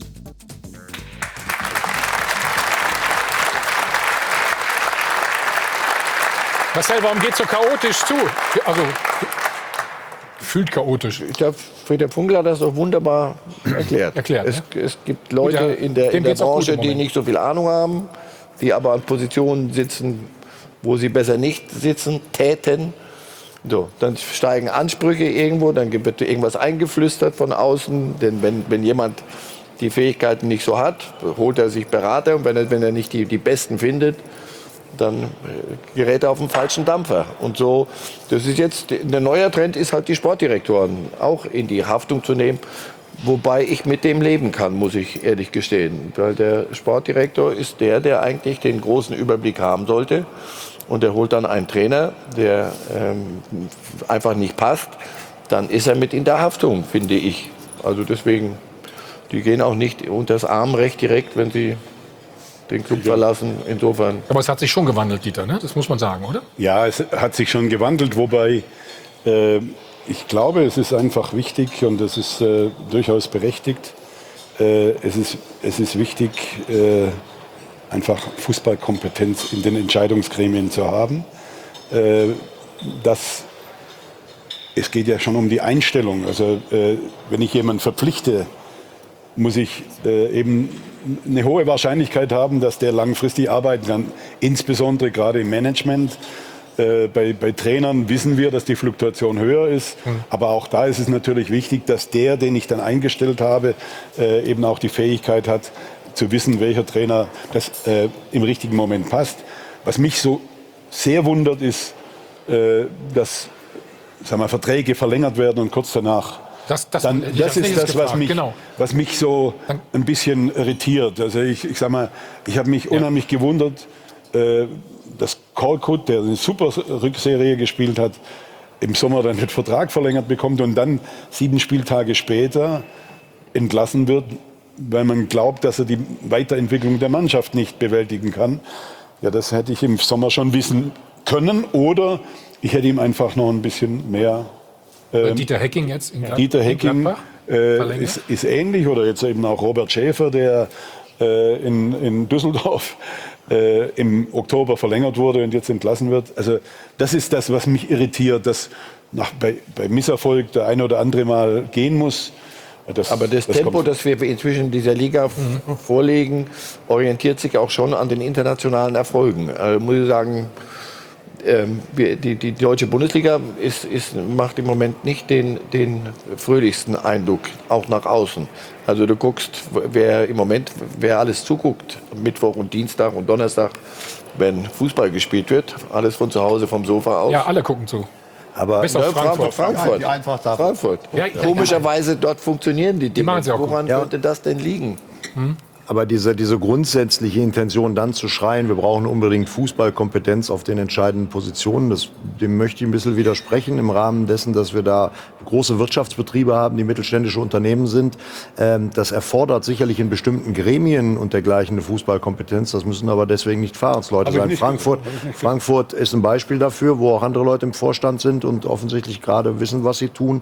Marcel, warum geht's so chaotisch zu? Also, gefühlt chaotisch. Ich glaube, Friedhelm Funkel hat das doch wunderbar erklärt. erklärt es, ja? es gibt Leute ja, in der, in der Branche, die nicht so viel Ahnung haben, die aber an Positionen sitzen, wo sie besser nicht sitzen, täten. So, dann steigen Ansprüche irgendwo, dann wird irgendwas eingeflüstert von außen. Denn wenn, wenn jemand die Fähigkeiten nicht so hat, holt er sich Berater. Und wenn er, wenn er nicht die, die Besten findet, dann gerät er auf den falschen Dampfer. Und so, das ist jetzt, der neue Trend ist halt, die Sportdirektoren auch in die Haftung zu nehmen. Wobei ich mit dem leben kann, muss ich ehrlich gestehen. Weil der Sportdirektor ist der, der eigentlich den großen Überblick haben sollte. Und er holt dann einen Trainer, der ähm, einfach nicht passt. Dann ist er mit in der Haftung, finde ich. Also deswegen, die gehen auch nicht unter das Armrecht direkt, wenn sie den Club verlassen. Insofern. Aber es hat sich schon gewandelt, Dieter, ne? Das muss man sagen, oder? Ja, es hat sich schon gewandelt, wobei äh, ich glaube, es ist einfach wichtig und es ist äh, durchaus berechtigt. Äh, es, ist, es ist wichtig, äh, einfach Fußballkompetenz in den Entscheidungsgremien zu haben. Äh, das, es geht ja schon um die Einstellung. Also äh, wenn ich jemanden verpflichte, muss ich äh, eben eine hohe Wahrscheinlichkeit haben, dass der langfristig arbeiten kann. Insbesondere gerade im Management. Äh, bei, bei Trainern wissen wir, dass die Fluktuation höher ist. Mhm. Aber auch da ist es natürlich wichtig, dass der, den ich dann eingestellt habe, äh, eben auch die Fähigkeit hat, zu wissen, welcher Trainer das äh, im richtigen Moment passt. Was mich so sehr wundert, ist, äh, dass sagen wir, Verträge verlängert werden und kurz danach. Das, das, dann, das ist das, gefragt, was mich, genau. was mich so ein bisschen irritiert. Also ich, ich sag mal, ich habe mich ja. unheimlich gewundert, äh, dass Korkut, der eine super Rückserie gespielt hat, im Sommer dann den Vertrag verlängert bekommt und dann sieben Spieltage später entlassen wird, weil man glaubt, dass er die Weiterentwicklung der Mannschaft nicht bewältigen kann. Ja, das hätte ich im Sommer schon wissen können oder ich hätte ihm einfach noch ein bisschen mehr... Ähm, Dieter Hecking jetzt in, Glad Dieter Hecking in Gladbach äh, ist, ist ähnlich oder jetzt eben auch Robert Schäfer, der äh, in, in Düsseldorf äh, im Oktober verlängert wurde und jetzt entlassen wird. Also das ist das, was mich irritiert, dass nach, bei, bei Misserfolg der eine oder andere mal gehen muss. Das, Aber das, das Tempo, das wir inzwischen in dieser Liga mhm. vorlegen, orientiert sich auch schon an den internationalen Erfolgen. Also muss ich sagen, ähm, wir, die, die deutsche Bundesliga ist, ist, macht im Moment nicht den, den fröhlichsten Eindruck, auch nach außen. Also du guckst, wer im Moment, wer alles zuguckt, Mittwoch und Dienstag und Donnerstag, wenn Fußball gespielt wird, alles von zu Hause vom Sofa aus. Ja, alle gucken zu. Aber bis auf ja, Frankfurt. Frankfurt. Ja, Eintracht darf. Frankfurt. Ja, ja, Komischerweise, dort funktionieren die Dinge. Die machen sie auch Woran gut. könnte das denn liegen? Hm? Aber diese, diese grundsätzliche Intention, dann zu schreien, wir brauchen unbedingt Fußballkompetenz auf den entscheidenden Positionen, das, dem möchte ich ein bisschen widersprechen im Rahmen dessen, dass wir da große Wirtschaftsbetriebe haben, die mittelständische Unternehmen sind. Ähm, das erfordert sicherlich in bestimmten Gremien und dergleichen eine Fußballkompetenz. Das müssen aber deswegen nicht Fahrensleute sein. Frankfurt, Frankfurt ist ein Beispiel dafür, wo auch andere Leute im Vorstand sind und offensichtlich gerade wissen, was sie tun.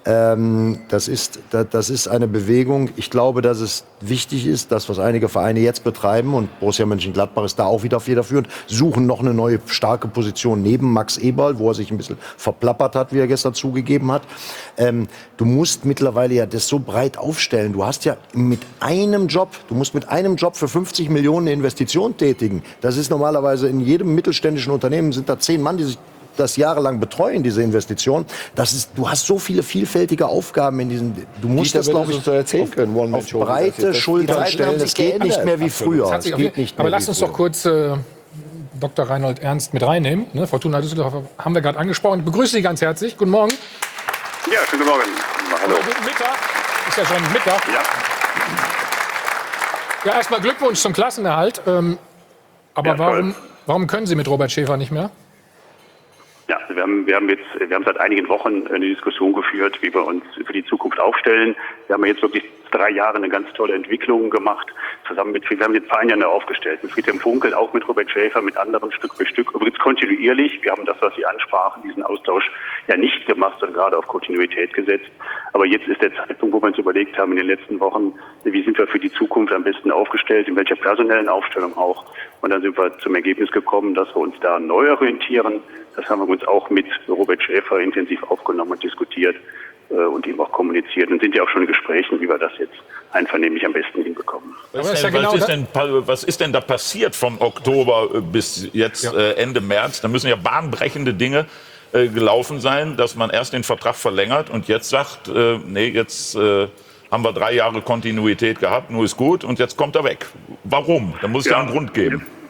Ähm, das ist, das ist eine Bewegung. Ich glaube, dass es wichtig ist, dass was einige Vereine jetzt betreiben, und Borussia Mönchengladbach ist da auch wieder federführend, suchen noch eine neue starke Position neben Max Eberl, wo er sich ein bisschen verplappert hat, wie er gestern zugegeben hat. Ähm, du musst mittlerweile ja das so breit aufstellen. Du hast ja mit einem Job, du musst mit einem Job für fünfzig Millionen eine Investition tätigen. Das ist normalerweise in jedem mittelständischen Unternehmen, sind da zehn Mann, die sich das jahrelang betreuen, diese Investition. Das ist, du hast so viele vielfältige Aufgaben in diesen. Du musst Dieter das, glaube ich, so erzählen können, auf breite Schultern stellen. Das geht nicht mehr wie früher. Das Das geht nicht aber mehr lass wie uns früher. doch kurz äh, Doktor Reinhold Ernst mit reinnehmen. Ne? Fortuna Düsseldorf haben wir gerade angesprochen. Ich begrüße Sie ganz herzlich. Guten Morgen. Ja, schönen Morgen. Hallo. Guten Mittag. Ist ja schon Mittag. Ja. Ja, erstmal Glückwunsch zum Klassenerhalt. Ähm, aber Ja, warum, toll. warum können Sie mit Robert Schäfer nicht mehr? Ja, wir haben, wir haben jetzt, wir haben seit einigen Wochen eine Diskussion geführt, wie wir uns für die Zukunft aufstellen. Wir haben jetzt wirklich drei Jahre eine ganz tolle Entwicklung gemacht, zusammen mit, wir haben den Verein ja neu aufgestellt, mit Friedhelm Funkel, auch mit Robert Schäfer, mit anderen Stück für Stück, übrigens kontinuierlich. Wir haben das, was Sie ansprachen, diesen Austausch ja nicht gemacht, sondern gerade auf Kontinuität gesetzt. Aber jetzt ist der Zeitpunkt, wo wir uns überlegt haben in den letzten Wochen, wie sind wir für die Zukunft am besten aufgestellt, in welcher personellen Aufstellung auch. Und dann sind wir zum Ergebnis gekommen, dass wir uns da neu orientieren. Das haben wir uns auch mit Robert Schäfer intensiv aufgenommen und diskutiert äh, und ihm auch kommuniziert. Und sind ja auch schon in Gesprächen, wie wir das jetzt einvernehmlich am besten hinbekommen. Was ist, denn, was, ist denn, was ist denn da passiert vom Oktober bis jetzt äh, Ende März? Da müssen ja bahnbrechende Dinge äh, gelaufen sein, dass man erst den Vertrag verlängert und jetzt sagt, äh, nee, jetzt äh, haben wir drei Jahre Kontinuität gehabt, nur ist gut und jetzt kommt er weg. Warum? Da muss es ja, ja einen Grund geben.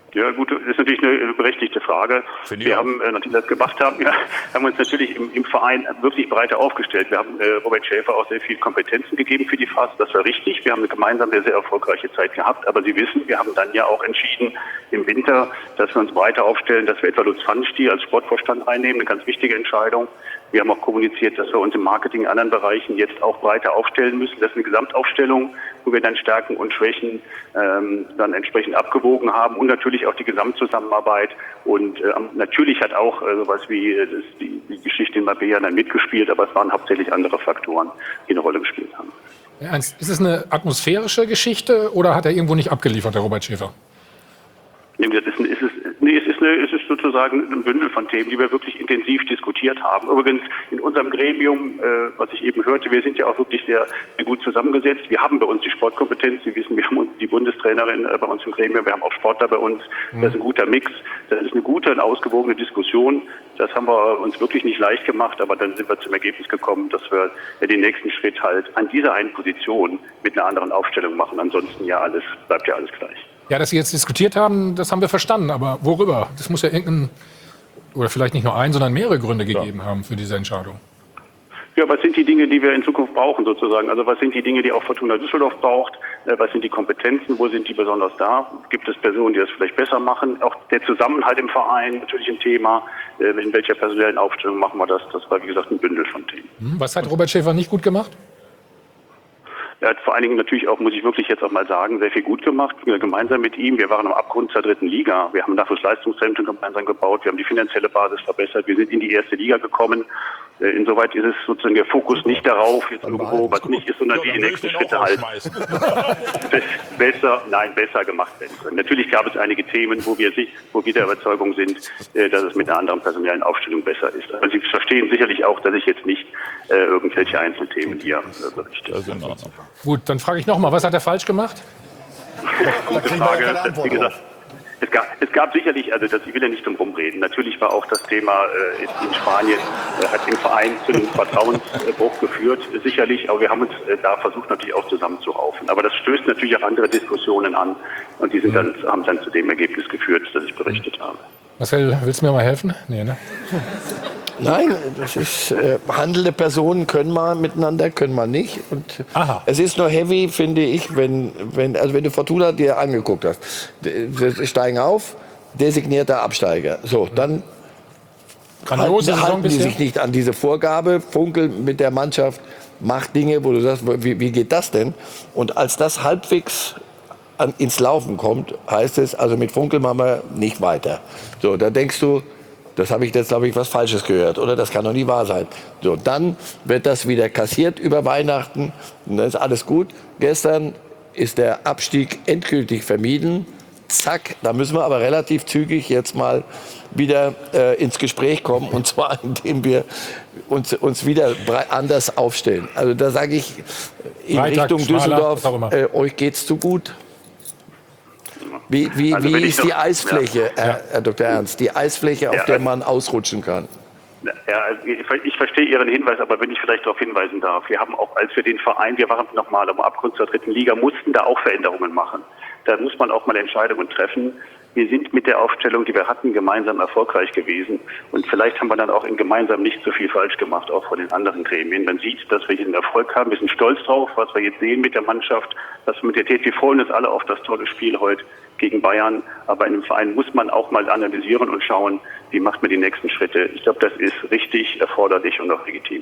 Ja, gut, das ist natürlich eine berechtigte Frage. Find wir ich haben, äh, nachdem wir das gemacht haben, ja, haben uns natürlich im, im Verein wirklich breiter aufgestellt. Wir haben äh, Robert Schäfer auch sehr viel Kompetenzen gegeben für die Phase. Das war richtig. Wir haben eine gemeinsam sehr, sehr erfolgreiche Zeit gehabt. Aber Sie wissen, wir haben dann ja auch entschieden im Winter, dass wir uns breiter aufstellen, dass wir etwa Lutz Pfannenstiel als Sportvorstand einnehmen. Eine ganz wichtige Entscheidung. Wir haben auch kommuniziert, dass wir uns im Marketing in anderen Bereichen jetzt auch breiter aufstellen müssen. Das ist eine Gesamtaufstellung, wo wir dann Stärken und Schwächen ähm, dann entsprechend abgewogen haben und natürlich auch die Gesamtzusammenarbeit. Und äh, natürlich hat auch äh, sowas wie äh, das, die, die Geschichte in Marbella dann mitgespielt, aber es waren hauptsächlich andere Faktoren, die eine Rolle gespielt haben. Ernst, ist es eine atmosphärische Geschichte oder hat er irgendwo nicht abgeliefert, der Robert Schäfer? Nee, das ist, ist es, nee, es ist, eine, es ist sozusagen ein Bündel von Themen, die wir wirklich intensiv diskutiert haben. Übrigens in unserem Gremium, äh, was ich eben hörte, wir sind ja auch wirklich sehr, sehr gut zusammengesetzt. Wir haben bei uns die Sportkompetenz. Sie wissen, wir haben uns die Bundestrainerin äh, bei uns im Gremium, wir haben auch Sportler bei uns. Das ist ein guter Mix. Das ist eine gute und ausgewogene Diskussion. Das haben wir uns wirklich nicht leicht gemacht, aber dann sind wir zum Ergebnis gekommen, dass wir ja, den nächsten Schritt halt an dieser einen Position mit einer anderen Aufstellung machen. Ansonsten ja alles, bleibt ja alles gleich. Ja, dass Sie jetzt diskutiert haben, das haben wir verstanden. Aber worüber? Das muss ja irgendein, oder vielleicht nicht nur ein, sondern mehrere Gründe gegeben haben für diese Entscheidung. Ja, was sind die Dinge, die wir in Zukunft brauchen sozusagen? Also was sind die Dinge, die auch Fortuna Düsseldorf braucht? Was sind die Kompetenzen? Wo sind die besonders da? Gibt es Personen, die das vielleicht besser machen? Auch der Zusammenhalt im Verein, natürlich ein Thema. In welcher personellen Aufstellung machen wir das? Das war, wie gesagt, ein Bündel von Themen. Was hat Robert Schäfer nicht gut gemacht? Er hat vor allen Dingen natürlich auch, muss ich wirklich jetzt auch mal sagen, sehr viel gut gemacht. Wir gemeinsam mit ihm. Wir waren am Abgrund zur dritten Liga. Wir haben ein Nachwuchsleistungszentrum gemeinsam gebaut. Wir haben die finanzielle Basis verbessert. Wir sind in die erste Liga gekommen. Insoweit ist es sozusagen der Fokus nicht darauf, jetzt irgendwo was nicht ist, sondern wie die nächsten Schritte halt besser, nein, besser gemacht werden können. Natürlich gab es einige Themen, wo wir sich, wo wir der Überzeugung sind, dass es mit einer anderen personellen Aufstellung besser ist. Aber Sie verstehen sicherlich auch, dass ich jetzt nicht äh, irgendwelche Einzelthemen hier äh, berichte. Gut, dann frage ich nochmal, was hat er falsch gemacht? Gute Frage. Das, wie gesagt, es gab, es gab sicherlich, also das, ich will ja nicht drum rumreden, natürlich war auch das Thema äh, in Spanien, äh, hat im Verein zu einem Vertrauensbruch geführt, äh, sicherlich, aber wir haben uns äh, da versucht natürlich auch zusammenzuraufen. Aber das stößt natürlich auch andere Diskussionen an und die sind dann, haben dann zu dem Ergebnis geführt, das ich berichtet habe. Marcel, willst du mir mal helfen? Nee, ne? Nein, das ist, äh, handelnde Personen können mal miteinander, können mal nicht. Und Aha. Es ist nur heavy, finde ich, wenn, wenn, also wenn du Fortuna dir angeguckt hast. Sie steigen auf, designierter Absteiger. So, dann Grandiose halten, Saison halten die bisher. sich nicht an diese Vorgabe. Funkel mit der Mannschaft macht Dinge, wo du sagst, wie, wie geht das denn? Und als das halbwegs an, ins Laufen kommt, heißt es, also mit Funkel machen wir nicht weiter. So, da denkst du, das habe ich jetzt, glaube ich, was Falsches gehört. Oder das kann doch nie wahr sein. So, dann wird das wieder kassiert über Weihnachten. Und dann ist alles gut. Gestern ist der Abstieg endgültig vermieden. Zack, da müssen wir aber relativ zügig jetzt mal wieder äh, ins Gespräch kommen. Und zwar, indem wir uns, uns wieder anders aufstellen. Also da sage ich in Freitag, Richtung schmaler, Düsseldorf, was auch immer. äh, euch geht's zu gut. Wie, wie, Also wie wenn ich ist die noch- Eisfläche, ja. Herr, Herr Doktor Ernst, die Eisfläche, auf Ja, der also- man ausrutschen kann? Ja, also ich, ich verstehe Ihren Hinweis, aber wenn ich vielleicht darauf hinweisen darf, wir haben auch, als wir den Verein, wir waren nochmal am Abgrund zur dritten Liga, mussten da auch Veränderungen machen. Da muss man auch mal Entscheidungen treffen. Wir sind mit der Aufstellung, die wir hatten, gemeinsam erfolgreich gewesen. Und vielleicht haben wir dann auch in gemeinsam nicht so viel falsch gemacht, auch von den anderen Gremien. Man sieht, dass wir hier einen Erfolg haben. Wir sind stolz drauf, was wir jetzt sehen mit der Mannschaft, was wir mit der T T. Wir freuen uns alle auf das tolle Spiel heute gegen Bayern. Aber in einem Verein muss man auch mal analysieren und schauen, wie macht man die nächsten Schritte. Ich glaube, das ist richtig erforderlich und auch legitim.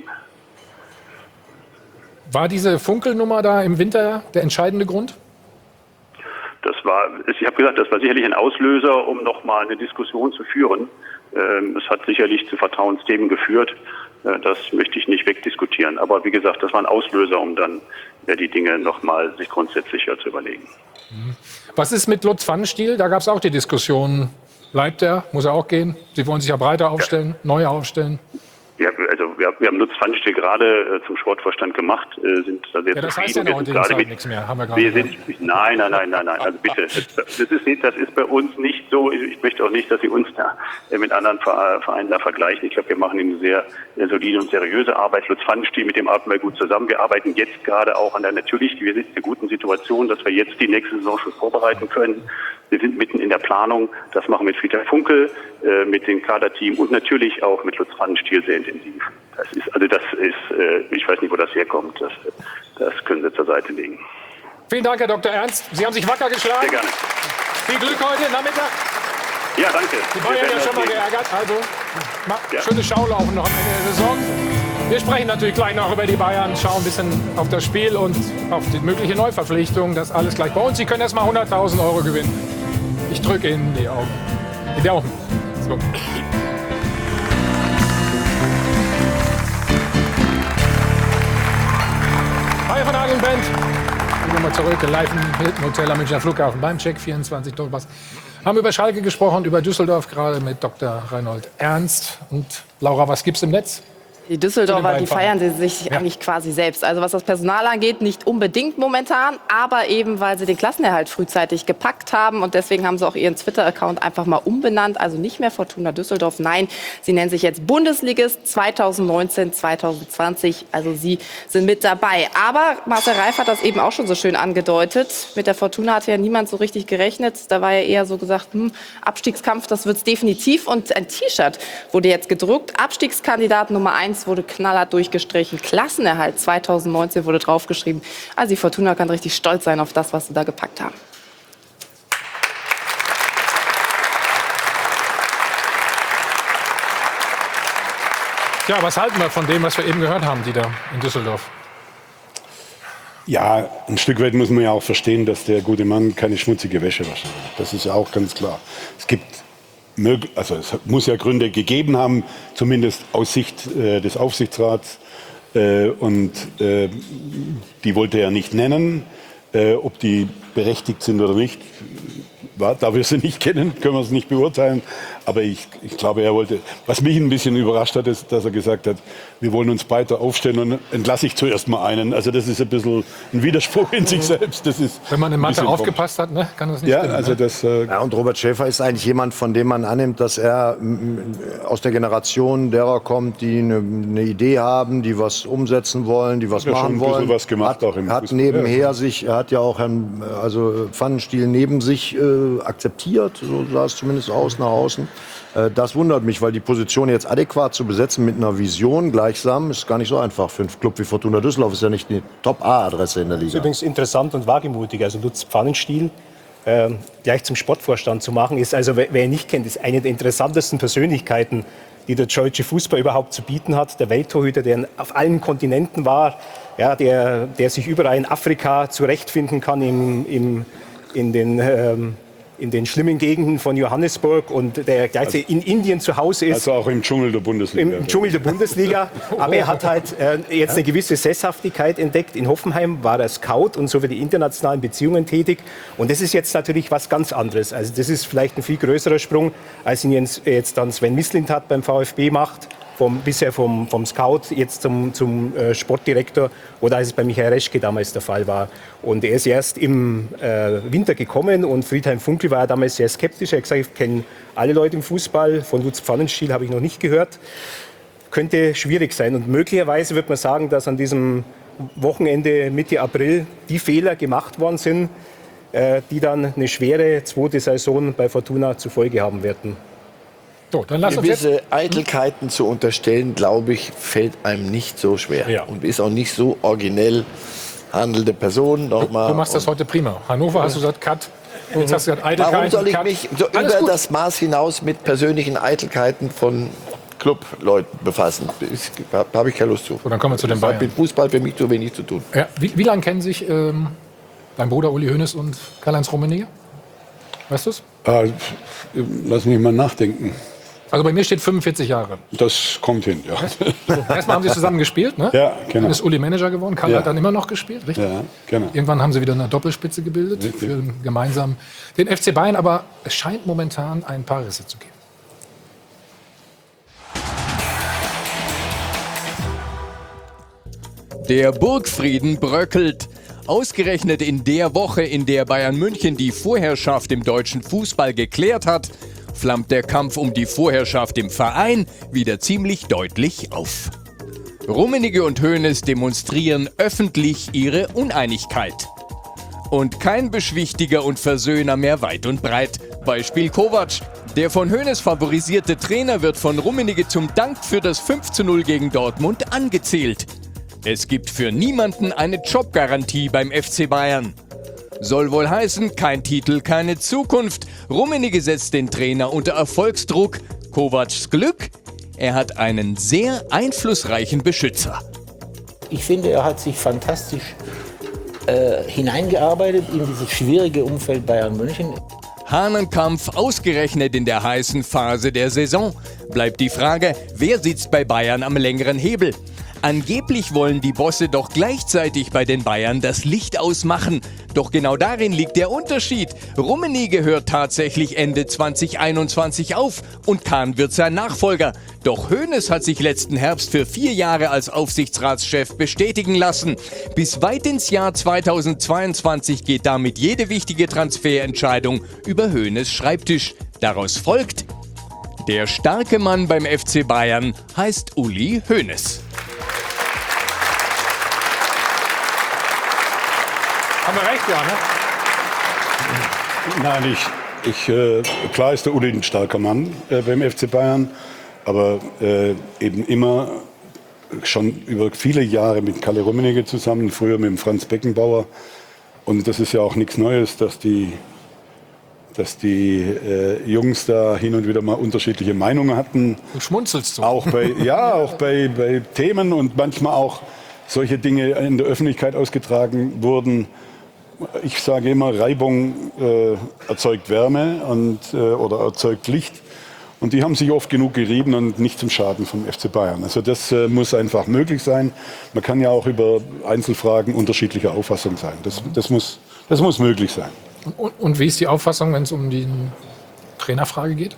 War diese Funkelnummer da im Winter der entscheidende Grund? Das war, ich habe gesagt, das war sicherlich ein Auslöser, um nochmal eine Diskussion zu führen. Ähm, es hat sicherlich zu Vertrauensthemen geführt. Äh, das möchte ich nicht wegdiskutieren. Aber wie gesagt, das war ein Auslöser, um dann ja, die Dinge nochmal sich grundsätzlicher zu überlegen. Was ist mit Lutz Pfannenstiel? Da gab es auch die Diskussion. Bleibt er? Muss er auch gehen? Sie wollen sich ja breiter aufstellen, neuer aufstellen? Ja, also wir, wir haben Lutz Pfannstiel gerade äh, zum Sportvorstand gemacht, äh, sind da sehr Ja, das zufrieden. heißt ja in der heutigen Zeit nichts mehr, haben wir gerade wir gehört. sind, nein, nein, nein, nein, nein, also bitte, das, das, ist nicht, das ist bei uns nicht so, ich möchte auch nicht, dass Sie uns da äh, mit anderen Vereinen da vergleichen. Ich glaube, wir machen eine sehr, sehr solide und seriöse Arbeit. Lutz Pfannstiel, mit dem arbeiten wir gut zusammen. Wir arbeiten jetzt gerade auch an der, natürlich, wir sind in einer guten Situation, dass wir jetzt die nächste Saison schon vorbereiten können. Wir sind mitten in der Planung, das machen wir mit Friedhelm Funkel, äh, mit dem Kaderteam und natürlich auch mit Lutz Pfannstiel sehr intensiv. Das ist, also das ist, äh, ich weiß nicht, wo das herkommt, das, das können Sie zur Seite legen. Vielen Dank, Herr Doktor Ernst. Sie haben sich wacker geschlagen. Sehr gerne. Viel Glück heute Nachmittag. Ja, danke. Die Bayern ja schon mal geärgert, also ma- Ja. schönes Schaulaufen noch am Ende der Saison. Wir sprechen natürlich gleich noch über die Bayern, schauen ein bisschen auf das Spiel und auf die mögliche Neuverpflichtung. Das alles gleich bei uns. Sie können erst mal hunderttausend Euro gewinnen. Ich drücke Ihnen die Augen. Die Daumen. So. Hi von Adel Band. Gehen wir mal zurück. Live im Hilton Hotel am Münchner Flughafen beim Check vierundzwanzig Dollars. Haben über Schalke gesprochen, über Düsseldorf gerade mit Doktor Reinhold Ernst. Und Laura, was gibt's im Netz? Die Düsseldorfer, beiden die feiern sie sich Ja. eigentlich quasi selbst. Also was das Personal angeht, nicht unbedingt momentan, aber eben, weil sie den Klassenerhalt frühzeitig gepackt haben. Und deswegen haben sie auch ihren Twitter-Account einfach mal umbenannt. Also nicht mehr Fortuna Düsseldorf, nein, sie nennen sich jetzt Bundesligist zwanzig neunzehn zwanzig zwanzig. Also sie sind mit dabei. Aber Marcel Reif hat das eben auch schon so schön angedeutet. Mit der Fortuna hatte ja niemand so richtig gerechnet. Da war ja eher so gesagt, hm, Abstiegskampf, das wird's definitiv. Und ein T-Shirt wurde jetzt gedruckt. Abstiegskandidat Nummer eins wurde knallhart durchgestrichen. Klassenerhalt zwanzig neunzehn wurde draufgeschrieben. Also die Fortuna kann richtig stolz sein auf das, was sie da gepackt haben. Ja, was halten wir von dem, was wir eben gehört haben, die da in Düsseldorf? Ja, ein Stück weit muss man ja auch verstehen, dass der gute Mann keine schmutzige Wäsche waschen will. Das ist ja auch ganz klar. Es gibt, mög- also es muss ja Gründe gegeben haben, zumindest aus Sicht äh, des Aufsichtsrats. Äh, und äh, die wollte er nicht nennen. Äh, ob die berechtigt sind oder nicht, war, da wir sie nicht kennen, können wir es nicht beurteilen. Aber ich, ich glaube, er wollte, was mich ein bisschen überrascht hat, ist, dass er gesagt hat, wir wollen uns breiter aufstellen und entlasse ich zuerst mal einen. Also das ist ein bisschen ein Widerspruch in sich selbst. Das ist Wenn man in ein Mathe bisschen aufgepasst hat, ne, kann das nicht Ja, stimmen, also ne? das, äh, Ja, und Robert Schäfer ist eigentlich jemand, von dem man annimmt, dass er mm, aus der Generation derer kommt, die eine, eine Idee haben, die was umsetzen wollen, die was Hat ja schon machen ein bisschen wollen. was gemacht, hat, auch im hat Fußball. nebenher Ja. sich, er hat ja auch Herrn äh, also Pfannenstiel neben sich äh, akzeptiert, so sah es zumindest aus nach außen. Äh, das wundert mich, weil die Position jetzt adäquat zu besetzen mit einer Vision gleichsam ist gar nicht so einfach für einen Club wie Fortuna Düsseldorf. Ist ja nicht die Top-A-Adresse in der Das ist Liga. übrigens interessant und wagemutig. Also Lutz Pfannenstiel ähm, gleich zum Sportvorstand zu machen, ist also, wer wer ihn nicht kennt, ist eine der interessantesten Persönlichkeiten, die der deutsche Fußball überhaupt zu bieten hat. Der Welttorhüter, der auf allen Kontinenten war, ja, der, der sich überall in Afrika zurechtfinden kann, im, im, in den ähm, in den schlimmen Gegenden von Johannesburg und der gleichzeitig in Indien zu Hause ist. Also auch im Dschungel der Bundesliga. Im Dschungel der Bundesliga. Aber er hat halt äh, jetzt eine gewisse Sesshaftigkeit entdeckt. In Hoffenheim war er Scout und so für die internationalen Beziehungen tätig. Und das ist jetzt natürlich was ganz anderes. Also das ist vielleicht ein viel größerer Sprung, als ihn jetzt, jetzt dann Sven Mislintat beim VfB macht. Vom, bisher vom, vom Scout jetzt zum, zum äh, Sportdirektor oder als es bei Michael Reschke damals der Fall war. Und er ist erst im äh, Winter gekommen und Friedhelm Funkel war damals sehr skeptisch. Er hat gesagt, ich kenne alle Leute im Fußball, von Lutz Pfannenstiel habe ich noch nicht gehört. Könnte schwierig sein und möglicherweise wird man sagen, dass an diesem Wochenende Mitte April die Fehler gemacht worden sind, äh, die dann eine schwere zweite Saison bei Fortuna zur Folge haben werden. So, dann lass uns jetzt Gewisse Eitelkeiten zu unterstellen, glaube ich, fällt einem nicht so schwer. Ja. Und ist auch nicht so originell handelnde Person. Nochmal. Du machst das heute prima. Hannover hast du gesagt, Cut. Jetzt hast du gesagt, Eitelkeit. Warum soll ich Cut. mich so Alles über gut. das Maß hinaus mit persönlichen Eitelkeiten von Clubleuten befassen? Da habe ich keine Lust zu. So, dann kommen wir zu den Das hat Bayern. mit Fußball für mich zu wenig zu tun. Ja, wie, wie lange kennen sich ähm, dein Bruder Uli Hoeneß und Karl-Heinz Rummenigge? Weißt du es? äh, lass mich mal nachdenken. Also bei mir steht fünfundvierzig Jahre. Das kommt hin, ja. Erstmal haben sie zusammen gespielt, ne? Ja, genau. Dann ist Uli Manager geworden, Karl Ja. hat dann immer noch gespielt, richtig? Ja, genau. Irgendwann haben sie wieder eine Doppelspitze gebildet Richtig. für gemeinsam den F C Bayern, aber es scheint momentan ein paar Risse zu geben. Der Burgfrieden bröckelt. Ausgerechnet in der Woche, in der Bayern München die Vorherrschaft im deutschen Fußball geklärt hat, flammt der Kampf um die Vorherrschaft im Verein wieder ziemlich deutlich auf. Rummenigge und Hoeneß demonstrieren öffentlich ihre Uneinigkeit. Und kein Beschwichtiger und Versöhner mehr weit und breit. Beispiel Kovac. Der von Hoeneß favorisierte Trainer wird von Rummenigge zum Dank für das fünf zu null gegen Dortmund angezählt. Es gibt für niemanden eine Jobgarantie beim F C Bayern. Soll wohl heißen, kein Titel, keine Zukunft. Rummenigge setzt den Trainer unter Erfolgsdruck. Kovacs Glück? Er hat einen sehr einflussreichen Beschützer. Ich finde, er hat sich fantastisch äh, hineingearbeitet in dieses schwierige Umfeld Bayern München. Hahnenkampf ausgerechnet in der heißen Phase der Saison. Bleibt die Frage, wer sitzt bei Bayern am längeren Hebel? Angeblich wollen die Bosse doch gleichzeitig bei den Bayern das Licht ausmachen. Doch genau darin liegt der Unterschied. Rummenigge hört tatsächlich Ende zwanzig einundzwanzig auf und Kahn wird sein Nachfolger. Doch Hoeneß hat sich letzten Herbst für vier Jahre als Aufsichtsratschef bestätigen lassen. Bis weit ins Jahr zweitausendzweiundzwanzig geht damit jede wichtige Transferentscheidung über Hoeneß Schreibtisch. Daraus folgt, der starke Mann beim F C Bayern heißt Uli Hoeneß. Haben wir recht, ja, ne? Nein, ich, ich, äh, klar ist der Uli ein starker Mann äh, beim F C Bayern, aber äh, eben immer schon über viele Jahre mit Kalle Rummenigge zusammen, früher mit dem Franz Beckenbauer. Und das ist ja auch nichts Neues, dass die, dass die äh, Jungs da hin und wieder mal unterschiedliche Meinungen hatten. Du schmunzelst so. Auch bei, ja, auch bei, bei Themen und manchmal auch solche Dinge in der Öffentlichkeit ausgetragen wurden. Ich sage immer, Reibung äh, erzeugt Wärme und, äh, oder erzeugt Licht. Und die haben sich oft genug gerieben und nicht zum Schaden vom F C Bayern. Also das äh, muss einfach möglich sein. Man kann ja auch über Einzelfragen unterschiedlicher Auffassung sein. Das, das, muss, das muss möglich sein. Und, und wie ist die Auffassung, wenn es um die Trainerfrage geht?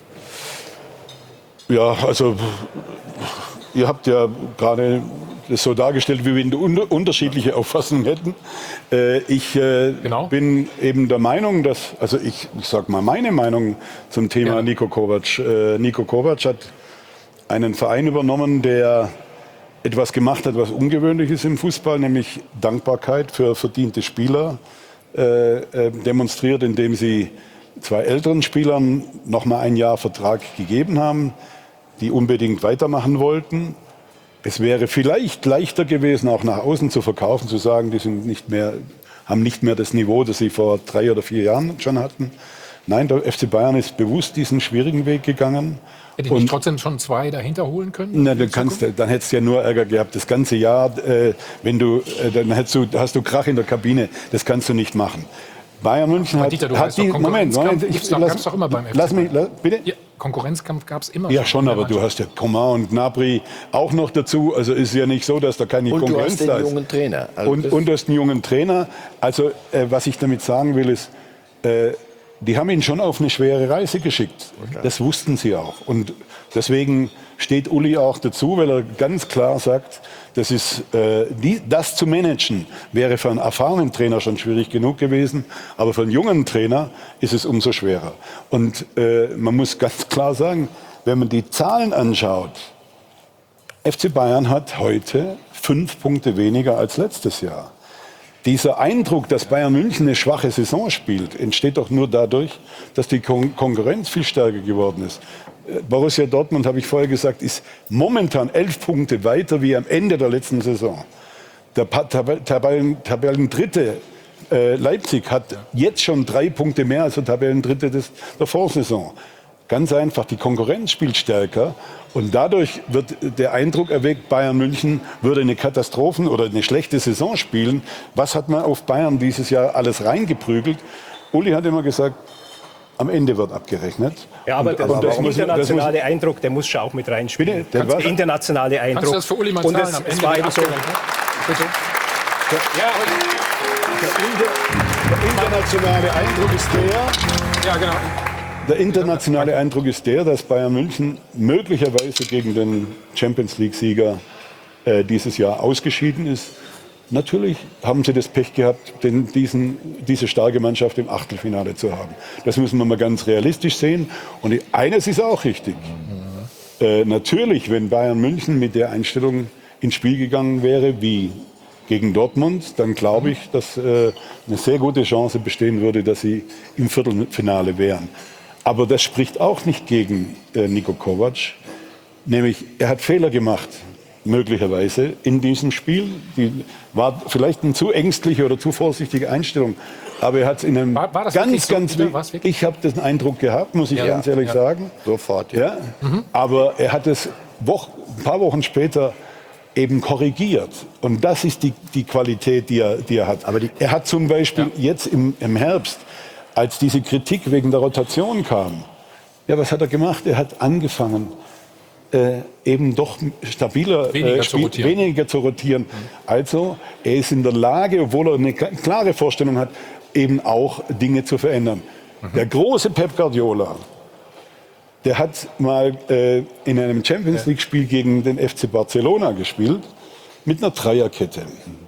Ja, also ihr habt ja gerade das so dargestellt, wie wir unter unterschiedliche Auffassungen hätten. Äh, ich äh, genau. bin eben der Meinung, dass, also ich, ich sage mal meine Meinung zum Thema ja. Niko Kovac. Äh, Niko Kovac hat einen Verein übernommen, der etwas gemacht hat, was ungewöhnlich ist im Fußball, nämlich Dankbarkeit für verdiente Spieler äh, äh, demonstriert, indem sie zwei älteren Spielern noch mal ein Jahr Vertrag gegeben haben, die unbedingt weitermachen wollten. Es wäre vielleicht leichter gewesen, auch nach außen zu verkaufen, zu sagen, die sind nicht mehr, haben nicht mehr das Niveau, das sie vor drei oder vier Jahren schon hatten. Nein, der F C Bayern ist bewusst diesen schwierigen Weg gegangen. Hätte ich nicht trotzdem schon zwei dahinter holen können? Na, du kannst, dann hättest du ja nur Ärger gehabt. Das ganze Jahr, äh, wenn du, äh, dann hättest du, hast du Krach in der Kabine. Das kannst du nicht machen. Bayern München hat, Dieter, du hat weißt die, doch, Moment, Moment, ich, gab es doch immer beim F C lass mich, lass, bitte? Ja, Konkurrenzkampf gab es immer. Ja, schon, aber du hast ja Coman und Gnabry auch noch dazu. Also ist ja nicht so, dass da keine und Konkurrenz da ist. Und du hast einen jungen Trainer. Also und, und du hast einen jungen Trainer. Also äh, was ich damit sagen will, ist, äh, die haben ihn schon auf eine schwere Reise geschickt. Okay. Das wussten sie auch. Und deswegen steht Uli auch dazu, weil er ganz klar sagt, das, ist, äh, die, das zu managen wäre für einen erfahrenen Trainer schon schwierig genug gewesen, aber für einen jungen Trainer ist es umso schwerer. Und äh, man muss ganz klar sagen, wenn man die Zahlen anschaut, F C Bayern hat heute fünf Punkte weniger als letztes Jahr. Dieser Eindruck, dass Bayern München eine schwache Saison spielt, entsteht doch nur dadurch, dass die Kon Konkurrenz viel stärker geworden ist. Borussia Dortmund, habe ich vorher gesagt, ist momentan elf Punkte weiter wie am Ende der letzten Saison. Der Tab Tabellen Tabellendritte äh, Leipzig hat jetzt schon drei Punkte mehr als der Tabellendritte des, der Vorsaison. Ganz einfach, die Konkurrenz spielt stärker und dadurch wird der Eindruck erweckt, Bayern München würde eine Katastrophen- oder eine schlechte Saison spielen. Was hat man auf Bayern dieses Jahr alles reingeprügelt? Uli hat immer gesagt, am Ende wird abgerechnet. Ja, aber und, der, aber der muss, internationale Eindruck, der muss schon auch mit reinspielen. Bitte? Der, der internationale Eindruck. Kannst du das für Uli mal und zahlen es, am Ende? Es war eben so, Bitte? Ja, der, der internationale Eindruck ist der... Ja, genau. Der internationale Eindruck ist der, dass Bayern München möglicherweise gegen den Champions-League-Sieger äh, dieses Jahr ausgeschieden ist. Natürlich haben sie das Pech gehabt, den, diesen, diese starke Mannschaft im Achtelfinale zu haben. Das müssen wir mal ganz realistisch sehen. Und eines ist auch richtig. Äh, natürlich, wenn Bayern München mit der Einstellung ins Spiel gegangen wäre, wie gegen Dortmund, dann glaube ich, dass äh, eine sehr gute Chance bestehen würde, dass sie im Viertelfinale wären. Aber das spricht auch nicht gegen äh, Niko Kovac. Nämlich, er hat Fehler gemacht, möglicherweise, in diesem Spiel. Die war vielleicht eine zu ängstliche oder zu vorsichtige Einstellung. Aber er hat es in einem war, war das ganz, so, ganz... War's ich habe den Eindruck gehabt, muss ich ja, ganz ehrlich ja. sagen. Sofort. Ja. Mhm. Aber er hat es Woche, ein paar Wochen später eben korrigiert. Und das ist die, die Qualität, die er, die er hat. Aber die, er hat zum Beispiel ja. jetzt im, im Herbst, als diese Kritik wegen der Rotation kam, ja, was hat er gemacht? Er hat angefangen, äh, eben doch stabiler, weniger, äh, zu, rotieren. weniger zu rotieren. Mhm. Also, er ist in der Lage, obwohl er eine klare Vorstellung hat, eben auch Dinge zu verändern. Mhm. Der große Pep Guardiola, der hat mal äh, in einem Champions League-Spiel gegen den F C Barcelona gespielt, mit einer Dreierkette.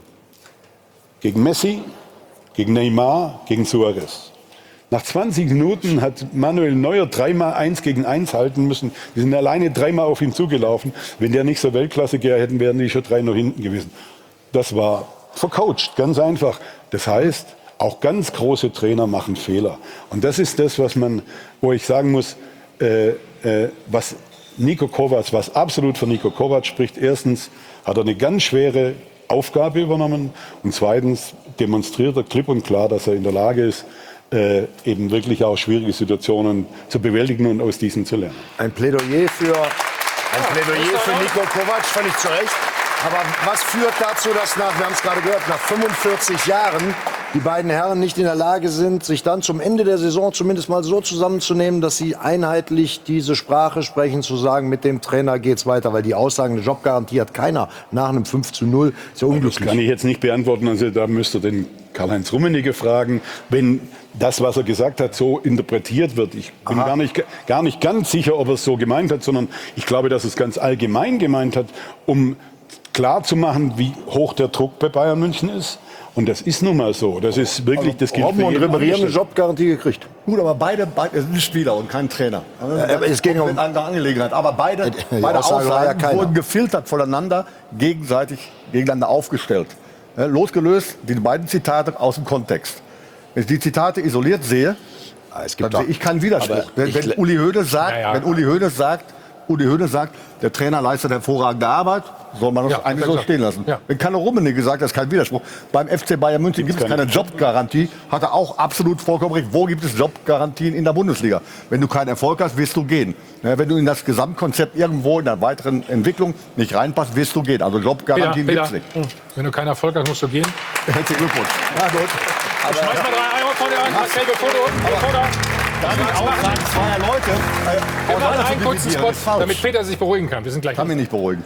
Gegen Messi, gegen Neymar, gegen Suarez. Nach zwanzig Minuten hat Manuel Neuer dreimal eins gegen eins halten müssen. Die sind alleine dreimal auf ihn zugelaufen. Wenn der nicht so Weltklasse gehabt hätten, wären die schon drei noch hinten gewesen. Das war vercoacht, ganz einfach. Das heißt, auch ganz große Trainer machen Fehler. Und das ist das, was man, wo ich sagen muss, Äh, äh, was Niko Kovac, was absolut für Niko Kovac spricht. Erstens hat er eine ganz schwere Aufgabe übernommen und zweitens demonstriert er klipp und klar, dass er in der Lage ist, äh, eben wirklich auch schwierige Situationen zu bewältigen und aus diesen zu lernen. Ein Plädoyer für, ein Plädoyer für Niko Kovac, völlig zu Recht. Aber was führt dazu, dass nach, wir haben es gerade gehört, nach fünfundvierzig Jahren die beiden Herren nicht in der Lage sind, sich dann zum Ende der Saison zumindest mal so zusammenzunehmen, dass sie einheitlich diese Sprache sprechen, zu sagen, mit dem Trainer geht's weiter, weil die Aussagen, eine Jobgarantie hat keiner nach einem fünf zu null. Ist ja unglücklich. Das kann ich jetzt nicht beantworten, also da müsst ihr den Karl-Heinz Rummenigge fragen, wenn das, was er gesagt hat, so interpretiert wird. Ich bin gar nicht, gar nicht ganz sicher, ob er es so gemeint hat, sondern ich glaube, dass er es ganz allgemein gemeint hat, um klar zu machen, wie hoch der Druck bei Bayern München ist. Und das ist nun mal so. Das ist wirklich, das gilt Robben und Ribéry haben eine Jobgarantie gekriegt. Gut, aber beide, beide sind Spieler und kein Trainer. Ja, aber es ging um eine Angelegenheit. Aber beide, beide Aussage Aussagen ja wurden gefiltert voneinander, gegenseitig gegeneinander aufgestellt. Ja, losgelöst die beiden Zitate aus dem Kontext. Wenn ich die Zitate isoliert sehe, es gibt dann sehe ich keinen Widerspruch. Wenn, wenn Uli Hoeneß sagt, ja, ja. wenn Uli Hoeneß sagt, Uli Hoeneß sagt, der Trainer leistet hervorragende Arbeit, soll man das Ja, eigentlich so exakt. stehen lassen. Ja. Wenn Carlo Rummenigge sagt, das ist kein Widerspruch. Beim F C Bayern München gibt es keine Jobgarantie, hat er auch absolut vollkommen recht. Wo gibt es Jobgarantien in der Bundesliga? Wenn du keinen Erfolg hast, wirst du gehen. Ja, wenn du in das Gesamtkonzept irgendwo in der weiteren Entwicklung nicht reinpasst, wirst du gehen. Also Jobgarantien gibt es nicht. Wenn du keinen Erfolg hast, musst du gehen. Herzlichen Glückwunsch. Ja, gut. Aber Schmeiß mal drei Euro von dir an, Marcel, bevor du... Bevor du Darf ich auch sagen, zweier Leute. Äh, wir machen einen kurzen Spot, damit Peter sich beruhigen kann. Wir sind gleich. Kann mich nicht beruhigen.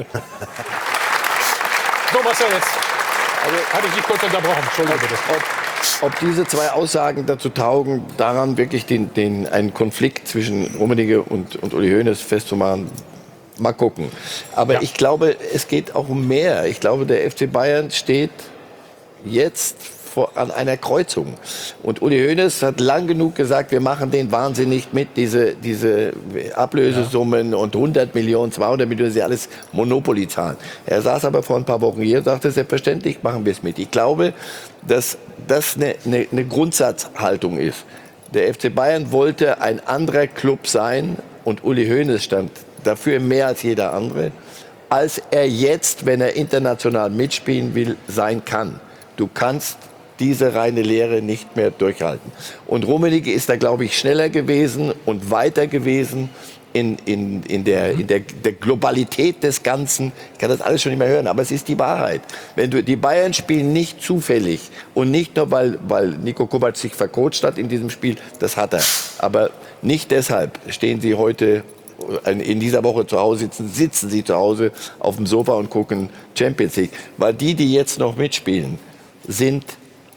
So, Marcel, jetzt also, hatte ich dich kurz unterbrochen. Entschuldigung bitte. Ob, ob diese zwei Aussagen dazu taugen, daran wirklich den, den, einen Konflikt zwischen Rummenigge und, und Uli Hoeneß festzumachen, mal gucken. Aber ja. ich glaube, es geht auch um mehr. Ich glaube, der F C Bayern steht jetzt vor, an einer Kreuzung. Und Uli Hoeneß hat lang genug gesagt, wir machen den Wahnsinn nicht mit, diese, diese Ablösesummen ja. und hundert Millionen, zweihundert Millionen, das sind alles Monopoly-Zahlen. Er saß aber vor ein paar Wochen hier und sagte, selbstverständlich machen wir es mit. Ich glaube, dass das eine, eine, eine Grundsatzhaltung ist. Der F C Bayern wollte ein anderer Club sein und Uli Hoeneß stand dafür mehr als jeder andere, als er jetzt, wenn er international mitspielen will, sein kann. Du kannst diese reine Lehre nicht mehr durchhalten. Und Rummenigge ist da, glaube ich, schneller gewesen und weiter gewesen in, in, in, der, in der, der Globalität des Ganzen. Ich kann das alles schon nicht mehr hören, aber es ist die Wahrheit. Wenn du, die Bayern spielen nicht zufällig und nicht nur, weil, weil Niko Kovac sich vercoacht hat in diesem Spiel, das hat er. Aber nicht deshalb stehen sie heute in dieser Woche zu Hause sitzen, sitzen sie zu Hause auf dem Sofa und gucken Champions League. Weil die, die jetzt noch mitspielen, sind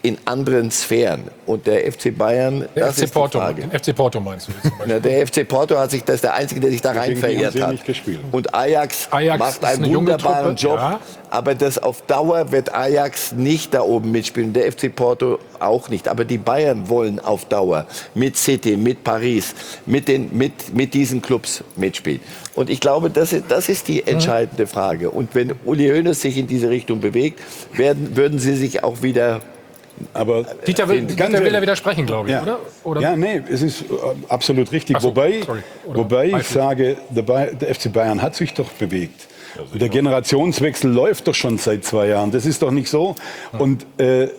in anderen Sphären. Und der F C Bayern, Der das F C ist Porto, die Frage. den F C Porto meinst du jetzt zum Beispiel? Na, der F C Porto hat sich, das ist der Einzige, der sich da rein Gegen die haben verirrt sie hat. nicht gespielt. Und Ajax, Ajax macht ist einen eine junge wunderbaren Truppe, Job. ja. Aber das auf Dauer wird Ajax nicht da oben mitspielen. Der F C Porto auch nicht. Aber die Bayern wollen auf Dauer mit City, mit Paris, mit, den, mit, mit diesen Clubs mitspielen. Und ich glaube, das ist, das ist die entscheidende Frage. Und wenn Uli Hoeneß sich in diese Richtung bewegt, werden, würden sie sich auch wieder... Aber Dieter will, Dieter will ja widersprechen, glaube ich, ja. oder? oder? Ja, nee, es ist äh, absolut richtig. Ach so, wobei sorry. Oder wobei ich Beifall. sage, der, Bay- der F C Bayern hat sich doch bewegt. Und der Generationswechsel läuft doch schon seit zwei Jahren. Das ist doch nicht so. Und äh,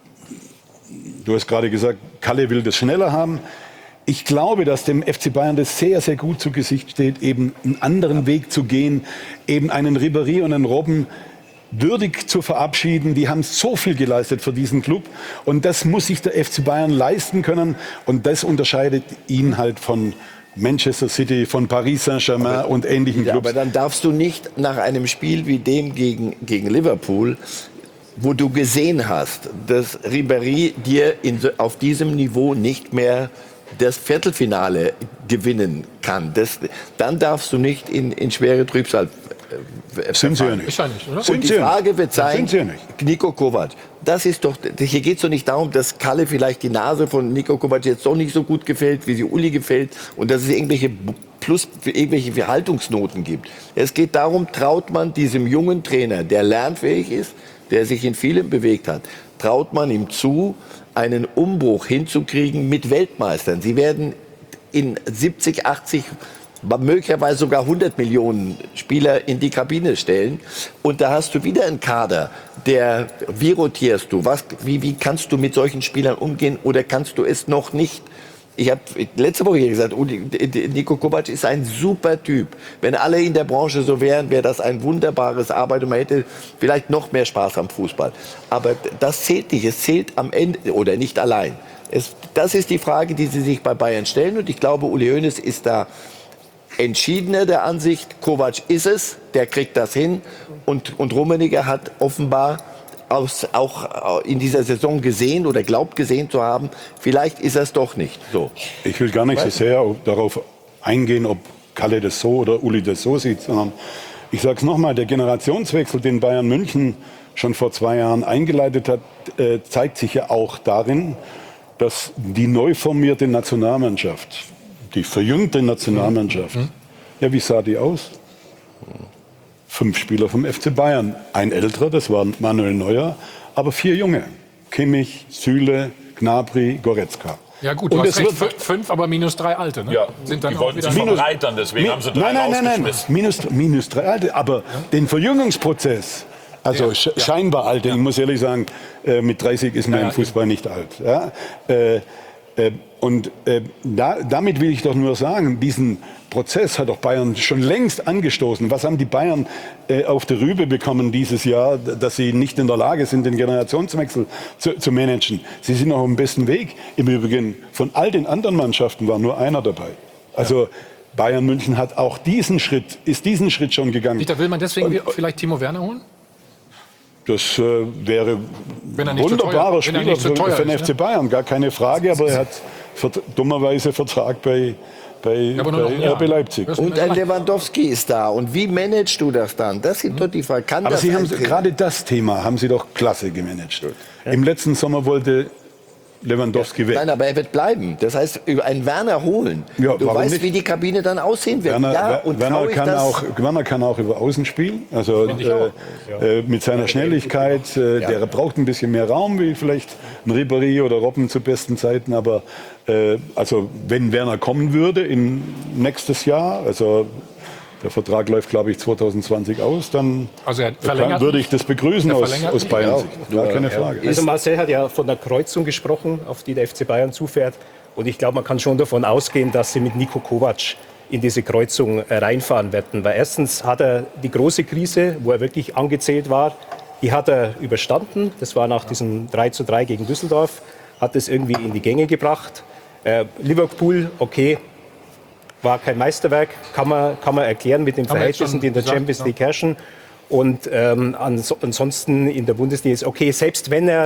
du hast gerade gesagt, Kalle will das schneller haben. Ich glaube, dass dem F C Bayern das sehr, sehr gut zu Gesicht steht, eben einen anderen Weg zu gehen, eben einen Ribéry und einen Robben würdig zu verabschieden. Die haben so viel geleistet für diesen Club. Und das muss sich der F C Bayern leisten können. Und das unterscheidet ihn halt von Manchester City, von Paris Saint-Germain und ähnlichen Ja, Clubs. aber dann darfst du nicht nach einem Spiel wie dem gegen, gegen Liverpool, wo du gesehen hast, dass Ribéry dir in, so- auf diesem Niveau nicht mehr das Viertelfinale gewinnen kann. Das, dann darfst du nicht in, in schwere Trübsal äh, Sind sie ja verfallen. nicht. Ist ja nicht, oder? Sind Und die sie ja Frage nicht. wird sein, Sind sie ja nicht. Niko Kovac, das ist doch, hier geht es doch nicht darum, dass Kalle vielleicht die Nase von Niko Kovac jetzt doch nicht so gut gefällt, wie sie Uli gefällt und dass es irgendwelche plus irgendwelche Verhaltungsnoten gibt. Es geht darum, traut man diesem jungen Trainer, der lernfähig ist, der sich in vielem bewegt hat, traut man ihm zu, einen Umbruch hinzukriegen mit Weltmeistern. Sie werden in siebzig, achtzig, möglicherweise sogar hundert Millionen Spieler in die Kabine stellen. Und da hast du wieder einen Kader, der, wie rotierst du? Was, wie, wie kannst du mit solchen Spielern umgehen oder kannst du es noch nicht? Ich habe letzte Woche hier gesagt, Uli- Niko Kovac ist ein super Typ. Wenn alle in der Branche so wären, wäre das ein wunderbares Arbeit und man hätte vielleicht noch mehr Spaß am Fußball. Aber das zählt nicht. Es zählt am Ende oder nicht allein. Es, das ist die Frage, die sie sich bei Bayern stellen. Und ich glaube, Uli Hoeneß ist da entschiedener der Ansicht, Kovac ist es, der kriegt das hin. Und, und Rummenigge hat offenbar aus, auch in dieser Saison gesehen oder glaubt gesehen zu haben, vielleicht ist er es doch nicht. So. Ich will gar nicht so sehr darauf eingehen, ob Kalle das so oder Uli das so sieht, sondern ich sage es nochmal, der Generationswechsel, den Bayern München schon vor zwei Jahren eingeleitet hat, äh, zeigt sich ja auch darin, dass die neu formierte Nationalmannschaft, die verjüngte Nationalmannschaft, mhm. ja, wie sah die aus? Fünf Spieler vom F C Bayern. Ein älterer, das war Manuel Neuer, aber vier junge. Kimmich, Süle, Gnabry, Goretzka. Ja gut, du Und hast es recht, wird- fünf, fünf, aber minus drei alte. Ne? Ja, Sind dann die auch wollten wieder sich verbreitern, deswegen Mi- haben sie drei nein, nein, nein, nein, rausgeschmissen. minus, minus drei alte, aber den Verjüngungsprozess, also Ja, sch- ja. scheinbar alte, ich muss ehrlich sagen, äh, mit dreißig ist man Ja, im Fußball nicht alt. Ja? Äh, äh, und äh, da, damit will ich doch nur sagen, diesen Prozess hat doch Bayern schon längst angestoßen. Was haben die Bayern äh, auf der Rübe bekommen dieses Jahr, dass sie nicht in der Lage sind, den Generationswechsel zu, zu managen? Sie sind noch auf dem besten Weg. Im Übrigen, von all den anderen Mannschaften war nur einer dabei. Also Bayern München hat auch diesen Schritt, ist diesen Schritt schon gegangen. Dieter, will man deswegen Und- vielleicht Timo Werner holen? Das äh, wäre Wenn er ein nicht zu teuer- wunderbarer wenn er Spieler nicht zu für, teuer für den ist, F ne? C Bayern, gar keine Frage. Aber er hat vert- dummerweise Vertrag bei, bei, aber nur noch bei ein Jahr. R B Leipzig. Und ein Lewandowski ist da. Und wie managst du das dann? Das sind doch die Fragen. Kann Aber das Sie haben ein Trainer- gerade das Thema haben Sie doch klasse gemanagt. Im letzten Sommer wollte Lewandowski weg. Nein, aber er wird bleiben. Das heißt, über einen Werner holen. Ja, du warum weißt, nicht? wie die Kabine dann aussehen wird. Werner, ja, Wer- und Werner, trau ich kann das? auch, Werner kann auch über Außen spielen. Also äh, äh, mit seiner Schnelligkeit. Äh, Der braucht ein bisschen mehr Raum, wie vielleicht ein Ribéry oder Robben zu besten Zeiten. Aber äh, also wenn Werner kommen würde in nächstes Jahr, also der Vertrag läuft, glaube ich, zwanzig zwanzig aus, dann Also er verlängert würde ich das begrüßen Er aus, verlängert aus nicht. Bayern Ja. Sicht. Gar keine Frage. Also Marcel hat ja von der Kreuzung gesprochen, auf die der F C Bayern zufährt. Und ich glaube, man kann schon davon ausgehen, dass sie mit Niko Kovac in diese Kreuzung äh, reinfahren werden. Weil erstens hat er die große Krise, wo er wirklich angezählt war, die hat er überstanden. Das war nach diesem drei zu drei gegen Düsseldorf, hat es irgendwie in die Gänge gebracht. Äh, Liverpool, okay, war kein Meisterwerk, kann man, kann man erklären mit den Haben wir jetzt Verhältnissen, schon die in der gesagt, Champions ja. League herrschen. Und ähm, ans ansonsten in der Bundesliga ist okay, selbst wenn er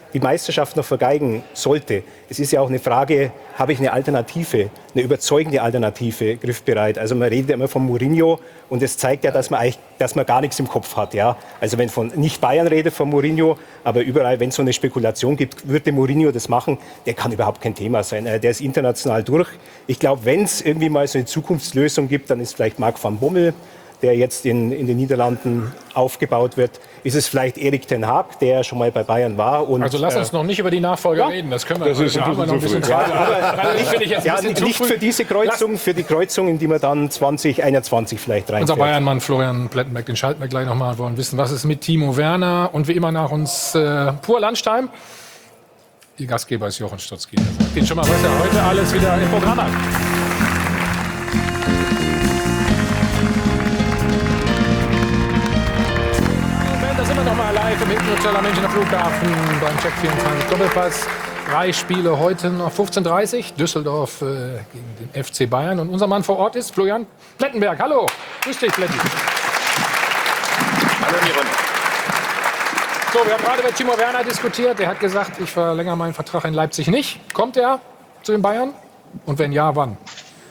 die Meisterschaft noch vergeigen sollte, es ist ja auch eine Frage, habe ich eine Alternative, eine überzeugende Alternative griffbereit? Also man redet ja immer von Mourinho und das zeigt ja, dass man eigentlich, dass man gar nichts im Kopf hat. Ja? Also wenn von nicht Bayern redet, von Mourinho, aber überall, wenn es so eine Spekulation gibt, würde Mourinho das machen, der kann überhaupt kein Thema sein. Der ist international durch. Ich glaube, wenn es irgendwie mal so eine Zukunftslösung gibt, dann ist vielleicht Marc van Bommel, der jetzt in, in den Niederlanden aufgebaut wird. Ist es vielleicht Erik ten Hag, der schon mal bei Bayern war? Und, also lass uns äh, noch nicht über die Nachfolger ja, reden. Das können wir, das ist da haben wir noch ein bisschen Zeit. Ja, aber nicht, ich jetzt ja, nicht für diese Kreuzung, für die Kreuzung, in die wir dann zwanzig einundzwanzig vielleicht reinfährt. Unser Bayernmann Florian Plettenberg, den schalten wir gleich noch mal. Wir wollen wissen, was ist mit Timo Werner? Und wie immer nach uns äh, pur Lunchtime. Ihr Gastgeber ist Jochen Stutzki. Sagt Ihnen schon mal, was er heute alles wieder im Programm hat. Da sind wir noch mal live im Hilton Münchner Flughafen beim Check vierundzwanzig Doppelpass. Drei Spiele heute noch fünfzehn Uhr dreißig. Düsseldorf äh, gegen den F C Bayern. Und unser Mann vor Ort ist Florian Plettenberg. Hallo. Grüß dich, Pletti. Hallo in die Runde. So, wir haben gerade über Timo Werner diskutiert. Er hat gesagt, ich verlängere meinen Vertrag in Leipzig nicht. Kommt er zu den Bayern? Und wenn ja, wann?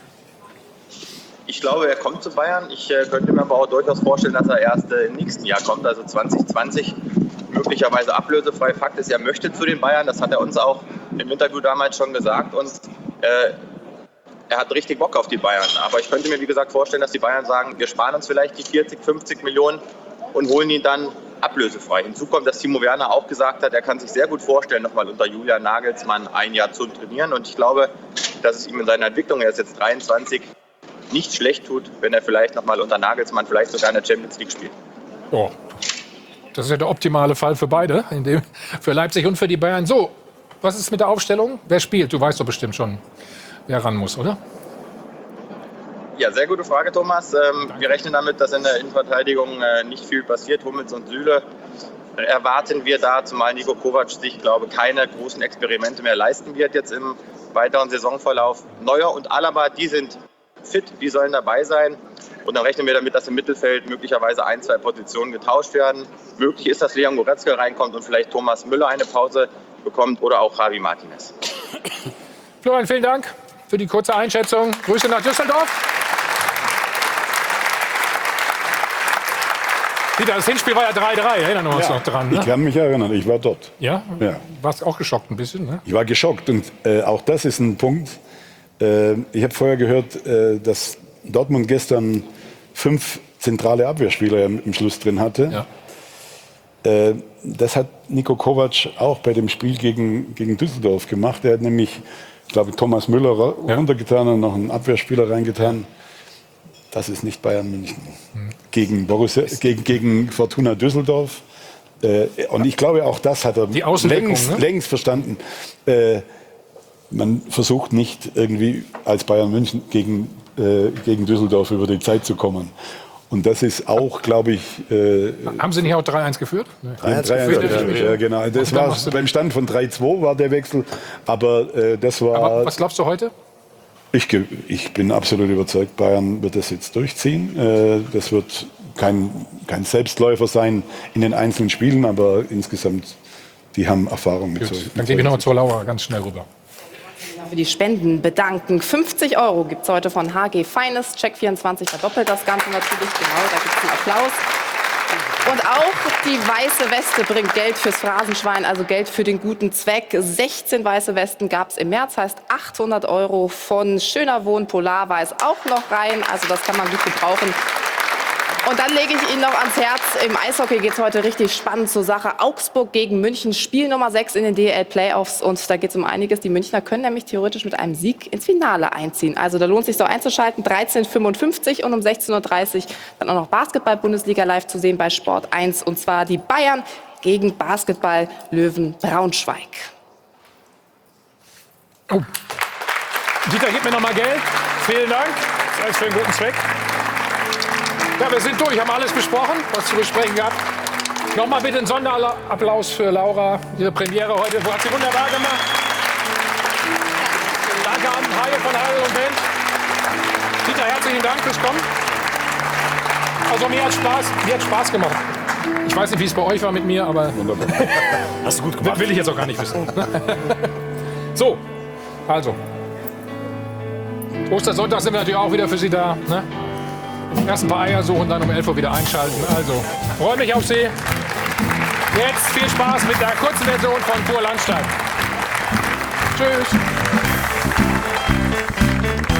Ich glaube, er kommt zu Bayern. Ich äh, könnte mir aber auch durchaus vorstellen, dass er erst äh, im nächsten Jahr kommt, also zwanzig zwanzig. Möglicherweise ablösefrei. Fakt ist, er möchte zu den Bayern. Das hat er uns auch im Interview damals schon gesagt. Und äh, er hat richtig Bock auf die Bayern. Aber ich könnte mir, wie gesagt, vorstellen, dass die Bayern sagen, wir sparen uns vielleicht die vierzig, fünfzig Millionen und holen ihn dann ablösefrei. Hinzu kommt, dass Timo Werner auch gesagt hat, er kann sich sehr gut vorstellen, nochmal unter Julian Nagelsmann ein Jahr zu trainieren. Und ich glaube, dass es ihm in seiner Entwicklung, er ist jetzt dreiundzwanzig, nicht schlecht tut, wenn er vielleicht nochmal unter Nagelsmann vielleicht sogar in der Champions League spielt. Oh. Das ist ja der optimale Fall für beide, in dem, für Leipzig und für die Bayern. So, was ist mit der Aufstellung? Wer spielt? Du weißt doch bestimmt schon, wer ran muss, oder? Ja, sehr gute Frage, Thomas. Ähm, wir rechnen damit, dass in der Innenverteidigung äh, nicht viel passiert. Hummels und Süle äh, erwarten wir da, zumal Niko Kovac sich, glaube ich, keine großen Experimente mehr leisten wird jetzt im weiteren Saisonverlauf. Neuer und Alaba, die sind fit, die sollen dabei sein. Und dann rechnen wir damit, dass im Mittelfeld möglicherweise ein, zwei Positionen getauscht werden. Möglich ist, dass Leon Goretzka reinkommt und vielleicht Thomas Müller eine Pause bekommt oder auch Javi Martinez. Florian, vielen Dank für die kurze Einschätzung. Grüße nach Düsseldorf. Dieter, das Hinspiel war ja drei drei, erinnern wir uns Ja, noch dran. Ne? Ich kann mich erinnern, ich war dort. Ja? Ja. Warst auch geschockt ein bisschen, ne? Ich war geschockt und äh, auch das ist ein Punkt. Äh, ich habe vorher gehört, äh, dass Dortmund gestern fünf zentrale Abwehrspieler im, im Schluss drin hatte. Ja. Äh, das hat Niko Kovac auch bei dem Spiel gegen, gegen Düsseldorf gemacht. Er hat nämlich, ich glaube, Thomas Müller ja. runtergetan und noch einen Abwehrspieler reingetan. Das ist nicht Bayern München. Mhm. Gegen, Borussia, gegen, gegen Fortuna Düsseldorf. Äh, und ich glaube, auch das hat er längst, ne? längst verstanden. Äh, man versucht nicht irgendwie als Bayern München gegen, äh, gegen Düsseldorf über die Zeit zu kommen. Und das ist auch, glaube ich... Äh, Haben Sie nicht auch drei eins geführt? Nee. drei eins geführt, ja, ja, genau. Das war beim Stand von drei zwei war der Wechsel. Aber äh, das war... Aber was glaubst du heute? Ich, ich bin absolut überzeugt, Bayern wird das jetzt durchziehen. Äh, das wird kein, kein Selbstläufer sein in den einzelnen Spielen, aber insgesamt, die haben Erfahrung mit Gut, so. Dann gebe ich noch mal zur Laura ganz schnell rüber. Für die Spenden bedanken. fünfzig Euro gibt es heute von H G Finest. Check vierundzwanzig verdoppelt das Ganze natürlich. Genau, da gibt es einen Applaus. Und auch die weiße Weste bringt Geld fürs Phrasenschwein, also Geld für den guten Zweck. sechzehn weiße Westen gab es im März, heißt achthundert Euro von Schöner Wohn Polarweiß auch noch rein. Also das kann man gut gebrauchen. Und dann lege ich Ihnen noch ans Herz, im Eishockey geht es heute richtig spannend zur Sache. Augsburg gegen München, Spiel Nummer sechs in den D L L-Playoffs. Und da geht es um einiges. Die Münchner können nämlich theoretisch mit einem Sieg ins Finale einziehen. Also da lohnt es sich so einzuschalten. dreizehn Uhr fünfundfünfzig und um sechzehn Uhr dreißig dann auch noch Basketball-Bundesliga live zu sehen bei Sport eins. Und zwar die Bayern gegen Basketball-Löwen Braunschweig. Oh. Dieter, gib mir noch mal Geld. Vielen Dank. Das ist alles für einen guten Zweck. Ja, wir sind durch, haben alles besprochen, was zu besprechen gab. Nochmal bitte einen Sonderapplaus für Laura, ihre Premiere heute. Hat sie wunderbar gemacht. Danke an Haie von Haie und Band. Dieter, herzlichen Dank fürs Kommen. Also mir hat Spaß, mir hat Spaß gemacht. Ich weiß nicht, wie es bei euch war mit mir, aber Wunderbar. hast du gut gemacht. Will ich jetzt auch gar nicht wissen. So, also. Ostersonntag sind wir natürlich auch wieder für Sie da. Ne? Erst ein paar Eier suchen, dann um elf Uhr wieder einschalten. Also, freue mich auf Sie. Jetzt viel Spaß mit der kurzen Version von Pur Landstein. Tschüss.